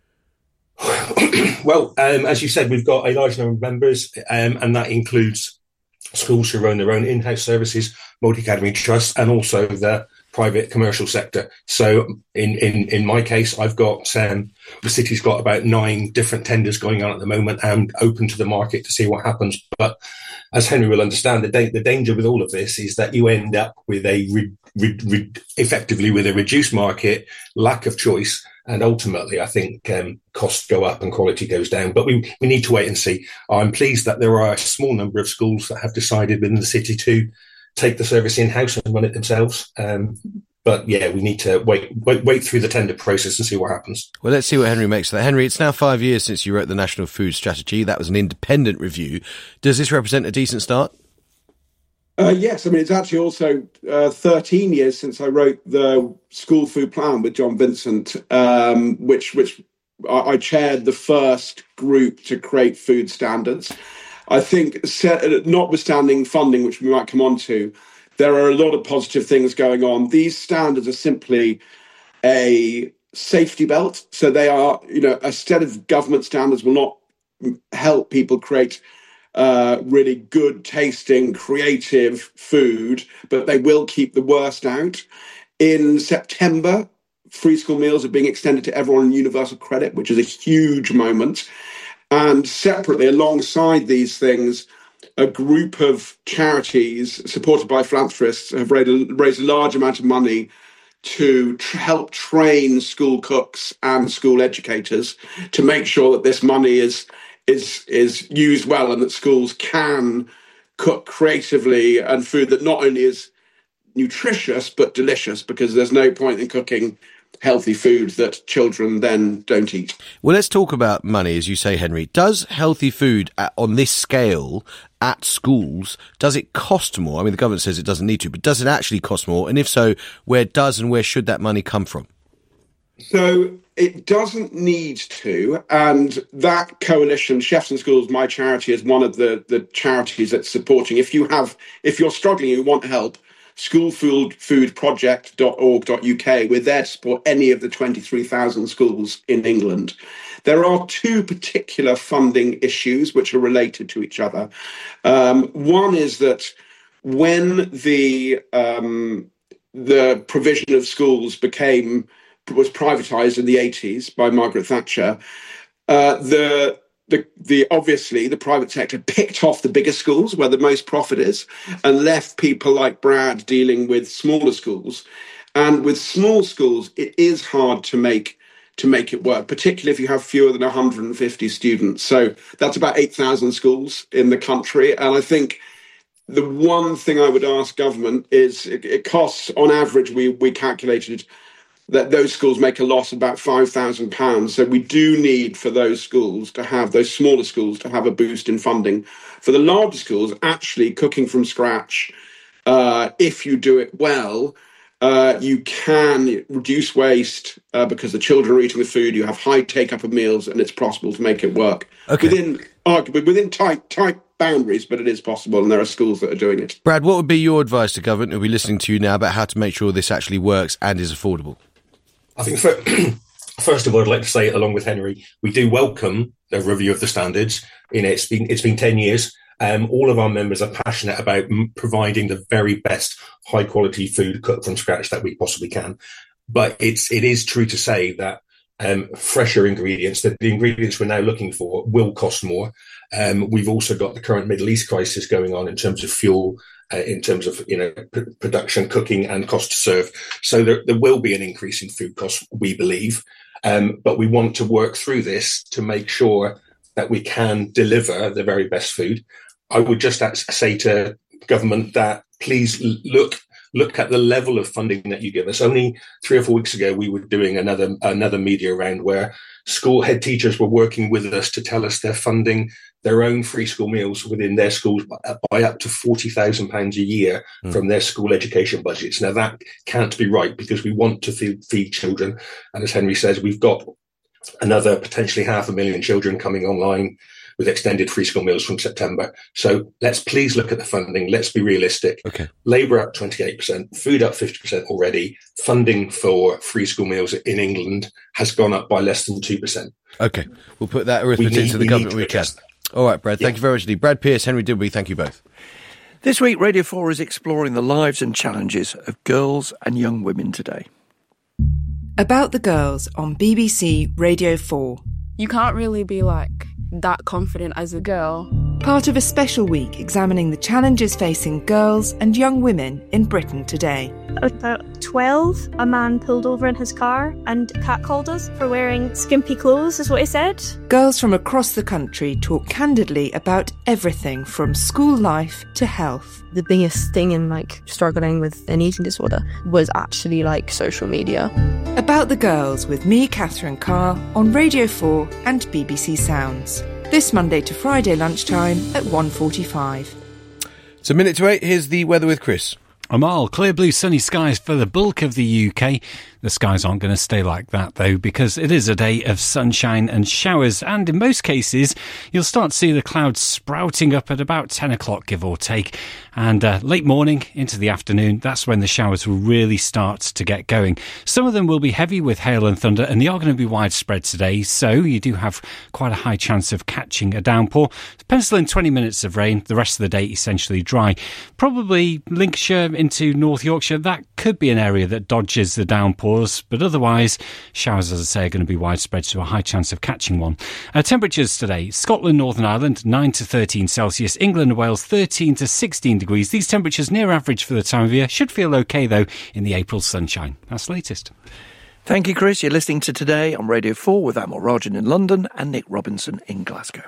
Well, as you said, we've got a large number of members, and that includes schools who run their own in-house services, multi-academy trusts, and also the private commercial sector. So in my case, I've got the city's got about 9 different tenders going on at the moment and open to the market to see what happens. But as Henry will understand, the danger with all of this is that you end up with effectively with a reduced market, lack of choice, and ultimately, I think costs go up and quality goes down. But we need to wait and see. I'm pleased that there are a small number of schools that have decided within the city to take the service in-house and run it themselves. But yeah, we need to wait through the tender process and see what happens. Well, let's see what Henry makes of that. Henry, it's now 5 years since you wrote the National Food Strategy. That was an independent review. Does this represent a decent start? Yes, I mean, it's actually also 13 years since I wrote the school food plan with John Vincent, which I chaired the first group to create food standards. I think, notwithstanding funding, which we might come on to, there are a lot of positive things going on. These standards are simply a safety belt. So they are, a set of government standards will not help people create really good tasting, creative food, but they will keep the worst out. In September, free school meals are being extended to everyone in universal credit, which is a huge moment. And separately, alongside these things, a group of charities supported by philanthropists have raised a large amount of money to help train school cooks and school educators to make sure that this money is used well and that schools can cook creatively and food that not only is nutritious but delicious, because there's no point in cooking healthy food that children then don't eat. Well, let's talk about money, as you say, Henry. Does healthy food on this scale at schools, does it cost more? I mean, the government says it doesn't need to, but does it actually cost more? And if so, where does and where should that money come from? So it doesn't need to, and that coalition, Chefs in Schools, my charity, is one of the charities that's supporting. If you're struggling, you want help, schoolfoodproject.org.uk. We're there to support any of the 23,000 schools in England. There are 2 particular funding issues which are related to each other. One is that when the provision of schools was privatised in the 80s by Margaret Thatcher, the obviously the private sector picked off the bigger schools where the most profit is and left people like Brad dealing with smaller schools. And with small schools, it is hard to make it work, particularly if you have fewer than 150 students. So that's about 8,000 schools in the country. And I think the one thing I would ask government is it costs, on average, we calculated that those schools make a loss of about £5,000. So we do need for those schools to have, those smaller schools, to have a boost in funding. For the larger schools, actually cooking from scratch, if you do it well, you can reduce waste because the children are eating the food, you have high take-up of meals, and it's possible to make it work. Okay. Within tight boundaries, but it is possible, and there are schools that are doing it. Brad, what would be your advice to government who'll be listening to you now about how to make sure this actually works and is affordable? I think first of all, I'd like to say, along with Henry, we do welcome the review of the standards. It's been 10 years. All of our members are passionate about providing the very best high quality food cooked from scratch that we possibly can. But it is true to say that fresher ingredients, the ingredients we're now looking for, will cost more. We've also got the current Middle East crisis going on in terms of fuel, in terms of production, cooking, and cost to serve. So there will be an increase in food costs, we believe. But we want to work through this to make sure that we can deliver the very best food. I would just say to government that please look at the level of funding that you give us. Only 3 or 4 weeks ago, we were doing another media round where school head teachers were working with us to tell us they're funding their own free school meals within their schools by up to £40,000 a year from their school education budgets. Now, that can't be right because we want to feed children. And as Henry says, we've got another potentially 500,000 children coming online with extended free school meals from September. So let's please look at the funding. Let's be realistic. Okay. Labour up 28%, food up 50% already. Funding for free school meals in England has gone up by less than 2%. Okay. We'll put that arithmetic to the government we can. All right, Brad. Thank you very much indeed. Brad Pearce, Henry Dibby, thank you both. This week, Radio 4 is exploring the lives and challenges of girls and young women today. About the girls on BBC Radio 4. You can't really be that confident as a girl. Part of a special week examining the challenges facing girls and young women in Britain today. About 12, a man pulled over in his car and catcalled us for wearing skimpy clothes, is what he said. Girls from across the country talk candidly about everything from school life to health. The biggest thing in struggling with an eating disorder was actually social media. About the girls with me, Catherine Carr, on Radio 4 and BBC Sounds. This Monday to Friday lunchtime at 1:45. It's 7:08. Here's the weather with Chris. Amal, clear blue sunny skies for the bulk of the UK. The skies aren't going to stay like that, though, because it is a day of sunshine and showers, and in most cases, you'll start to see the clouds sprouting up at about 10 o'clock, give or take. And late morning into the afternoon, that's when the showers will really start to get going. Some of them will be heavy with hail and thunder, and they are going to be widespread today, so you do have quite a high chance of catching a downpour. Pencil in 20 minutes of rain, the rest of the day essentially dry. Probably Lincolnshire into North Yorkshire, that could be an area that dodges the downpours, but otherwise, showers, as I say, are going to be widespread, so a high chance of catching one. Temperatures today, Scotland, Northern Ireland, 9 to 13 Celsius, England and Wales, 13 to 16 degrees. These temperatures near average for the time of year. Should feel okay, though, in the April sunshine. That's the latest. Thank you, Chris. You're listening to Today on Radio 4 with Amal Rajan in London and Nick Robinson in Glasgow.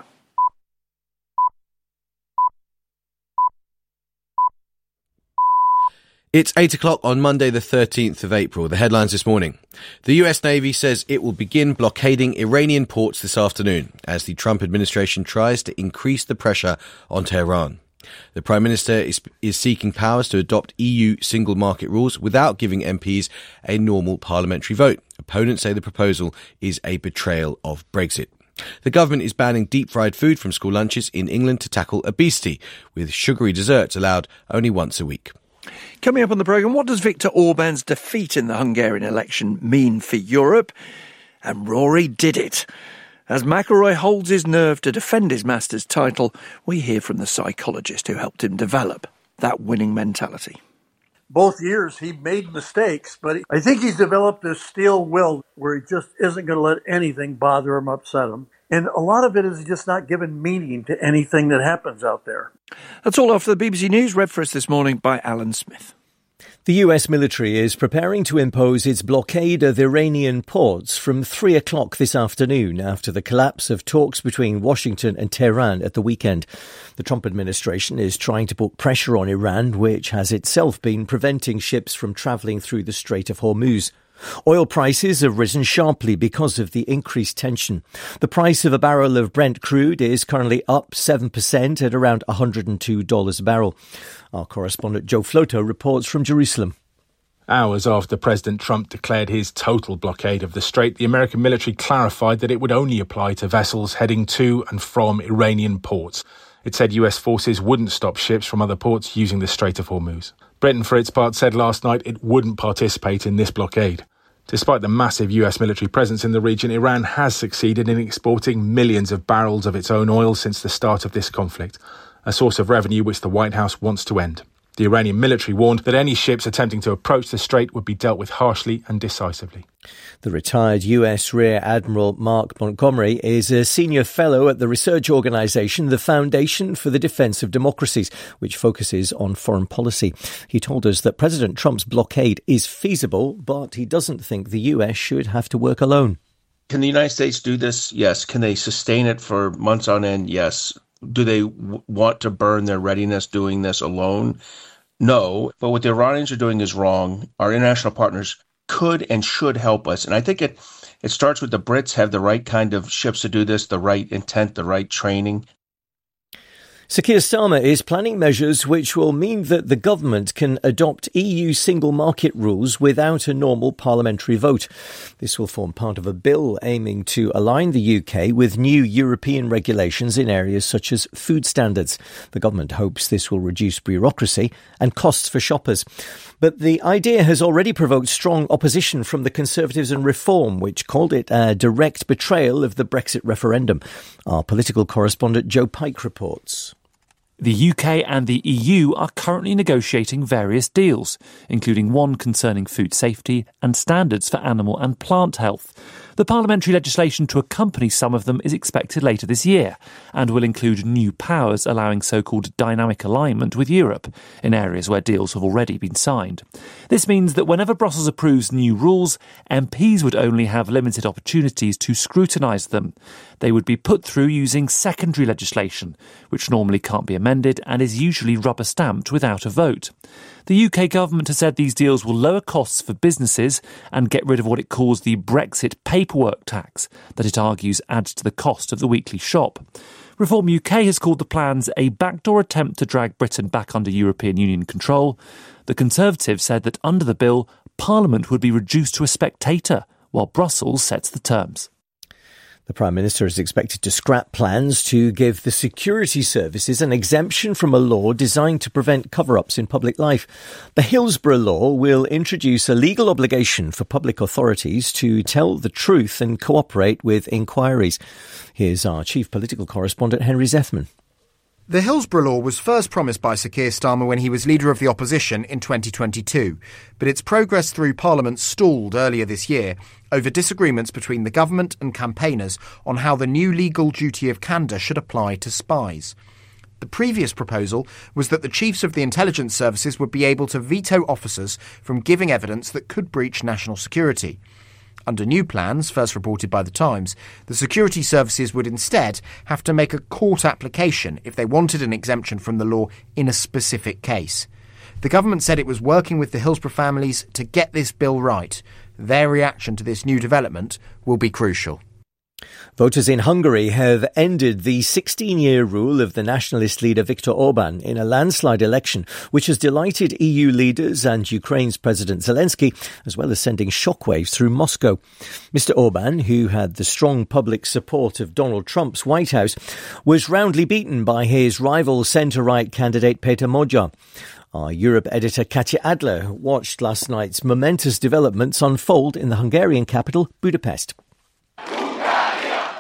It's 8 o'clock on Monday the 13th of April. The headlines this morning. The US Navy says it will begin blockading Iranian ports this afternoon as the Trump administration tries to increase the pressure on Tehran. The Prime Minister is seeking powers to adopt EU single market rules without giving MPs a normal parliamentary vote. Opponents say the proposal is a betrayal of Brexit. The government is banning deep-fried food from school lunches in England to tackle obesity, with sugary desserts allowed only once a week. Coming up on the programme, what does Viktor Orban's defeat in the Hungarian election mean for Europe? And Rory did it. As McIlroy holds his nerve to defend his Masters title, we hear from the psychologist who helped him develop that winning mentality. Both years he made mistakes, but I think he's developed this steel will where he just isn't going to let anything bother him, upset him. And a lot of it is just not giving meaning to anything that happens out there. That's all after the BBC News, read for us this morning by Alan Smith. The US military is preparing to impose its blockade of Iranian ports from 3 o'clock this afternoon after the collapse of talks between Washington and Tehran at the weekend. The Trump administration is trying to put pressure on Iran, which has itself been preventing ships from travelling through the Strait of Hormuz. Oil prices have risen sharply because of the increased tension. The price of a barrel of Brent crude is currently up 7% at around $102 a barrel. Our correspondent Joe Floto reports from Jerusalem. Hours after President Trump declared his total blockade of the strait, the American military clarified that it would only apply to vessels heading to and from Iranian ports. It said US forces wouldn't stop ships from other ports using the Strait of Hormuz. Britain, for its part, said last night it wouldn't participate in this blockade. Despite the massive US military presence in the region, Iran has succeeded in exporting millions of barrels of its own oil since the start of this conflict, a source of revenue which the White House wants to end. The Iranian military warned that any ships attempting to approach the strait would be dealt with harshly and decisively. The retired US Rear Admiral Mark Montgomery is a senior fellow at the research organisation, the Foundation for the Defence of Democracies, which focuses on foreign policy. He told us that President Trump's blockade is feasible, but he doesn't think the US should have to work alone. Can the United States do this? Yes. Can they sustain it for months on end? Yes. Do they want to burn their readiness doing this alone? No. But what the Iranians are doing is wrong. Our international partners could and should help us. And I think it starts with the Brits have the right kind of ships to do this, the right intent, the right training. Sir Keir Starmer is planning measures which will mean that the government can adopt EU single market rules without a normal parliamentary vote. This will form part of a bill aiming to align the UK with new European regulations in areas such as food standards. The government hopes this will reduce bureaucracy and costs for shoppers. But the idea has already provoked strong opposition from the Conservatives and Reform, which called it a direct betrayal of the Brexit referendum. Our political correspondent Joe Pike reports. The UK and the EU are currently negotiating various deals, including one concerning food safety and standards for animal and plant health. The parliamentary legislation to accompany some of them is expected later this year and will include new powers allowing so-called dynamic alignment with Europe in areas where deals have already been signed. This means that whenever Brussels approves new rules, MPs would only have limited opportunities to scrutinise them. They would be put through using secondary legislation, which normally can't be amended and is usually rubber-stamped without a vote. The UK government has said these deals will lower costs for businesses and get rid of what it calls the Brexit paperwork tax that it argues adds to the cost of the weekly shop. Reform UK has called the plans a backdoor attempt to drag Britain back under European Union control. The Conservatives said that under the bill, Parliament would be reduced to a spectator while Brussels sets the terms. The Prime Minister is expected to scrap plans to give the security services an exemption from a law designed to prevent cover-ups in public life. The Hillsborough Law will introduce a legal obligation for public authorities to tell the truth and cooperate with inquiries. Here's our chief political correspondent, Henry Zeffman. The Hillsborough Law was first promised by Sir Keir Starmer when he was Leader of the Opposition in 2022, but its progress through Parliament stalled earlier this year over disagreements between the government and campaigners on how the new legal duty of candour should apply to spies. The previous proposal was that the chiefs of the intelligence services would be able to veto officers from giving evidence that could breach national security. Under new plans, first reported by The Times, the security services would instead have to make a court application if they wanted an exemption from the law in a specific case. The government said it was working with the Hillsborough families to get this bill right. Their reaction to this new development will be crucial. Voters in Hungary have ended the 16-year rule of the nationalist leader Viktor Orban in a landslide election, which has delighted EU leaders and Ukraine's President Zelensky, as well as sending shockwaves through Moscow. Mr. Orban, who had the strong public support of Donald Trump's White House, was roundly beaten by his rival centre-right candidate Peter Magyar. Our Europe editor Katya Adler watched last night's momentous developments unfold in the Hungarian capital, Budapest.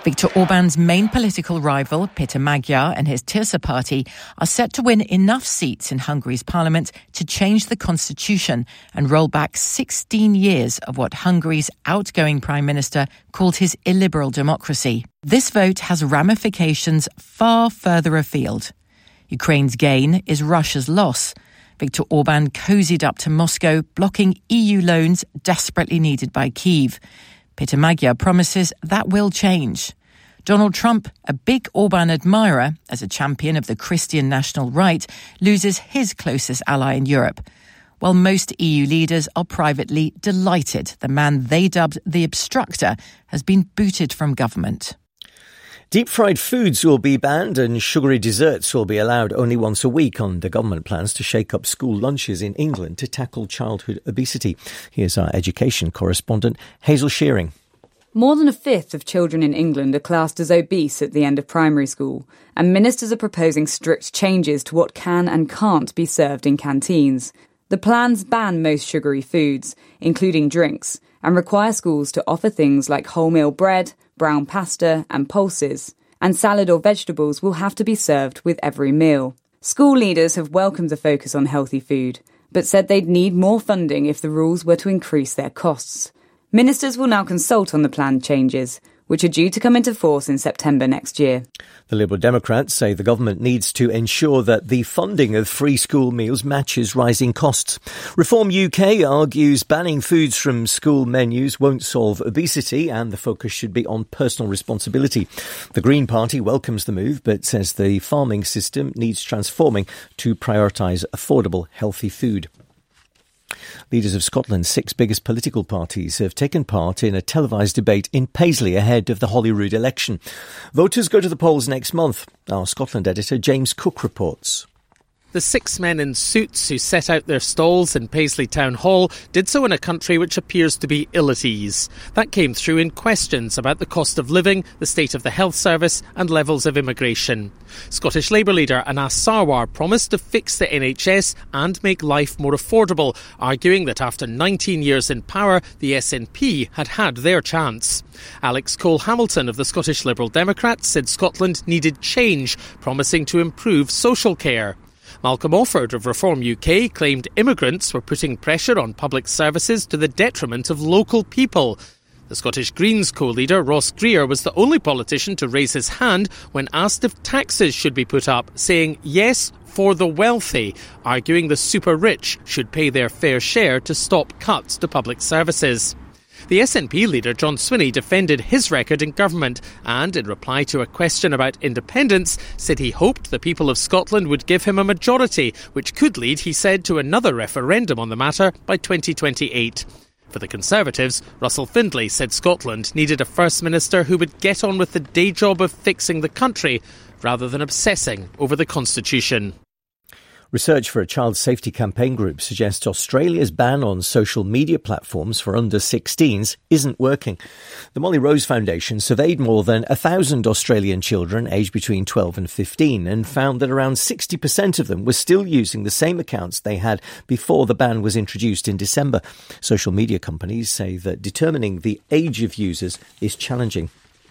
Viktor Orban's main political rival, Peter Magyar, and his Tirsa party are set to win enough seats in Hungary's parliament to change the constitution and roll back 16 years of what Hungary's outgoing prime minister called his illiberal democracy. This vote has ramifications far further afield. Ukraine's gain is Russia's loss. Viktor Orban cozied up to Moscow, blocking EU loans desperately needed by Kyiv. Peter Magyar promises that will change. Donald Trump, a big Orban admirer as a champion of the Christian national right, loses his closest ally in Europe. While most EU leaders are privately delighted the man they dubbed the obstructor has been booted from government. Deep-fried foods will be banned and sugary desserts will be allowed only once a week under government plans to shake up school lunches in England to tackle childhood obesity. Here's our education correspondent, Hazel Shearing. More than a fifth of children in England are classed as obese at the end of primary school, and ministers are proposing strict changes to what can and can't be served in canteens. The plans ban most sugary foods, including drinks, and require schools to offer things like wholemeal bread, brown pasta and pulses, and salad or vegetables will have to be served with every meal. School leaders have welcomed the focus on healthy food, but said they'd need more funding if the rules were to increase their costs. Ministers will now consult on the planned changes, which are due to come into force in September next year. The Liberal Democrats say the government needs to ensure that the funding of free school meals matches rising costs. Reform UK argues banning foods from school menus won't solve obesity and the focus should be on personal responsibility. The Green Party welcomes the move but says the farming system needs transforming to prioritise affordable, healthy food. Leaders of Scotland's 6 biggest political parties have taken part in a televised debate in Paisley ahead of the Holyrood election. Voters go to the polls next month. Our Scotland editor James Cook reports. The 6 men in suits who set out their stalls in Paisley Town Hall did so in a country which appears to be ill at ease. That came through in questions about the cost of living, the state of the health service and levels of immigration. Scottish Labour leader Anas Sarwar promised to fix the NHS and make life more affordable, arguing that after 19 years in power, the SNP had had their chance. Alex Cole-Hamilton of the Scottish Liberal Democrats said Scotland needed change, promising to improve social care. Malcolm Offord of Reform UK claimed immigrants were putting pressure on public services to the detriment of local people. The Scottish Greens co-leader Ross Greer was the only politician to raise his hand when asked if taxes should be put up, saying yes for the wealthy, arguing the super rich should pay their fair share to stop cuts to public services. The SNP leader John Swinney defended his record in government and, in reply to a question about independence, said he hoped the people of Scotland would give him a majority, which could lead, he said, to another referendum on the matter by 2028. For the Conservatives, Russell Findlay said Scotland needed a First Minister who would get on with the day job of fixing the country rather than obsessing over the Constitution. Research for a child safety campaign group suggests Australia's ban on social media platforms for under-16s isn't working. The Molly Rose Foundation surveyed more than 1,000 Australian children aged between 12 and 15 and found that around 60% of them were still using the same accounts they had before the ban was introduced in December. Social media companies say that determining the age of users is challenging.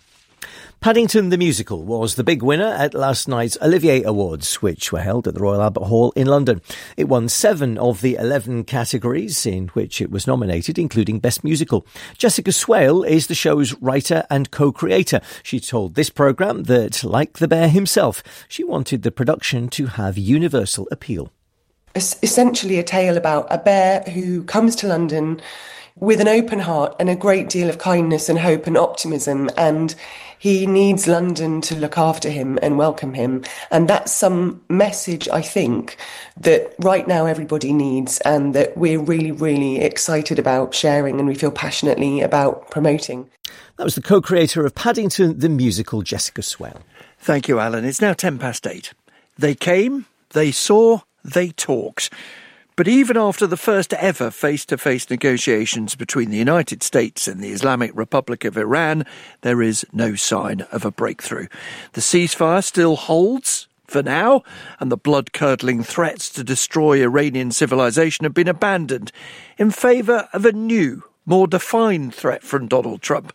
Paddington the Musical was the big winner at last night's Olivier Awards, which were held at the Royal Albert Hall in London. It won 7 of the 11 categories in which it was nominated, including Best Musical. Jessica Swale is the show's writer and co-creator. She told this programme that, like the bear himself, she wanted the production to have universal appeal. It's essentially a tale about a bear who comes to London with an open heart and a great deal of kindness and hope and optimism, and he needs London to look after him and welcome him. And that's some message, I think, that right now everybody needs and that we're really, really excited about sharing and we feel passionately about promoting. That was the co-creator of Paddington the Musical, Jessica Swale. Thank you, Alan. It's now 8:10. They came, they saw, they talked. But even after the first ever face-to-face negotiations between the United States and the Islamic Republic of Iran, there is no sign of a breakthrough. The ceasefire still holds for now, and the blood-curdling threats to destroy Iranian civilization have been abandoned in favour of a new, more defined threat from Donald Trump.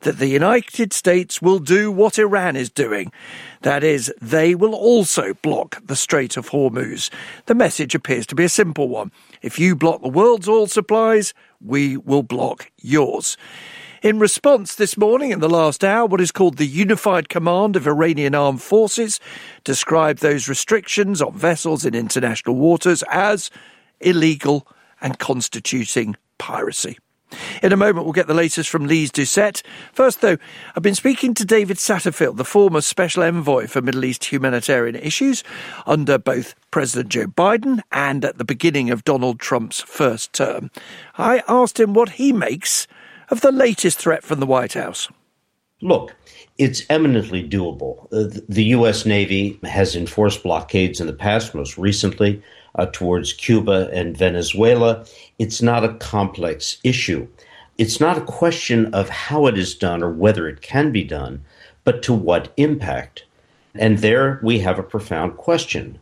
that the United States will do what Iran is doing. That is, they will also block the Strait of Hormuz. The message appears to be a simple one. If you block the world's oil supplies, we will block yours. In response this morning, in the last hour, what is called the Unified Command of Iranian Armed Forces described those restrictions on vessels in international waters as illegal and constituting piracy. In a moment, we'll get the latest from Lise Doucette. First, though, I've been speaking to David Satterfield, the former Special Envoy for Middle East humanitarian issues under both President Joe Biden and at the beginning of Donald Trump's first term. I asked him what he makes of the latest threat from the White House. Look, it's eminently doable. The U.S. Navy has enforced blockades in the past, most recently towards Cuba and Venezuela. It's not a complex issue. It's not a question of how it is done or whether it can be done, but to what impact. And there we have a profound question.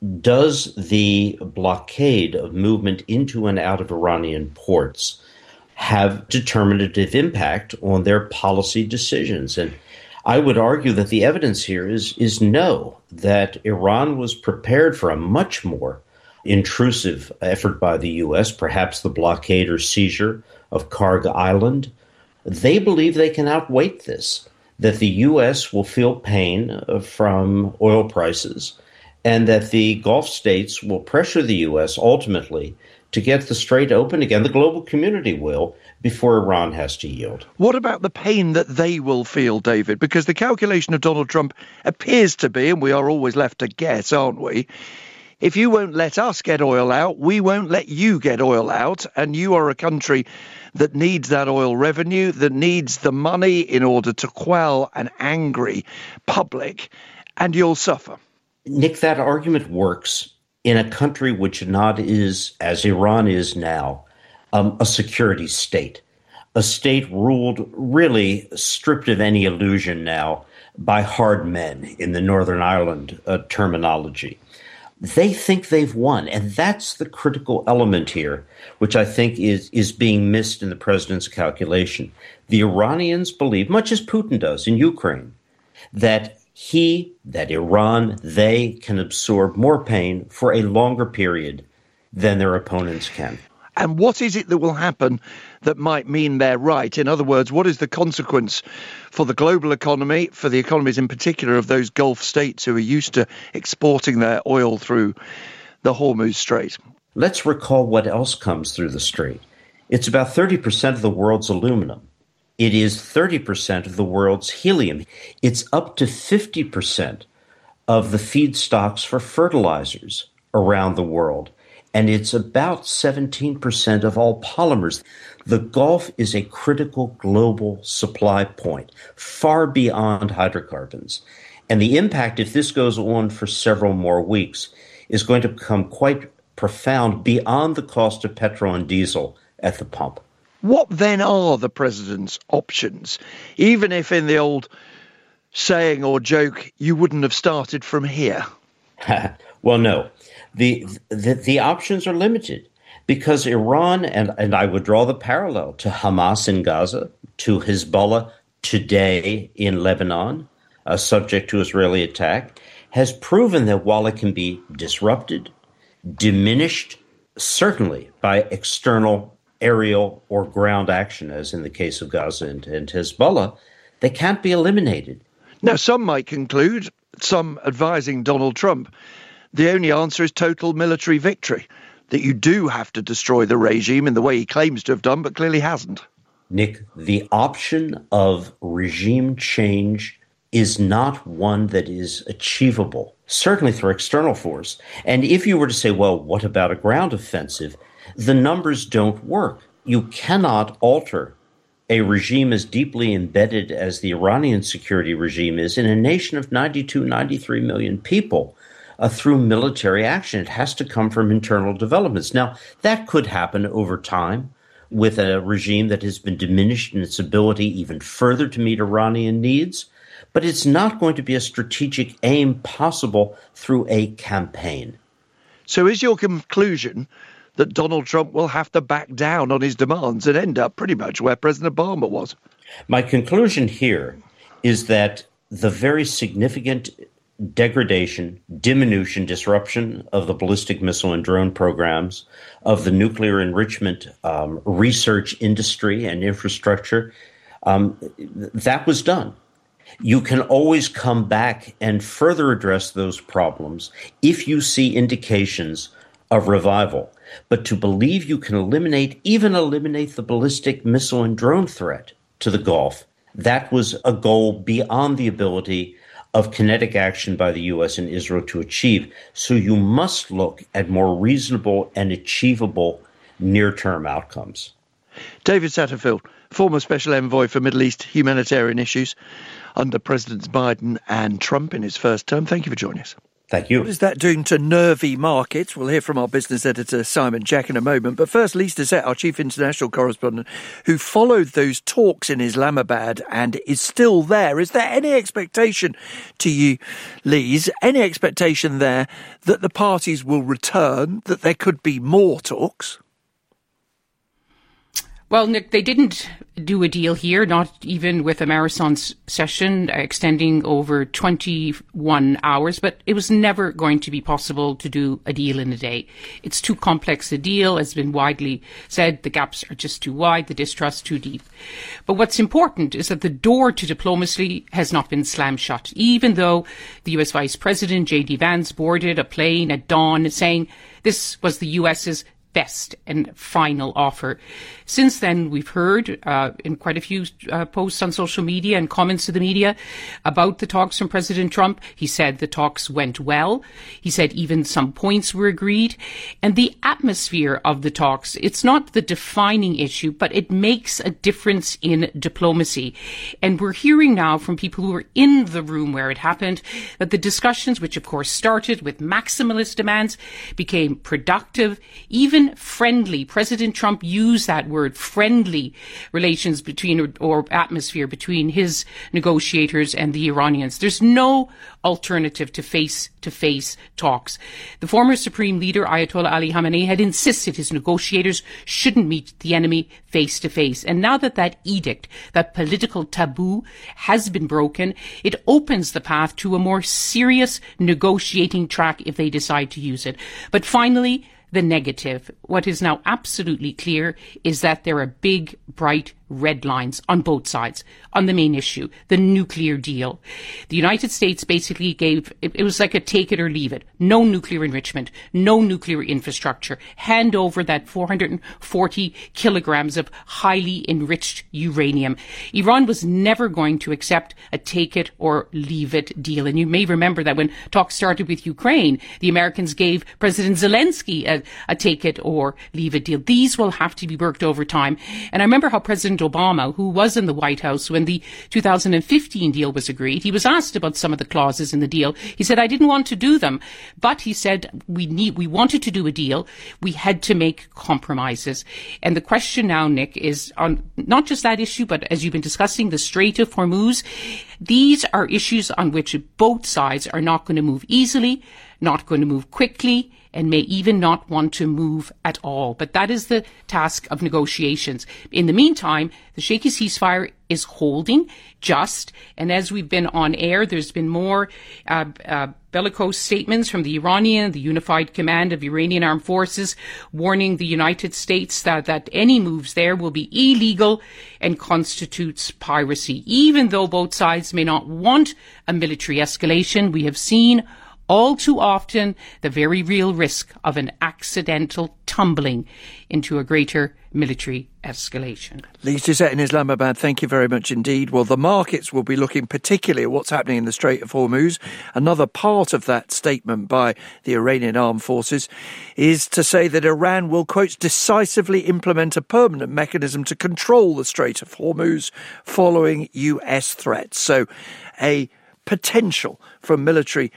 Does the blockade of movement into and out of Iranian ports have determinative impact on their policy decisions? And I would argue that the evidence here is no, that Iran was prepared for a much more intrusive effort by the U.S., perhaps the blockade or seizure of Karg Island. They believe they can outweight this, that the U.S. will feel pain from oil prices, and that the Gulf states will pressure the U.S. ultimately to get the strait open again. The global community will, before Iran has to yield. What about the pain that they will feel, David? Because the calculation of Donald Trump appears to be, and we are always left to guess, aren't we? If you won't let us get oil out, we won't let you get oil out. And you are a country that needs that oil revenue, that needs the money in order to quell an angry public, and you'll suffer. Nick, that argument works in a country which not is, as Iran is now, a security state, a state ruled, really stripped of any illusion now, by hard men in the Northern Ireland terminology. They think they've won, and that's the critical element here, which I think is being missed in the president's calculation. The Iranians believe, much as Putin does in Ukraine, that Iran, they can absorb more pain for a longer period than their opponents can. And what is it that will happen that might mean they're right? In other words, what is the consequence for the global economy, for the economies in particular of those Gulf states who are used to exporting their oil through the Hormuz Strait? Let's recall what else comes through the strait. It's about 30% of the world's aluminum. It is 30% of the world's helium. It's up to 50% of the feedstocks for fertilizers around the world. And it's about 17% of all polymers. The Gulf is a critical global supply point, far beyond hydrocarbons. And the impact, if this goes on for several more weeks, is going to become quite profound beyond the cost of petrol and diesel at the pump. What then are the president's options? Even if in the old saying or joke, you wouldn't have started from here. Well, no. The options are limited because Iran, and I would draw the parallel to Hamas in Gaza, to Hezbollah today in Lebanon, subject to Israeli attack, has proven that while it can be disrupted, diminished, certainly by external aerial or ground action, as in the case of Gaza and Hezbollah, they can't be eliminated. Now, some might conclude, some advising Donald Trump, the only answer is total military victory, that you do have to destroy the regime in the way he claims to have done, but clearly hasn't. Nick, the option of regime change is not one that is achievable, certainly through external force. And if you were to say, well, what about a ground offensive? The numbers don't work. You cannot alter a regime as deeply embedded as the Iranian security regime is in a nation of 92, 93 million people through military action. It has to come from internal developments. Now, that could happen over time with a regime that has been diminished in its ability even further to meet Iranian needs, but it's not going to be a strategic aim possible through a campaign. So is your conclusion that Donald Trump will have to back down on his demands and end up pretty much where President Obama was. My conclusion here is that the very significant degradation, diminution, disruption of the ballistic missile and drone programs, of the nuclear enrichment research industry and infrastructure, that was done. You can always come back and further address those problems if you see indications of revival. But to believe you can eliminate the ballistic missile and drone threat to the Gulf, that was a goal beyond the ability of kinetic action by the U.S. and Israel to achieve. So you must look at more reasonable and achievable near-term outcomes. David Satterfield, former Special Envoy for Middle East humanitarian issues under Presidents Biden and Trump in his first term. Thank you for joining us. Thank you. What is that doing to nervy markets? We'll hear from our business editor, Simon Jack, in a moment. But first, Lise Doucette, our chief international correspondent, who followed those talks in Islamabad and is still there. Is there any expectation to you, Lise, any expectation there that the parties will return, that there could be more talks? Well, Nick, they didn't do a deal here, not even with a marathon session extending over 21 hours, but it was never going to be possible to do a deal in a day. It's too complex a deal, as has been widely said. The gaps are just too wide, the distrust too deep. But what's important is that the door to diplomacy has not been slammed shut, even though the US Vice President, J.D. Vance, boarded a plane at dawn saying this was the US's best and final offer. Since then, we've heard in quite a few posts on social media and comments to the media about the talks from President Trump. He said the talks went well. He said even some points were agreed. And the atmosphere of the talks, it's not the defining issue, but it makes a difference in diplomacy. And we're hearing now from people who were in the room where it happened that the discussions, which of course started with maximalist demands, became productive, even friendly. President Trump used that word, friendly relations between or atmosphere between his negotiators and the Iranians. There's no alternative to face-to-face talks. The former Supreme Leader, Ayatollah Ali Khamenei, had insisted his negotiators shouldn't meet the enemy face-to-face. And now that that edict, that political taboo has been broken, it opens the path to a more serious negotiating track if they decide to use it. But finally, the negative. What is now absolutely clear is that there are big, bright red lines on both sides on the main issue, the nuclear deal. The United States basically gave, it was like a take it or leave it. No nuclear enrichment, no nuclear infrastructure. Hand over that 440 kilograms of highly enriched uranium. Iran was never going to accept a take it or leave it deal. And you may remember that when talks started with Ukraine, the Americans gave President Zelensky a take it or leave it deal. These will have to be worked over time. And I remember how President Obama, who was in the White House when the 2015 deal was agreed, he was asked about some of the clauses in the deal. He said, I didn't want to do them, but he said, we wanted to do a deal. We had to make compromises. And the question now, Nick, is on not just that issue, but as you've been discussing, the Strait of Hormuz. These are issues on which both sides are not going to move easily, not going to move quickly, and may even not want to move at all. But that is the task of negotiations. In the meantime, the shaky ceasefire is holding just, and as we've been on air, there's been more bellicose statements from the Iranian, the Unified Command of Iranian Armed Forces, warning the United States that any moves there will be illegal and constitutes piracy. Even though both sides may not want a military escalation, we have seen all too often the very real risk of an accidental tumbling into a greater military escalation. Lise Doucette in Islamabad, thank you very much indeed. Well, the markets will be looking particularly at what's happening in the Strait of Hormuz. Another part of that statement by the Iranian armed forces is to say that Iran will, quote, decisively implement a permanent mechanism to control the Strait of Hormuz following US threats. So a potential for a military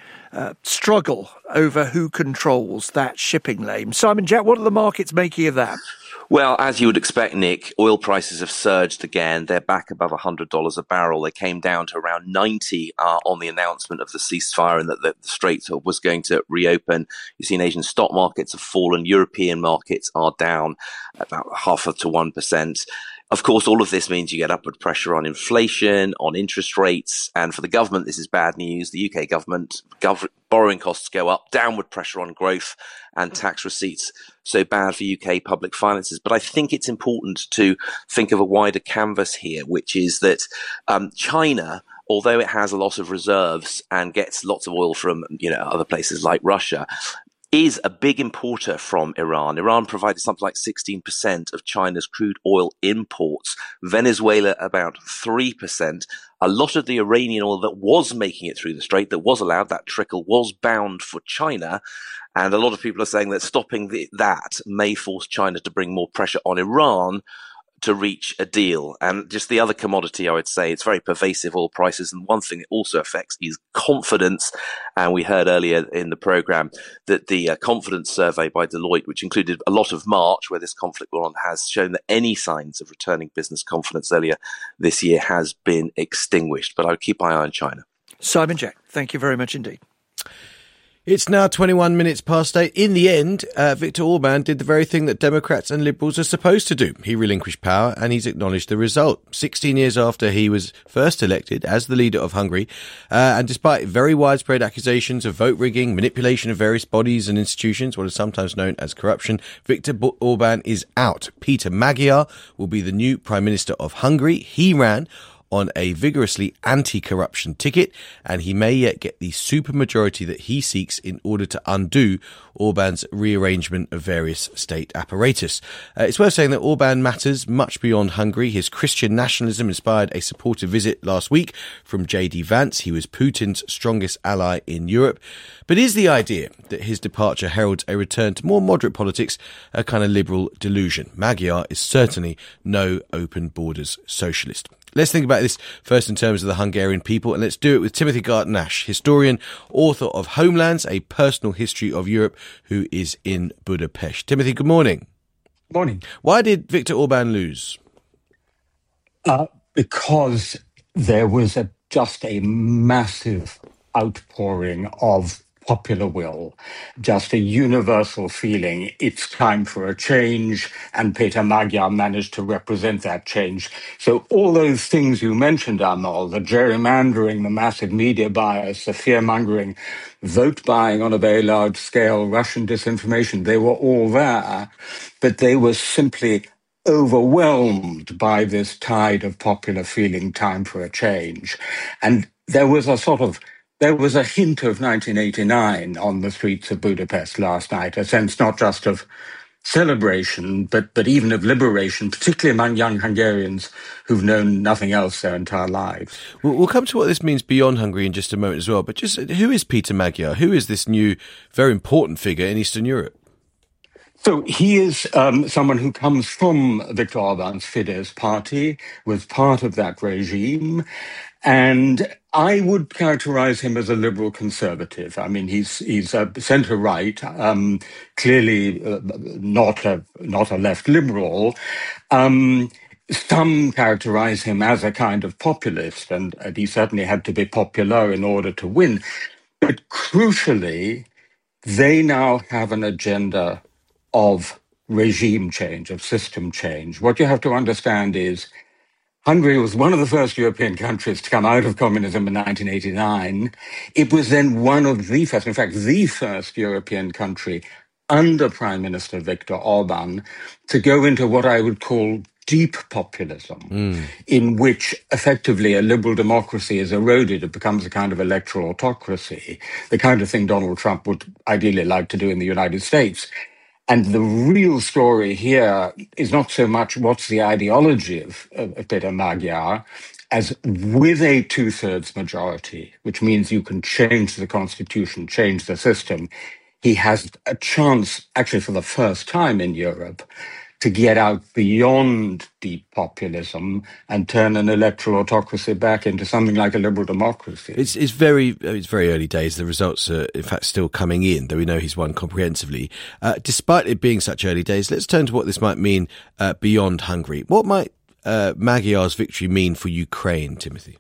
struggle over who controls that shipping lane. Simon Jack, what are the markets making of that? Well, as you would expect, Nick, oil prices have surged again. They're back above $100 a barrel. They came down to around 90 on the announcement of the ceasefire and that the Strait was going to reopen. You've seen Asian stock markets have fallen. European markets are down about 0.5% to 1%. Of course, all of this means you get upward pressure on inflation, on interest rates, and for the government, this is bad news. The UK government, borrowing costs go up, downward pressure on growth and tax receipts. So bad for UK public finances. But I think it's important to think of a wider canvas here, which is that China, although it has a lot of reserves and gets lots of oil from other places like Russia, is a big importer from Iran. Iran provided something like 16% of China's crude oil imports. Venezuela, about 3%. A lot of the Iranian oil that was making it through the Strait, that was allowed, that trickle, was bound for China. And a lot of people are saying that stopping that may force China to bring more pressure on Iran to reach a deal. And just the other commodity, I would say, it's very pervasive, oil prices. And one thing it also affects is confidence. And we heard earlier in the program that the confidence survey by Deloitte, which included a lot of March, where this conflict went on, has shown that any signs of returning business confidence earlier this year has been extinguished. But I would keep my eye on China. Simon Jack, thank you very much indeed. It's now 21 minutes past 8. In the end, Viktor Orban did the very thing that Democrats and Liberals are supposed to do. He relinquished power and he's acknowledged the result. 16 years after he was first elected as the leader of Hungary, and despite very widespread accusations of vote rigging, manipulation of various bodies and institutions, what is sometimes known as corruption, Viktor Orban is out. Peter Magyar will be the new Prime Minister of Hungary. He ran on a vigorously anti-corruption ticket, and he may yet get the supermajority that he seeks in order to undo Orban's rearrangement of various state apparatus. It's worth saying that Orban matters much beyond Hungary. His Christian nationalism inspired a supportive visit last week from J.D. Vance. He was Putin's strongest ally in Europe. But is the idea that his departure heralds a return to more moderate politics a kind of liberal delusion? Magyar is certainly no open borders socialist. Let's think about this first in terms of the Hungarian people, and let's do it with Timothy Garton-Ash, historian, author of Homelands, A Personal History of Europe, who is in Budapest. Timothy, good morning. Good morning. Why did Viktor Orban lose? Because there was just a massive outpouring of popular will, just a universal feeling, it's time for a change, and Peter Magyar managed to represent that change. So all those things you mentioned, Amol, the gerrymandering, the massive media bias, the fear-mongering, vote buying on a very large scale, Russian disinformation, they were all there, but they were simply overwhelmed by this tide of popular feeling, time for a change. And there was a hint of 1989 on the streets of Budapest last night, a sense not just of celebration, but even of liberation, particularly among young Hungarians who've known nothing else their entire lives. We'll come to what this means beyond Hungary in just a moment as well. But just who is Peter Magyar? Who is this new, very important figure in Eastern Europe? So he is someone who comes from Viktor Orban's Fidesz party, was part of that regime, and I would characterize him as a liberal conservative. I mean, he's a centre-right, clearly not a left liberal. Some characterize him as a kind of populist, and he certainly had to be popular in order to win. But crucially, they now have an agenda of regime change, of system change. What you have to understand is Hungary was one of the first European countries to come out of communism in 1989. It was then one of the first, in fact, the first European country under Prime Minister Viktor Orban to go into what I would call deep populism, in which effectively a liberal democracy is eroded. It becomes a kind of electoral autocracy, the kind of thing Donald Trump would ideally like to do in the United States. And the real story here is not so much what's the ideology of Peter Magyar, as with a two-thirds majority, which means you can change the constitution, change the system, he has a chance, actually for the first time in Europe, to get out beyond deep populism and turn an electoral autocracy back into something like a liberal democracy. It's very early days. The results are, in fact, still coming in, though we know he's won comprehensively. Despite it being such early days, let's turn to what this might mean beyond Hungary. What might Magyar's victory mean for Ukraine, Timothy?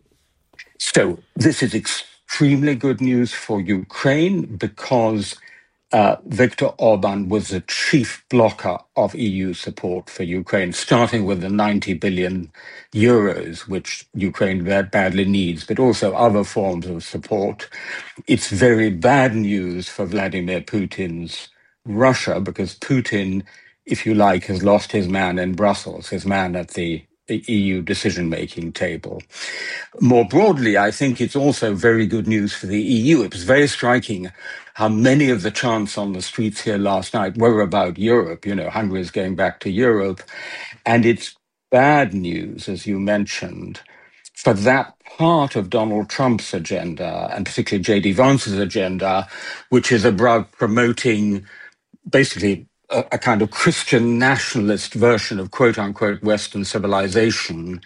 So this is extremely good news for Ukraine because Viktor Orban was the chief blocker of EU support for Ukraine, starting with the 90 billion euros, which Ukraine badly needs, but also other forms of support. It's very bad news for Vladimir Putin's Russia, because Putin, if you like, has lost his man in Brussels, his man at the EU decision-making table. More broadly, I think it's also very good news for the EU. It was very striking how many of the chants on the streets here last night were about Europe. You know, Hungary is going back to Europe. And it's bad news, as you mentioned, for that part of Donald Trump's agenda, and particularly J.D. Vance's agenda, which is about promoting basically a kind of Christian nationalist version of quote-unquote Western civilization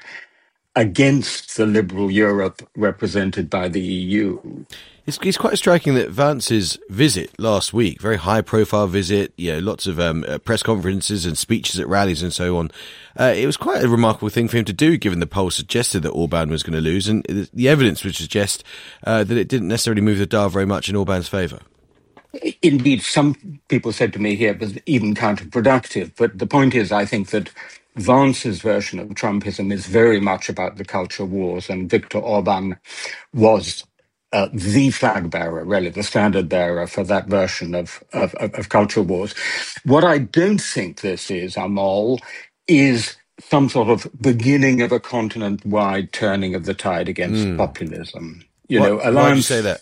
against the liberal Europe represented by the EU. It's quite striking that Vance's visit last week, very high-profile visit, lots of press conferences and speeches at rallies and so on. It was quite a remarkable thing for him to do, given the poll suggested that Orban was going to lose, and the evidence would suggest that it didn't necessarily move the dial very much in Orban's favour. Indeed, some people said to me here it was even counterproductive. But the point is, I think that Vance's version of Trumpism is very much about the culture wars, and Viktor Orban was the flag bearer, really, the standard bearer for that version of culture wars. What I don't think this is, Amol, is some sort of beginning of a continent-wide turning of the tide against populism. Why do you say that?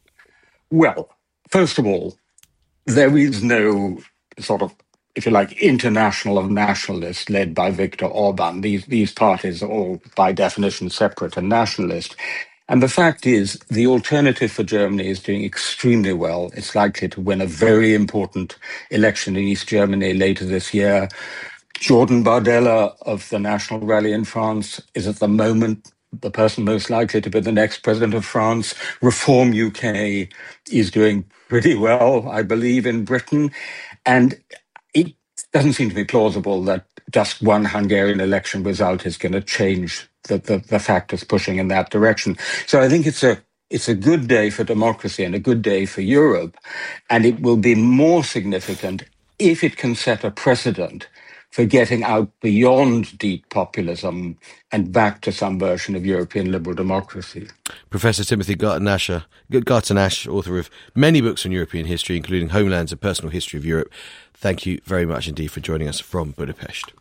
Well, first of all, there is no sort of, if you like, international of nationalists led by Viktor Orban. These parties are all, by definition, separate and nationalist. And the fact is, the Alternative for Germany is doing extremely well. It's likely to win a very important election in East Germany later this year. Jordan Bardella of the National Rally in France is at the moment the person most likely to be the next president of France. Reform UK is doing pretty well, I believe, in Britain. And it doesn't seem to be plausible that just one Hungarian election result is going to change the factors pushing in that direction. So I think it's a good day for democracy and a good day for Europe. And it will be more significant if it can set a precedent for getting out beyond deep populism and back to some version of European liberal democracy. Professor Timothy Garton-Ash, author of many books on European history, including Homelands: A Personal History of Europe. Thank you very much indeed for joining us from Budapest.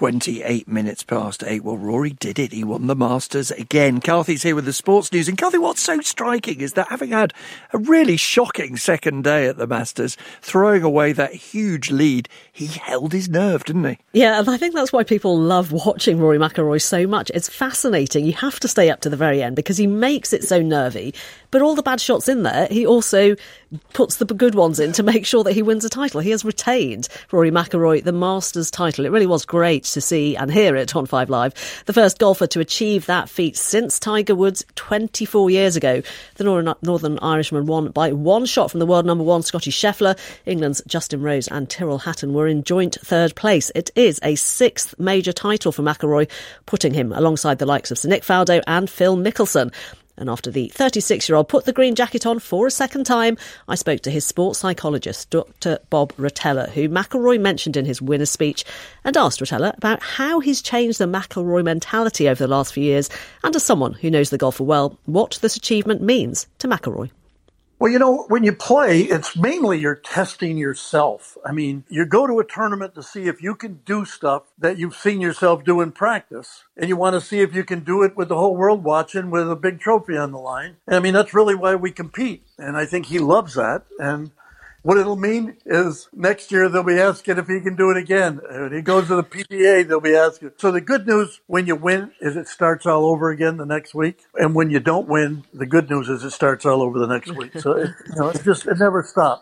28 minutes past 8. Well, Rory did it. He won the Masters again. Kathy's here with the sports news. And Kathy, what's so striking is that having had a really shocking second day at the Masters, throwing away that huge lead, he held his nerve, didn't he? Yeah, and I think that's why people love watching Rory McIlroy so much. It's fascinating. You have to stay up to the very end because he makes it so nervy. But all the bad shots in there, he also puts the good ones in to make sure that he wins a title. He has retained, Rory McIlroy, the Masters title. It really was great to see and hear it on 5 Live. The first golfer to achieve that feat since Tiger Woods 24 years ago. The Northern Irishman won by one shot from the world number one, Scotty Scheffler. England's Justin Rose and Tyrrell Hatton were in joint third place. It is a 6th major title for McIlroy, putting him alongside the likes of Sir Nick Faldo and Phil Mickelson. And after the 36-year-old put the green jacket on for a second time, I spoke to his sports psychologist, Dr. Bob Rotella, who McIlroy mentioned in his winner's speech, and asked Rotella about how he's changed the McIlroy mentality over the last few years, and as someone who knows the golfer well, what this achievement means to McIlroy. Well, you know, when you play, it's mainly you're testing yourself. I mean, you go to a tournament to see if you can do stuff that you've seen yourself do in practice. And you want to see if you can do it with the whole world watching with a big trophy on the line. And I mean, that's really why we compete. And I think he loves that. And what it'll mean is next year they'll be asking if he can do it again. When he goes to the PGA, they'll be asking. So the good news when you win is it starts all over again the next week. And when you don't win, the good news is it starts all over the next week. So it never stops.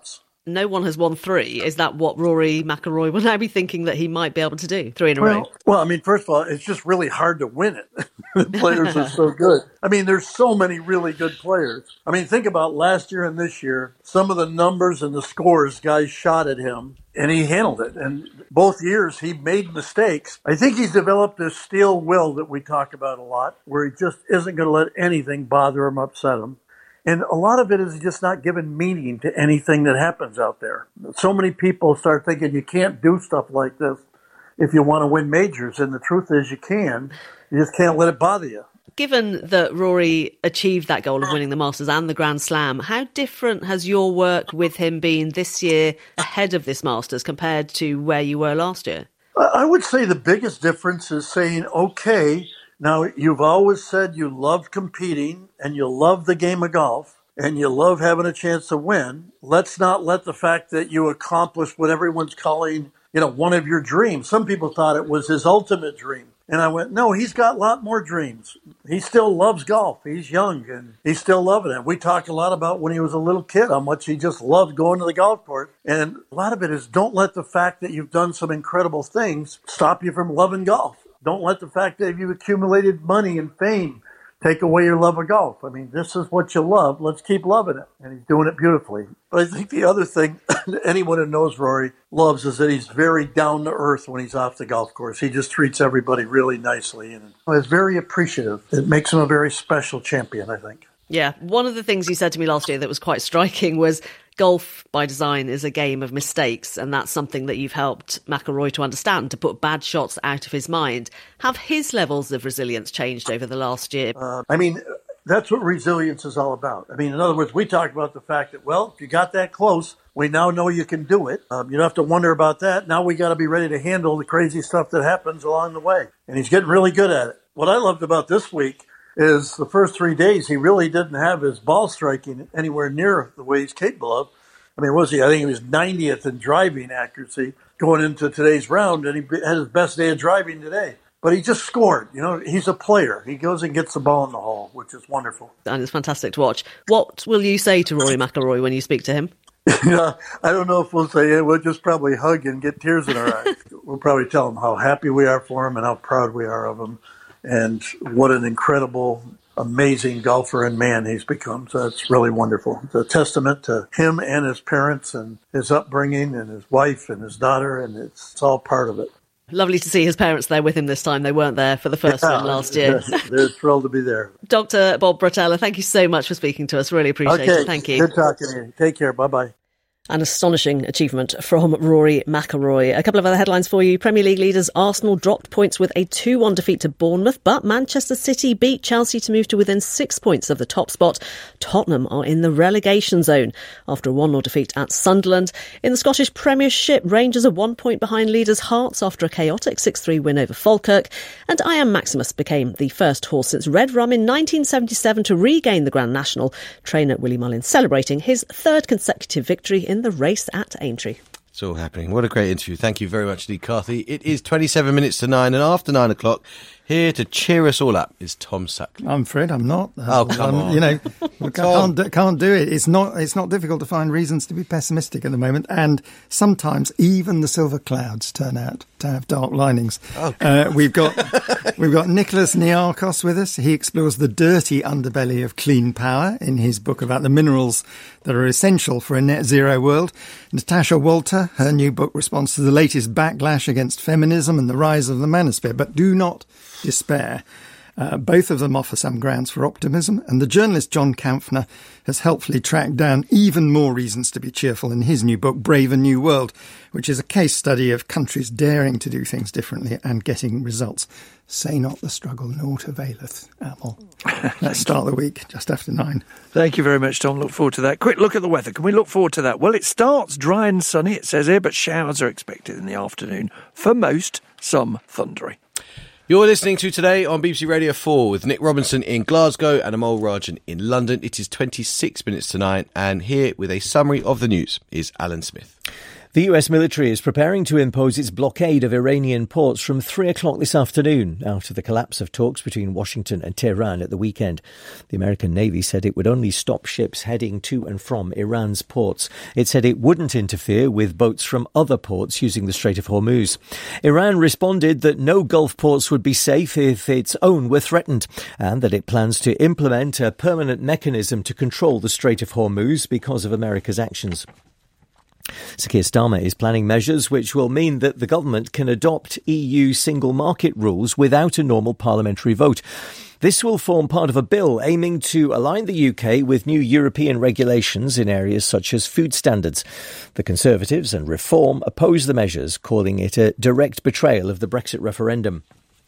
no one has won 3. Is that what Rory McIlroy will now be thinking that he might be able to do? 3 in a row? Well, I mean, first of all, it's just really hard to win it. The players are so good. I mean, there's so many really good players. I mean, think about last year and this year, some of the numbers and the scores guys shot at him, and he handled it. And both years he made mistakes. I think he's developed this steel will that we talk about a lot, where he just isn't going to let anything bother him, upset him. And a lot of it is just not giving meaning to anything that happens out there. So many people start thinking you can't do stuff like this if you want to win majors. And the truth is you can. You just can't let it bother you. Given that Rory achieved that goal of winning the Masters and the Grand Slam, how different has your work with him been this year ahead of this Masters compared to where you were last year? I would say the biggest difference is saying, okay, now you've always said you love competing and you love the game of golf and you love having a chance to win. Let's not let the fact that you accomplished what everyone's calling, one of your dreams. Some people thought it was his ultimate dream. And I went, no, he's got a lot more dreams. He still loves golf. He's young and he's still loving it. We talked a lot about when he was a little kid, how much he just loved going to the golf course. And a lot of it is don't let the fact that you've done some incredible things stop you from loving golf. Don't let the fact that you've accumulated money and fame take away your love of golf. I mean, this is what you love. Let's keep loving it. And he's doing it beautifully. But I think the other thing anyone who knows Rory loves is that he's very down to earth when he's off the golf course. He just treats everybody really nicely and is very appreciative. It makes him a very special champion, I think. Yeah. One of the things you said to me last year that was quite striking was golf by design is a game of mistakes, and that's something that you've helped McIlroy to understand, to put bad shots out of his mind. Have his levels of resilience changed over the last year? That's what resilience is all about. I mean, in other words, we talked about the fact that, well, if you got that close, we now know you can do it. You don't have to wonder about that. Now we got to be ready to handle the crazy stuff that happens along the way. And he's getting really good at it. What I loved about this week is the first 3 days, he really didn't have his ball striking anywhere near the way he's capable of. I mean, I think he was 90th in driving accuracy going into today's round, and he had his best day of driving today. But he just scored. He's a player. He goes and gets the ball in the hole, which is wonderful. And it's fantastic to watch. What will you say to Rory McIlroy when you speak to him? I don't know if we'll say it. We'll just probably hug and get tears in our eyes. We'll probably tell him how happy we are for him and how proud we are of him. And what an incredible, amazing golfer and man he's become. So it's really wonderful. It's a testament to him and his parents and his upbringing and his wife and his daughter, and it's all part of it. Lovely to see his parents there with him this time. They weren't there for the first one last year. They're thrilled to be there. Dr. Bob Bratella, thank you so much for speaking to us. Really appreciate it. Thank you. Good talking to you. Take care. Bye-bye. An astonishing achievement from Rory McIlroy. A couple of other headlines for you. Premier League leaders Arsenal dropped points with a 2-1 defeat to Bournemouth, but Manchester City beat Chelsea to move to within 6 points of the top spot. Tottenham are in the relegation zone after a 1-0 defeat at Sunderland. In the Scottish Premiership, Rangers are 1 point behind leaders Hearts after a chaotic 6-3 win over Falkirk. And I Am Maximus became the first horse since Red Rum in 1977 to regain the Grand National. Trainer Willie Mullins celebrating his third consecutive victory in the race at Aintree. It's all happening. What a great interview. Thank you very much, Lee Carthy. It is 27 minutes to 9, and after 9 o'clock, here to cheer us all up is Tom Suckling. I'm afraid I'm not. Oh, come on. Can't do it. It's not difficult to find reasons to be pessimistic at the moment, and sometimes even the silver clouds turn out to have dark linings. We've got Nicholas Niarchos with us. He explores the dirty underbelly of clean power in his book about the minerals that are essential for a net zero world. Natasha Walter, her new book responds to the latest backlash against feminism and the rise of the manosphere. But do not despair. Both of them offer some grounds for optimism, and the journalist John Kampfner has helpfully tracked down even more reasons to be cheerful in his new book, Brave a New World, which is a case study of countries daring to do things differently and getting results. Say not the struggle naught availeth, Apple. Let's start the week just after 9. Thank you very much, Tom. Look forward to that. Quick look at the weather. Can we look forward to that? Well, it starts dry and sunny, it says here, but showers are expected in the afternoon. For most, some thundery. You're listening to Today on BBC Radio 4 with Nick Robinson in Glasgow and Amol Rajan in London. It is 26 minutes to 9, and here with a summary of the news is Alan Smith. The US military is preparing to impose its blockade of Iranian ports from 3 o'clock this afternoon after the collapse of talks between Washington and Tehran at the weekend. The American Navy said it would only stop ships heading to and from Iran's ports. It said it wouldn't interfere with boats from other ports using the Strait of Hormuz. Iran responded that no Gulf ports would be safe if its own were threatened, and that it plans to implement a permanent mechanism to control the Strait of Hormuz because of America's actions. Sir Keir Starmer is planning measures which will mean that the government can adopt EU single market rules without a normal parliamentary vote. This will form part of a bill aiming to align the UK with new European regulations in areas such as food standards. The Conservatives and Reform oppose the measures, calling it a direct betrayal of the Brexit referendum.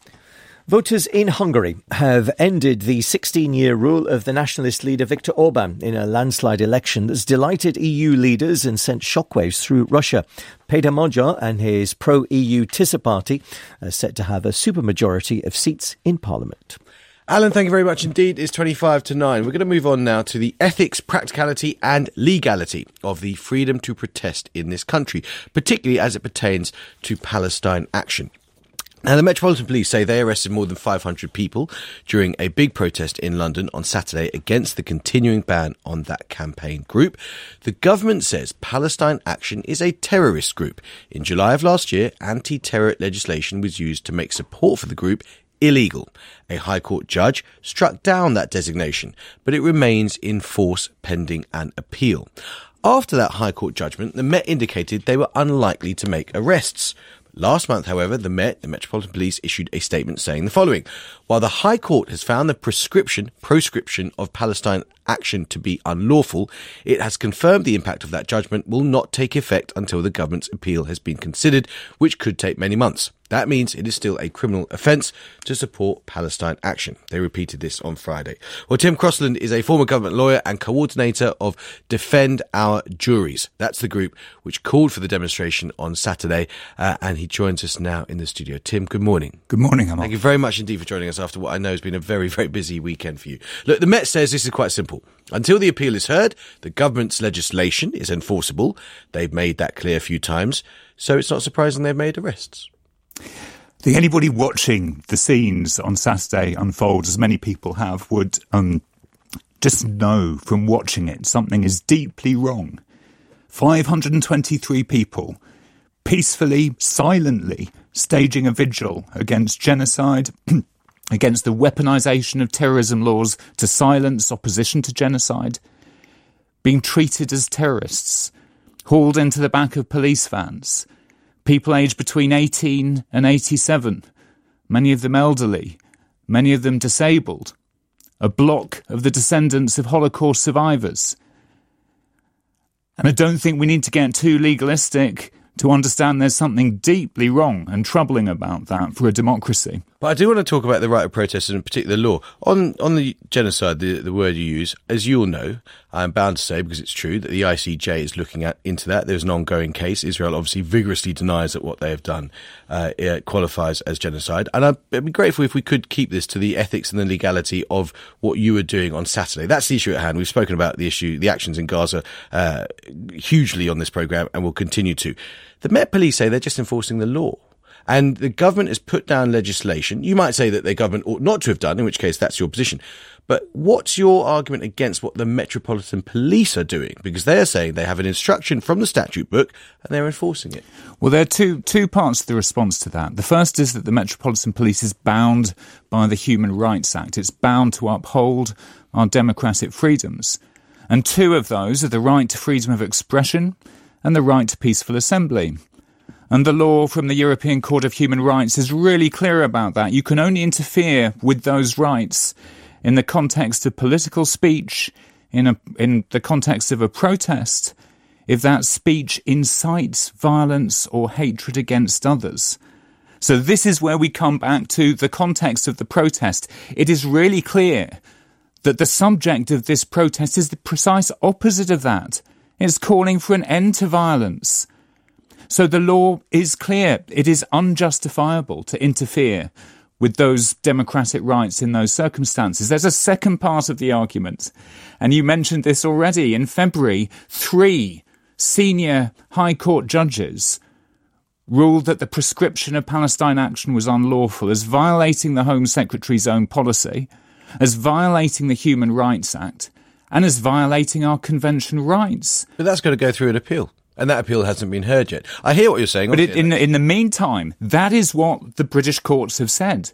Voters in Hungary have ended the 16-year rule of the nationalist leader Viktor Orban in a landslide election that's delighted EU leaders and sent shockwaves through Russia. Péter Magyar and his pro-EU Tisza party are set to have a supermajority of seats in Parliament. Alan, thank you very much indeed. It's 25 to 9. We're going to move on now to the ethics, practicality and legality of the freedom to protest in this country, particularly as it pertains to Palestine action. Now, the Metropolitan Police say they arrested more than 500 people during a big protest in London on Saturday against the continuing ban on that campaign group. The government says Palestine Action is a terrorist group. In July of last year, anti-terror legislation was used to make support for the group illegal. A High Court judge struck down that designation, but it remains in force pending an appeal. After that High Court judgment, the Met indicated they were unlikely to make arrests. Last month, however, the Metropolitan Police issued a statement saying the following. While the High Court has found the proscription of Palestine Action to be unlawful, it has confirmed the impact of that judgment will not take effect until the government's appeal has been considered, which could take many months. That means it is still a criminal offence to support Palestine Action. They repeated this on Friday. Well, Tim Crossland is a former government lawyer and coordinator of Defend Our Juries. That's the group which called for the demonstration on Saturday, and he joins us now in the studio. Tim, good morning. Good morning, Amal. Thank you very much indeed for joining us after what I know has been a very, very busy weekend for you. Look, the Met says this is quite simple. Until the appeal is heard, the government's legislation is enforceable. They've made that clear a few times, so it's not surprising they've made arrests. I think anybody watching the scenes on Saturday unfold, as many people have, would just know from watching it something is deeply wrong. 523 people peacefully, silently staging a vigil against genocide, against the weaponisation of terrorism laws to silence opposition to genocide, being treated as terrorists, hauled into the back of police vans, people aged between 18 and 87, many of them elderly, many of them disabled, a block of the descendants of Holocaust survivors. And I don't think we need to get too legalistic to understand there's something deeply wrong and troubling about that for a democracy. But I do want to talk about the right of protest and in particular law. On the genocide, the word you use, as you all know, I'm bound to say, because it's true, that the ICJ is looking into that. There's an ongoing case. Israel obviously vigorously denies that what they have done qualifies as genocide. And I'd be grateful if we could keep this to the ethics and the legality of what you were doing on Saturday. That's the issue at hand. We've spoken about the actions in Gaza hugely on this programme and will continue to. The Met Police say they're just enforcing the law. And the government has put down legislation. You might say that the government ought not to have done, in which case that's your position. But what's your argument against what the Metropolitan Police are doing? Because they are saying they have an instruction from the statute book and they're enforcing it. Well, there are two parts to the response to that. The first is that the Metropolitan Police is bound by the Human Rights Act. It's bound to uphold our democratic freedoms. And two of those are the right to freedom of expression and the right to peaceful assembly. And the law from the European Court of Human Rights is really clear about that. You can only interfere with those rights in the context of political speech, in the context of a protest, if that speech incites violence or hatred against others. So this is where we come back to the context of the protest. It is really clear that the subject of this protest is the precise opposite of that. It's calling for an end to violence. So the law is clear. It is unjustifiable to interfere with those democratic rights in those circumstances. There's a second part of the argument, and you mentioned this already. In February, 3 senior High Court judges ruled that the prescription of Palestine Action was unlawful, as violating the Home Secretary's own policy, as violating the Human Rights Act, and as violating our convention rights. But that's got to go through an appeal. And that appeal hasn't been heard yet. I hear what you're saying. But in the meantime, that is what the British courts have said.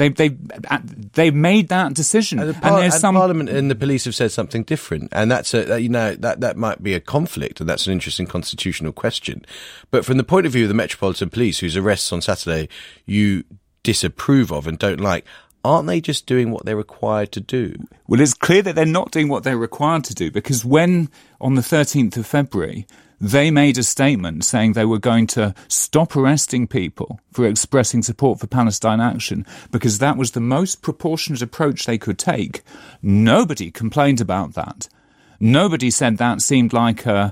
They've made that decision, and Parliament and the police have said something different, and that's that might be a conflict, and that's an interesting constitutional question. But from the point of view of the Metropolitan Police, whose arrests on Saturday you disapprove of and don't like, aren't they just doing what they're required to do? Well, it's clear that they're not doing what they're required to do, because when on the 13th of February. They made a statement saying they were going to stop arresting people for expressing support for Palestine Action because that was the most proportionate approach they could take. Nobody complained about that. Nobody said that seemed like a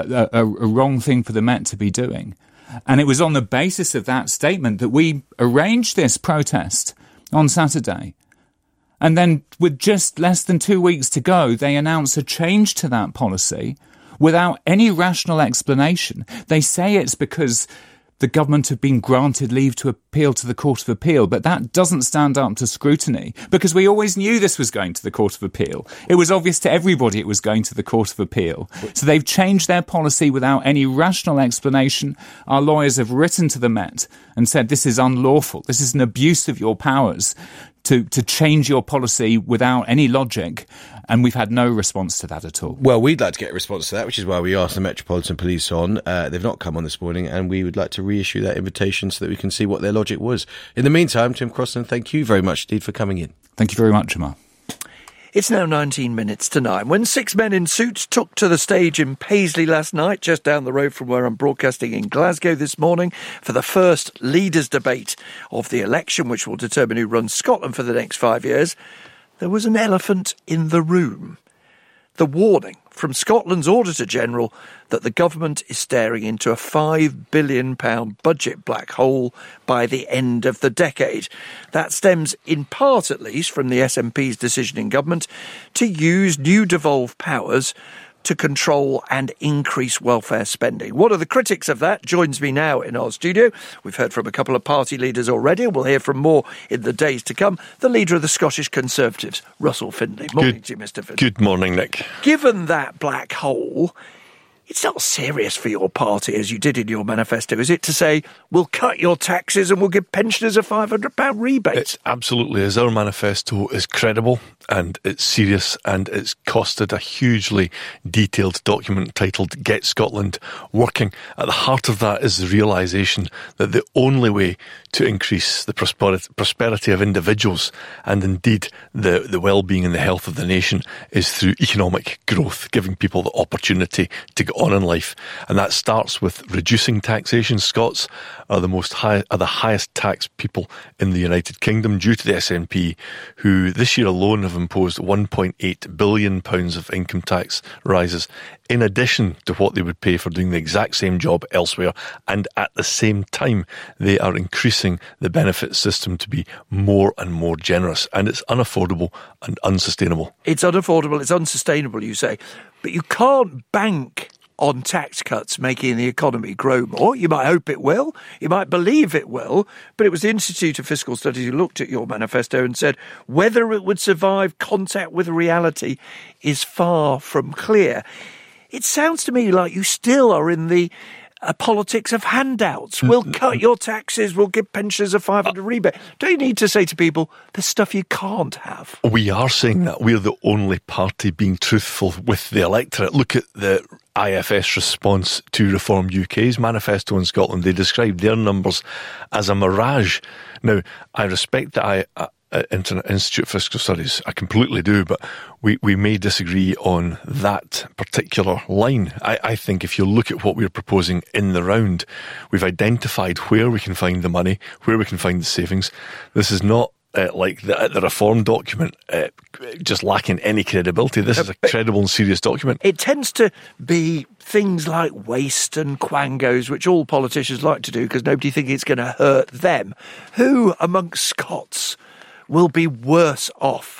wrong thing for the Met to be doing. And it was on the basis of that statement that we arranged this protest on Saturday. And then with just less than 2 weeks to go, they announced a change to that policy without any rational explanation. They say it's because the government have been granted leave to appeal to the Court of Appeal, but that doesn't stand up to scrutiny, because we always knew this was going to the Court of Appeal. It was obvious to everybody it was going to the Court of Appeal. So they've changed their policy without any rational explanation. Our lawyers have written to the Met and said this is unlawful. This is an abuse of your powers to change your policy without any logic, and we've had no response to that at all. Well, we'd like to get a response to that, which is why we asked the Metropolitan Police on. They've not come on this morning, and we would like to reissue that invitation so that we can see what their logic was. In the meantime, Tim Crossan, thank you very much indeed for coming in. Thank you very much, Amar. It's now 19 minutes to 9 when 6 men in suits took to the stage in Paisley last night, just down the road from where I'm broadcasting in Glasgow this morning, for the first leaders' debate of the election, which will determine who runs Scotland for the next 5 years. There was an elephant in the room. The warning from Scotland's Auditor-General that the government is staring into a £5 billion budget black hole by the end of the decade. That stems, in part at least, from the SNP's decision in government to use new devolved powers to control and increase welfare spending. One of the critics of that joins me now in our studio. We've heard from a couple of party leaders already, and we'll hear from more in the days to come. The leader of the Scottish Conservatives, Russell Findlay. Morning to you, Mr. Findlay. Good morning, Nick. Given that black hole, it's not serious for your party, as you did in your manifesto, is it, to say, we'll cut your taxes and we'll give pensioners a £500 rebate? It absolutely is. Our manifesto is credible and it's serious, and it's costed a hugely detailed document titled Get Scotland Working. At the heart of that is the realisation that the only way to increase the prosperity of individuals and indeed the well-being and the health of the nation is through economic growth, giving people the opportunity to get on in life. And that starts with reducing taxation. Scots are the highest taxed people in the United Kingdom due to the SNP, who this year alone have imposed £1.8 billion of income tax rises, in addition to what they would pay for doing the exact same job elsewhere. And at the same time, they are increasing the benefit system to be more and more generous. And it's unaffordable and unsustainable. It's unaffordable, it's unsustainable, you say. But you can't bank on tax cuts making the economy grow more. You might hope it will, you might believe it will, but it was the Institute of Fiscal Studies who looked at your manifesto and said whether it would survive contact with reality is far from clear. It sounds to me like you still are in the politics of handouts. We'll cut your taxes, we'll give pensioners a $500 rebate. Don't you need to say to people, there's stuff you can't have? We are saying that. We're the only party being truthful with the electorate. Look at the IFS response to Reform UK's manifesto in Scotland. They described their numbers as a mirage. Now, I respect the Institute of Fiscal Studies. I completely do, but we may disagree on that particular line. I think if you look at what we're proposing in the round, we've identified where we can find the money, where we can find the savings. This is not like the reform document, just lacking any credibility. This is a credible and serious document. It tends to be things like waste and quangos, which all politicians like to do because nobody thinks it's going to hurt them. Who amongst Scots will be worse off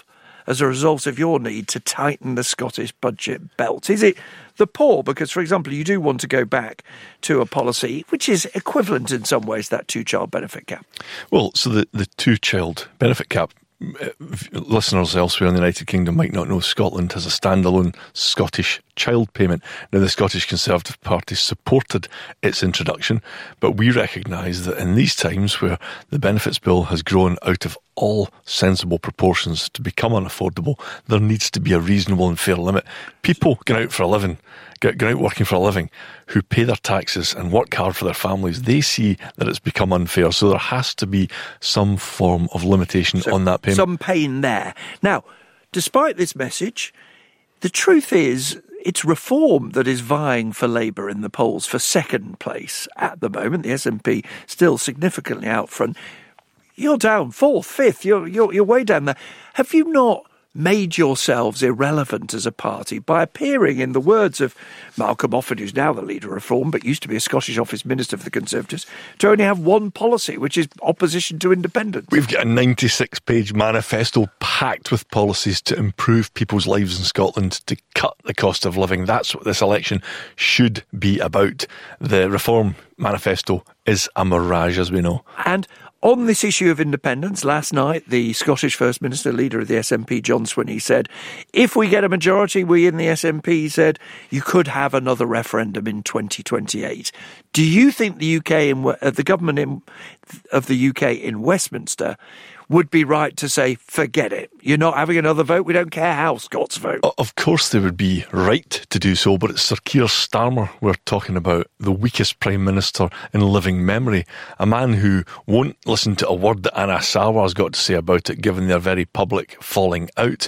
as a result of your need to tighten the Scottish budget belt? Is it the poor? Because, for example, you do want to go back to a policy which is equivalent in some ways to that two-child benefit cap. Well, so the two-child benefit cap, listeners elsewhere in the United Kingdom might not know Scotland has a standalone Scottish child payment. Now, the Scottish Conservative Party supported its introduction, but we recognise that in these times where the benefits bill has grown out of all sensible proportions to become unaffordable, there needs to be a reasonable and fair limit. People going out for a living, going out working for a living, who pay their taxes and work hard for their families, they see that it's become unfair. So there has to be some form of limitation on that payment. Some pain there. Now, despite this message, the truth is it's reform that is vying for Labour in the polls for second place at the moment. The SNP still significantly out front. You're down fourth, fifth. You're way down there. Have you not made yourselves irrelevant as a party by appearing, in the words of Malcolm Offord, who's now the leader of Reform, but used to be a Scottish Office Minister for the Conservatives, to only have one policy, which is opposition to independence? We've got a 96-page manifesto packed with policies to improve people's lives in Scotland, to cut the cost of living. That's what this election should be about. The Reform manifesto is a mirage, as we know. And on this issue of independence, last night, the Scottish First Minister, leader of the SNP, John Swinney, said, if we get a majority, we in the SNP said, you could have another referendum in 2028. Do you think the the government of the UK in Westminster would be right to say, forget it, you're not having another vote, we don't care how Scots vote? Of course they would be right to do so, but it's Sir Keir Starmer we're talking about, the weakest Prime Minister in living memory, a man who won't listen to a word that Anna Sarwar's got to say about it, given their very public falling out.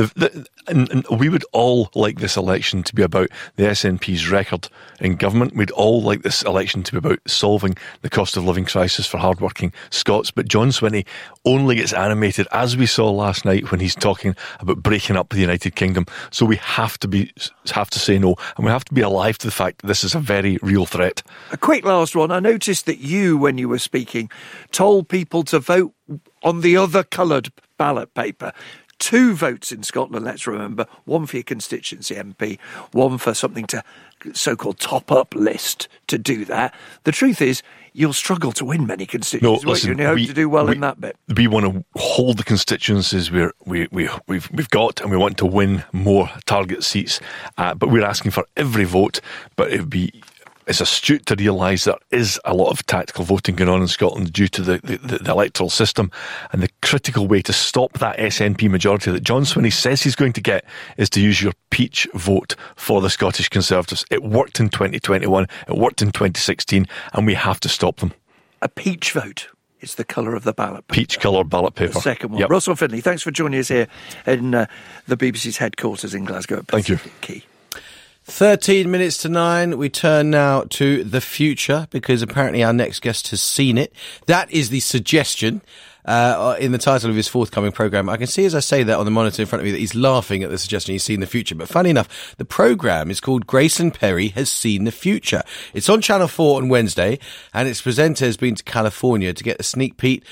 And we would all like this election to be about the SNP's record in government. We'd all like this election to be about solving the cost of living crisis for hardworking Scots. But John Swinney only gets animated, as we saw last night, when he's talking about breaking up the United Kingdom. So we have to say no, and we have to be alive to the fact that this is a very real threat. A quick last one. I noticed that you, when you were speaking, told people to vote on the other coloured ballot paper. 2 votes in Scotland, let's remember. 1 for your constituency MP, 1 for something to so-called top-up list to do that. The truth is, you'll struggle to win many constituencies. No, listen, you hope to do well in that bit. We want to hold the constituencies we've got, and we want to win more target seats. But we're asking for every vote. But it's astute to realise there is a lot of tactical voting going on in Scotland due to the electoral system, and the critical way to stop that SNP majority that John Swinney says he's going to get is to use your peach vote for the Scottish Conservatives. It worked in 2021, it worked in 2016, and we have to stop them. A peach vote is the colour of the ballot paper. Peach colour ballot paper. The second one. Yep. Russell Finley, thanks for joining us here in the BBC's headquarters in Glasgow. Thank you. Key. 13 minutes to 9. We turn now to the future, because apparently our next guest has seen it. That is the suggestion in the title of his forthcoming programme. I can see, as I say that on the monitor in front of me, that he's laughing at the suggestion he's seen the future. But funny enough, the programme is called Grayson Perry Has Seen the Future. It's on Channel 4 on Wednesday, and its presenter has been to California to get a sneak peek,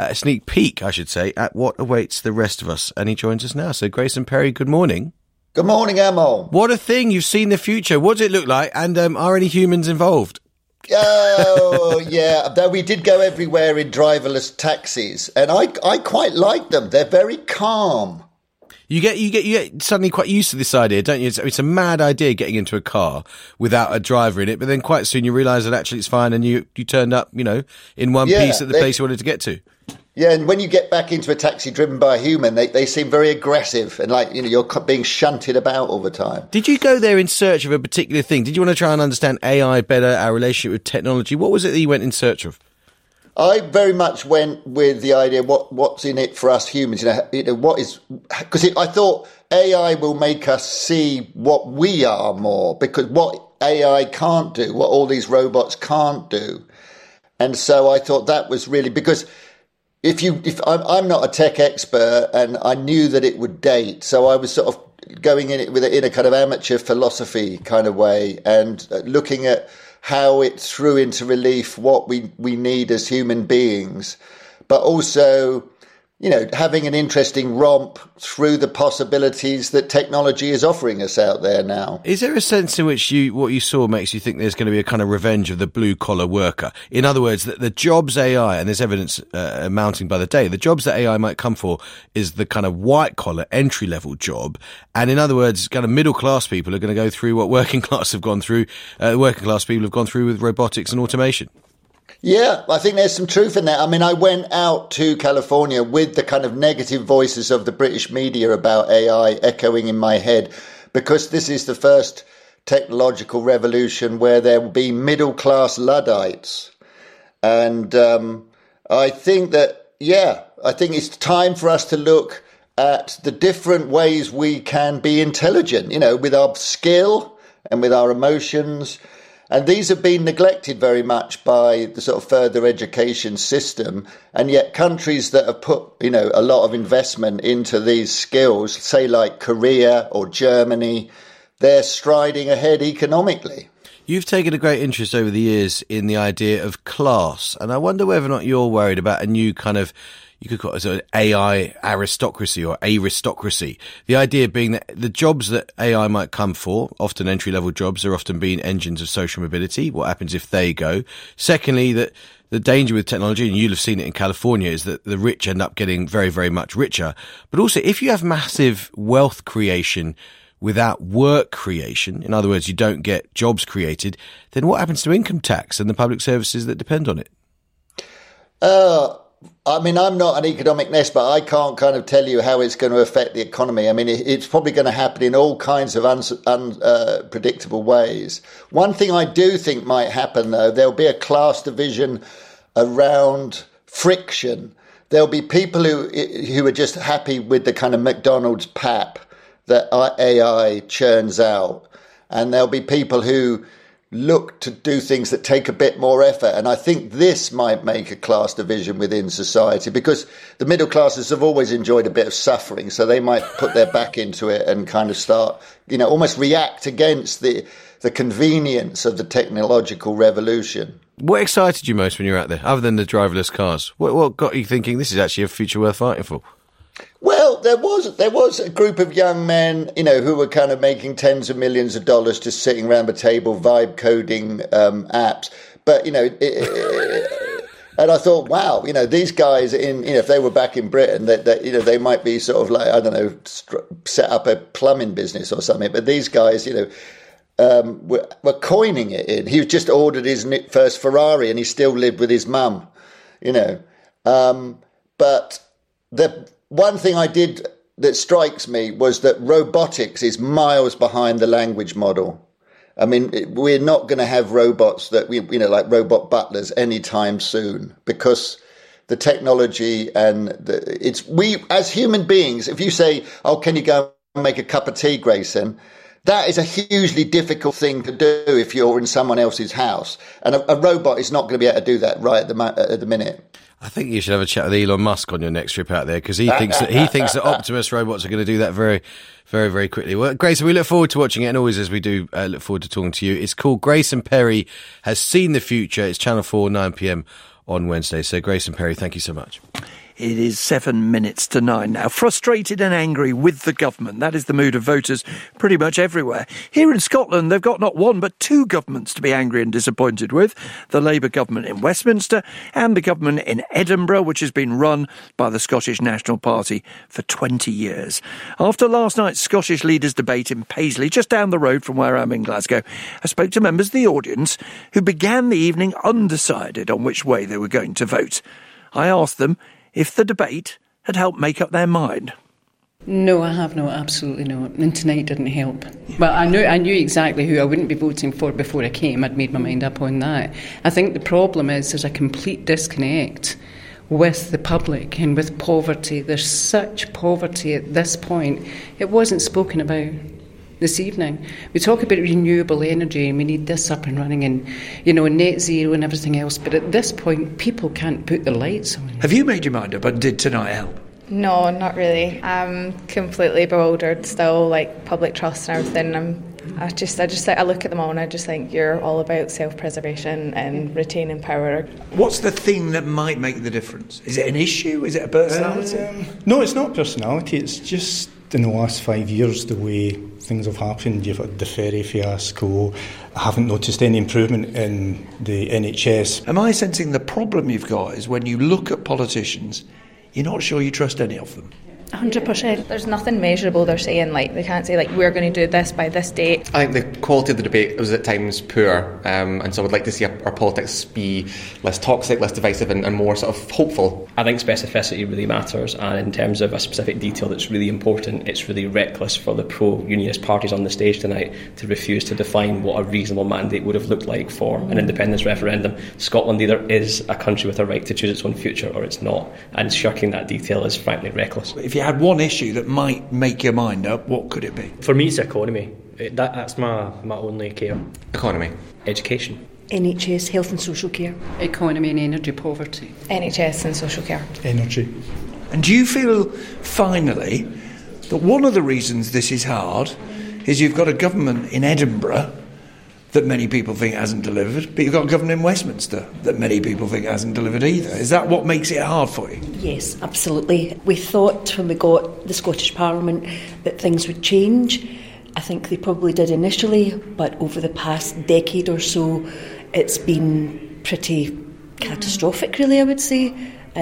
at what awaits the rest of us. And he joins us now. So Grayson Perry, good morning. Good morning, Emil. What a thing. You've seen the future. What does it look like? And are any humans involved? Oh, yeah. Though we did go everywhere in driverless taxis, and I quite like them. They're very calm. You get suddenly quite used to this idea, don't you? It's a mad idea getting into a car without a driver in it, but then quite soon you realise that actually it's fine, and you turned up, in one piece at the place you wanted to get to. Yeah, and when you get back into a taxi driven by a human, they seem very aggressive and you're being shunted about all the time. Did you go there in search of a particular thing? Did you want to try and understand AI better, our relationship with technology? What was it that you went in search of? I very much went with the idea, what's in it for us humans? Because I thought AI will make us see what we are more, because what AI can't do, what all these robots can't do. And so I thought that was really, because if I'm not a tech expert, and I knew that it would date, so I was sort of going in it in a kind of amateur philosophy kind of way, and looking at how it threw into relief what we need as human beings, but also having an interesting romp through the possibilities that technology is offering us out there now. Is there a sense in which what you saw makes you think there's going to be a kind of revenge of the blue-collar worker? In other words, that the jobs AI, and there's evidence mounting by the day, the jobs that AI might come for is the kind of white-collar, entry-level job. And in other words, kind of middle-class people are going to go through what working-class people have gone through with robotics and automation. Yeah, I think there's some truth in that. I mean, I went out to California with the kind of negative voices of the British media about AI echoing in my head, because this is the first technological revolution where there will be middle-class Luddites. And I think it's time for us to look at the different ways we can be intelligent, with our skill and with our emotions. And these have been neglected very much by the sort of further education system. And yet countries that have put, a lot of investment into these skills, say like Korea or Germany, they're striding ahead economically. You've taken a great interest over the years in the idea of class. And I wonder whether or not you're worried about a new kind of, you could call it an AI aristocracy or aristocracy. The idea being that the jobs that AI might come for, often entry-level jobs, are often being engines of social mobility. What happens if they go? Secondly, that the danger with technology, and you'll have seen it in California, is that the rich end up getting very, very much richer. But also, if you have massive wealth creation without work creation, in other words, you don't get jobs created, then what happens to income tax and the public services that depend on it? I mean, I'm not an economic expert. I can't kind of tell you how it's going to affect the economy. I mean, it's probably going to happen in all kinds of unpredictable ways. One thing I do think might happen, though, there'll be a class division around friction. There'll be people who are just happy with the kind of McDonald's pap that AI churns out. And there'll be people who look to do things that take a bit more effort. And I think this might make a class division within society, because the middle classes have always enjoyed a bit of suffering. So they might put their back into it and kind of start, almost react against the convenience of the technological revolution. What excited you most when you were out there, other than the driverless cars? What got you thinking this is actually a future worth fighting for? Well, there was a group of young men, who were kind of making tens of millions of dollars just sitting around the table, vibe coding apps. But, and I thought, wow, these guys if they were back in Britain, that they might be sort of like, I don't know, set up a plumbing business or something. But these guys, were coining it in. He just ordered his first Ferrari and he still lived with his mum, But the one thing I did that strikes me was that robotics is miles behind the language model. I mean, we're not going to have robots that like robot butlers anytime soon, because the technology and we as human beings, if you say, "Oh, can you go and make a cup of tea, Grayson?" That is a hugely difficult thing to do if you're in someone else's house, and a robot is not going to be able to do that right at the minute. I think you should have a chat with Elon Musk on your next trip out there, because he thinks that Optimus robots are going to do that very, very, very quickly. Well, Grayson, we look forward to watching it, and always as we do, look forward to talking to you. It's called Grayson Perry Has Seen the Future. It's Channel 4, 9 p.m. on Wednesday. So, Grayson Perry, thank you so much. It is 7 minutes to 9 now. Frustrated and angry with the government. That is the mood of voters pretty much everywhere. Here in Scotland, they've got not one but two governments to be angry and disappointed with. The Labour government in Westminster and the government in Edinburgh, which has been run by the Scottish National Party for 20 years. After last night's Scottish leaders' debate in Paisley, just down the road from where I'm in Glasgow, I spoke to members of the audience who began the evening undecided on which way they were going to vote. I asked them if the debate had helped make up their mind. No, I have not, absolutely not. And tonight didn't help. But I knew exactly who I wouldn't be voting for before I came. I'd made my mind up on that. I think the problem is there's a complete disconnect with the public and with poverty. There's such poverty at this point. It wasn't spoken about this evening. We talk about renewable energy and we need this up and running and, net zero and everything else. But at this point, people can't put the lights on. Have you made your mind up, and did tonight help? No, not really. I'm completely bewildered still, like public trust and everything. I'm I look at them all and I just think you're all about self-preservation and retaining power. What's the thing that might make the difference? Is it an issue? Is it a personality? No, it's not personality. It's just in the last 5 years the way things have happened. You've got the ferry fiasco. I haven't noticed any improvement in the NHS. Am I sensing the problem you've got is when you look at politicians, you're not sure you trust any of them? 100%. There's nothing measurable they're saying, like they can't say like we're going to do this by this date. I think the quality of the debate was at times poor, and so I would like to see our politics be less toxic, less divisive and more sort of hopeful. I think specificity really matters, and in terms of a specific detail that's really important, it's really reckless for the pro-unionist parties on the stage tonight to refuse to define what a reasonable mandate would have looked like for an independence referendum. Scotland either is a country with a right to choose its own future or it's not, and shirking that detail is frankly reckless. If you had one issue that might make your mind up, what could it be? For me, it's economy. That's my only care. Economy. Education. NHS, health and social care. Economy and energy poverty. NHS and social care. Energy. And do you feel, finally, that one of the reasons this is hard is you've got a government in Edinburgh that many people think hasn't delivered, but you've got a government in Westminster that many people think hasn't delivered either. Is that what makes it hard for you? Yes, absolutely. We thought when we got the Scottish Parliament that things would change. I think they probably did initially, but over the past decade or so, it's been pretty catastrophic, really, I would say.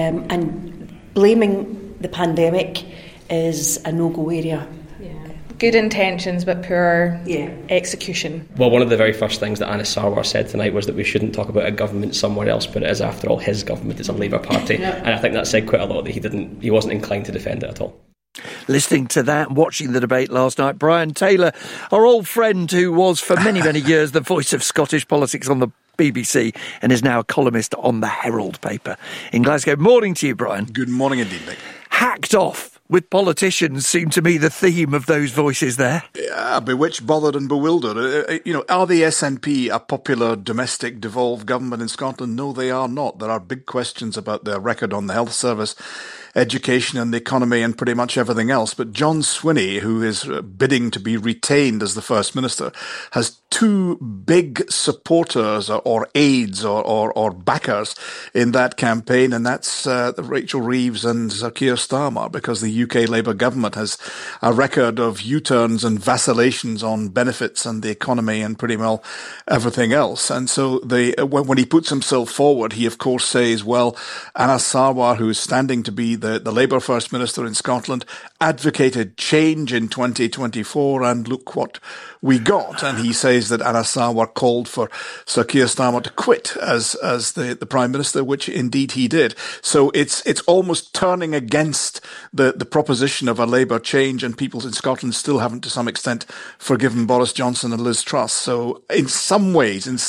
And blaming the pandemic is a no-go area. Good intentions but poor execution. Well, one of the very first things that Anas Sarwar said tonight was that we shouldn't talk about a government somewhere else, but it is, after all, his government. It's a Labour Party. And I think that said quite a lot that he wasn't inclined to defend it at all. Listening to that, watching the debate last night, Brian Taylor, our old friend who was for many, many years the voice of Scottish politics on the BBC and is now a columnist on the Herald paper in Glasgow. Morning to you, Brian. Good morning indeed, Nick. Hacked off with politicians seem to be the theme of those voices there. Yeah, bewitched, bothered and bewildered. Are the SNP a popular domestic devolved government in Scotland? No, they are not. There are big questions about their record on the health service, education and the economy and pretty much everything else. But John Swinney, who is bidding to be retained as the First Minister, has two big supporters or aides or backers in that campaign, and that's Rachel Reeves and Sir Keir Starmer, because the UK Labour government has a record of U-turns and vacillations on benefits and the economy and pretty well everything else. And so when he puts himself forward, he of course says, well, Anas Sarwar, who is standing to be the Labour First Minister in Scotland, advocated change in 2024, and look what we got. And he says that Anas Sarwar called for Sir Keir Starmer to quit as the Prime Minister, which indeed he did. So it's almost turning against the proposition of a Labour change, and people in Scotland still haven't to some extent forgiven Boris Johnson and Liz Truss. So in some ways, the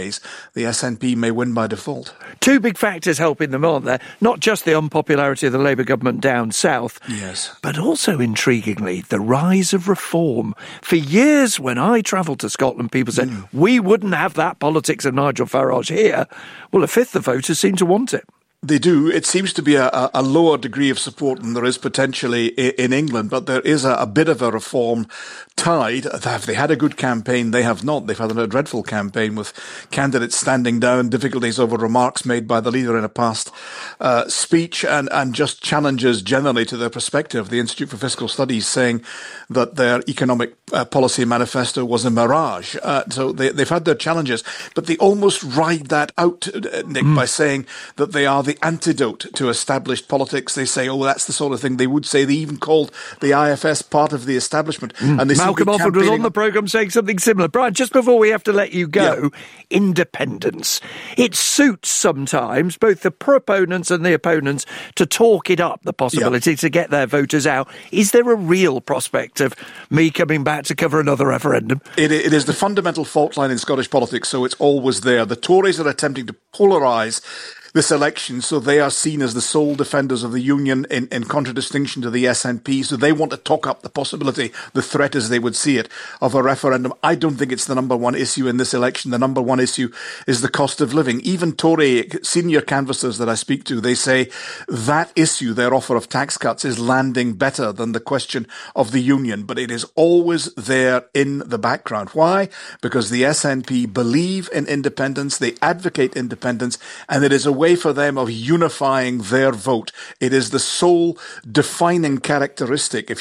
SNP may win by default. Two big factors helping them, aren't there? Not just the unpopularity of the Labour government down south, yes, but also, intriguingly, the rise of reform. For years, when I travelled to Scotland, people said, we wouldn't have that politics of Nigel Farage here. Well, a fifth of voters seem to want it. They do. It seems to be a lower degree of support than there is potentially in England, but there is a bit of a reform tide. Have they had a good campaign? They have not. They've had a dreadful campaign with candidates standing down, difficulties over remarks made by the leader in a past speech, and just challenges generally to their perspective. The Institute for Fiscal Studies saying that their economic policy manifesto was a mirage. So they've had their challenges, but they almost ride that out, Nick, by saying that they are the antidote to established politics. They say, oh, that's the sort of thing they would say. They even called the IFS part of the establishment. And they Malcolm Offord was on the programme saying something similar. Brian, just before we have to let you go, independence. It suits sometimes both the proponents and the opponents to talk it up, the possibility to get their voters out. Is there a real prospect of me coming back to cover another referendum? It is the fundamental fault line in Scottish politics, so it's always there. The Tories are attempting to polarise this election, so they are seen as the sole defenders of the union in contradistinction to the SNP. So they want to talk up the possibility, the threat as they would see it, of a referendum. I don't think it's the number one issue in this election. The number one issue is the cost of living. Even Tory senior canvassers that I speak to, they say that issue, their offer of tax cuts, is landing better than the question of the union. But it is always there in the background. Why? Because the SNP believe in independence, they advocate independence, and it is a way for them of unifying their vote. It is the sole defining characteristic. If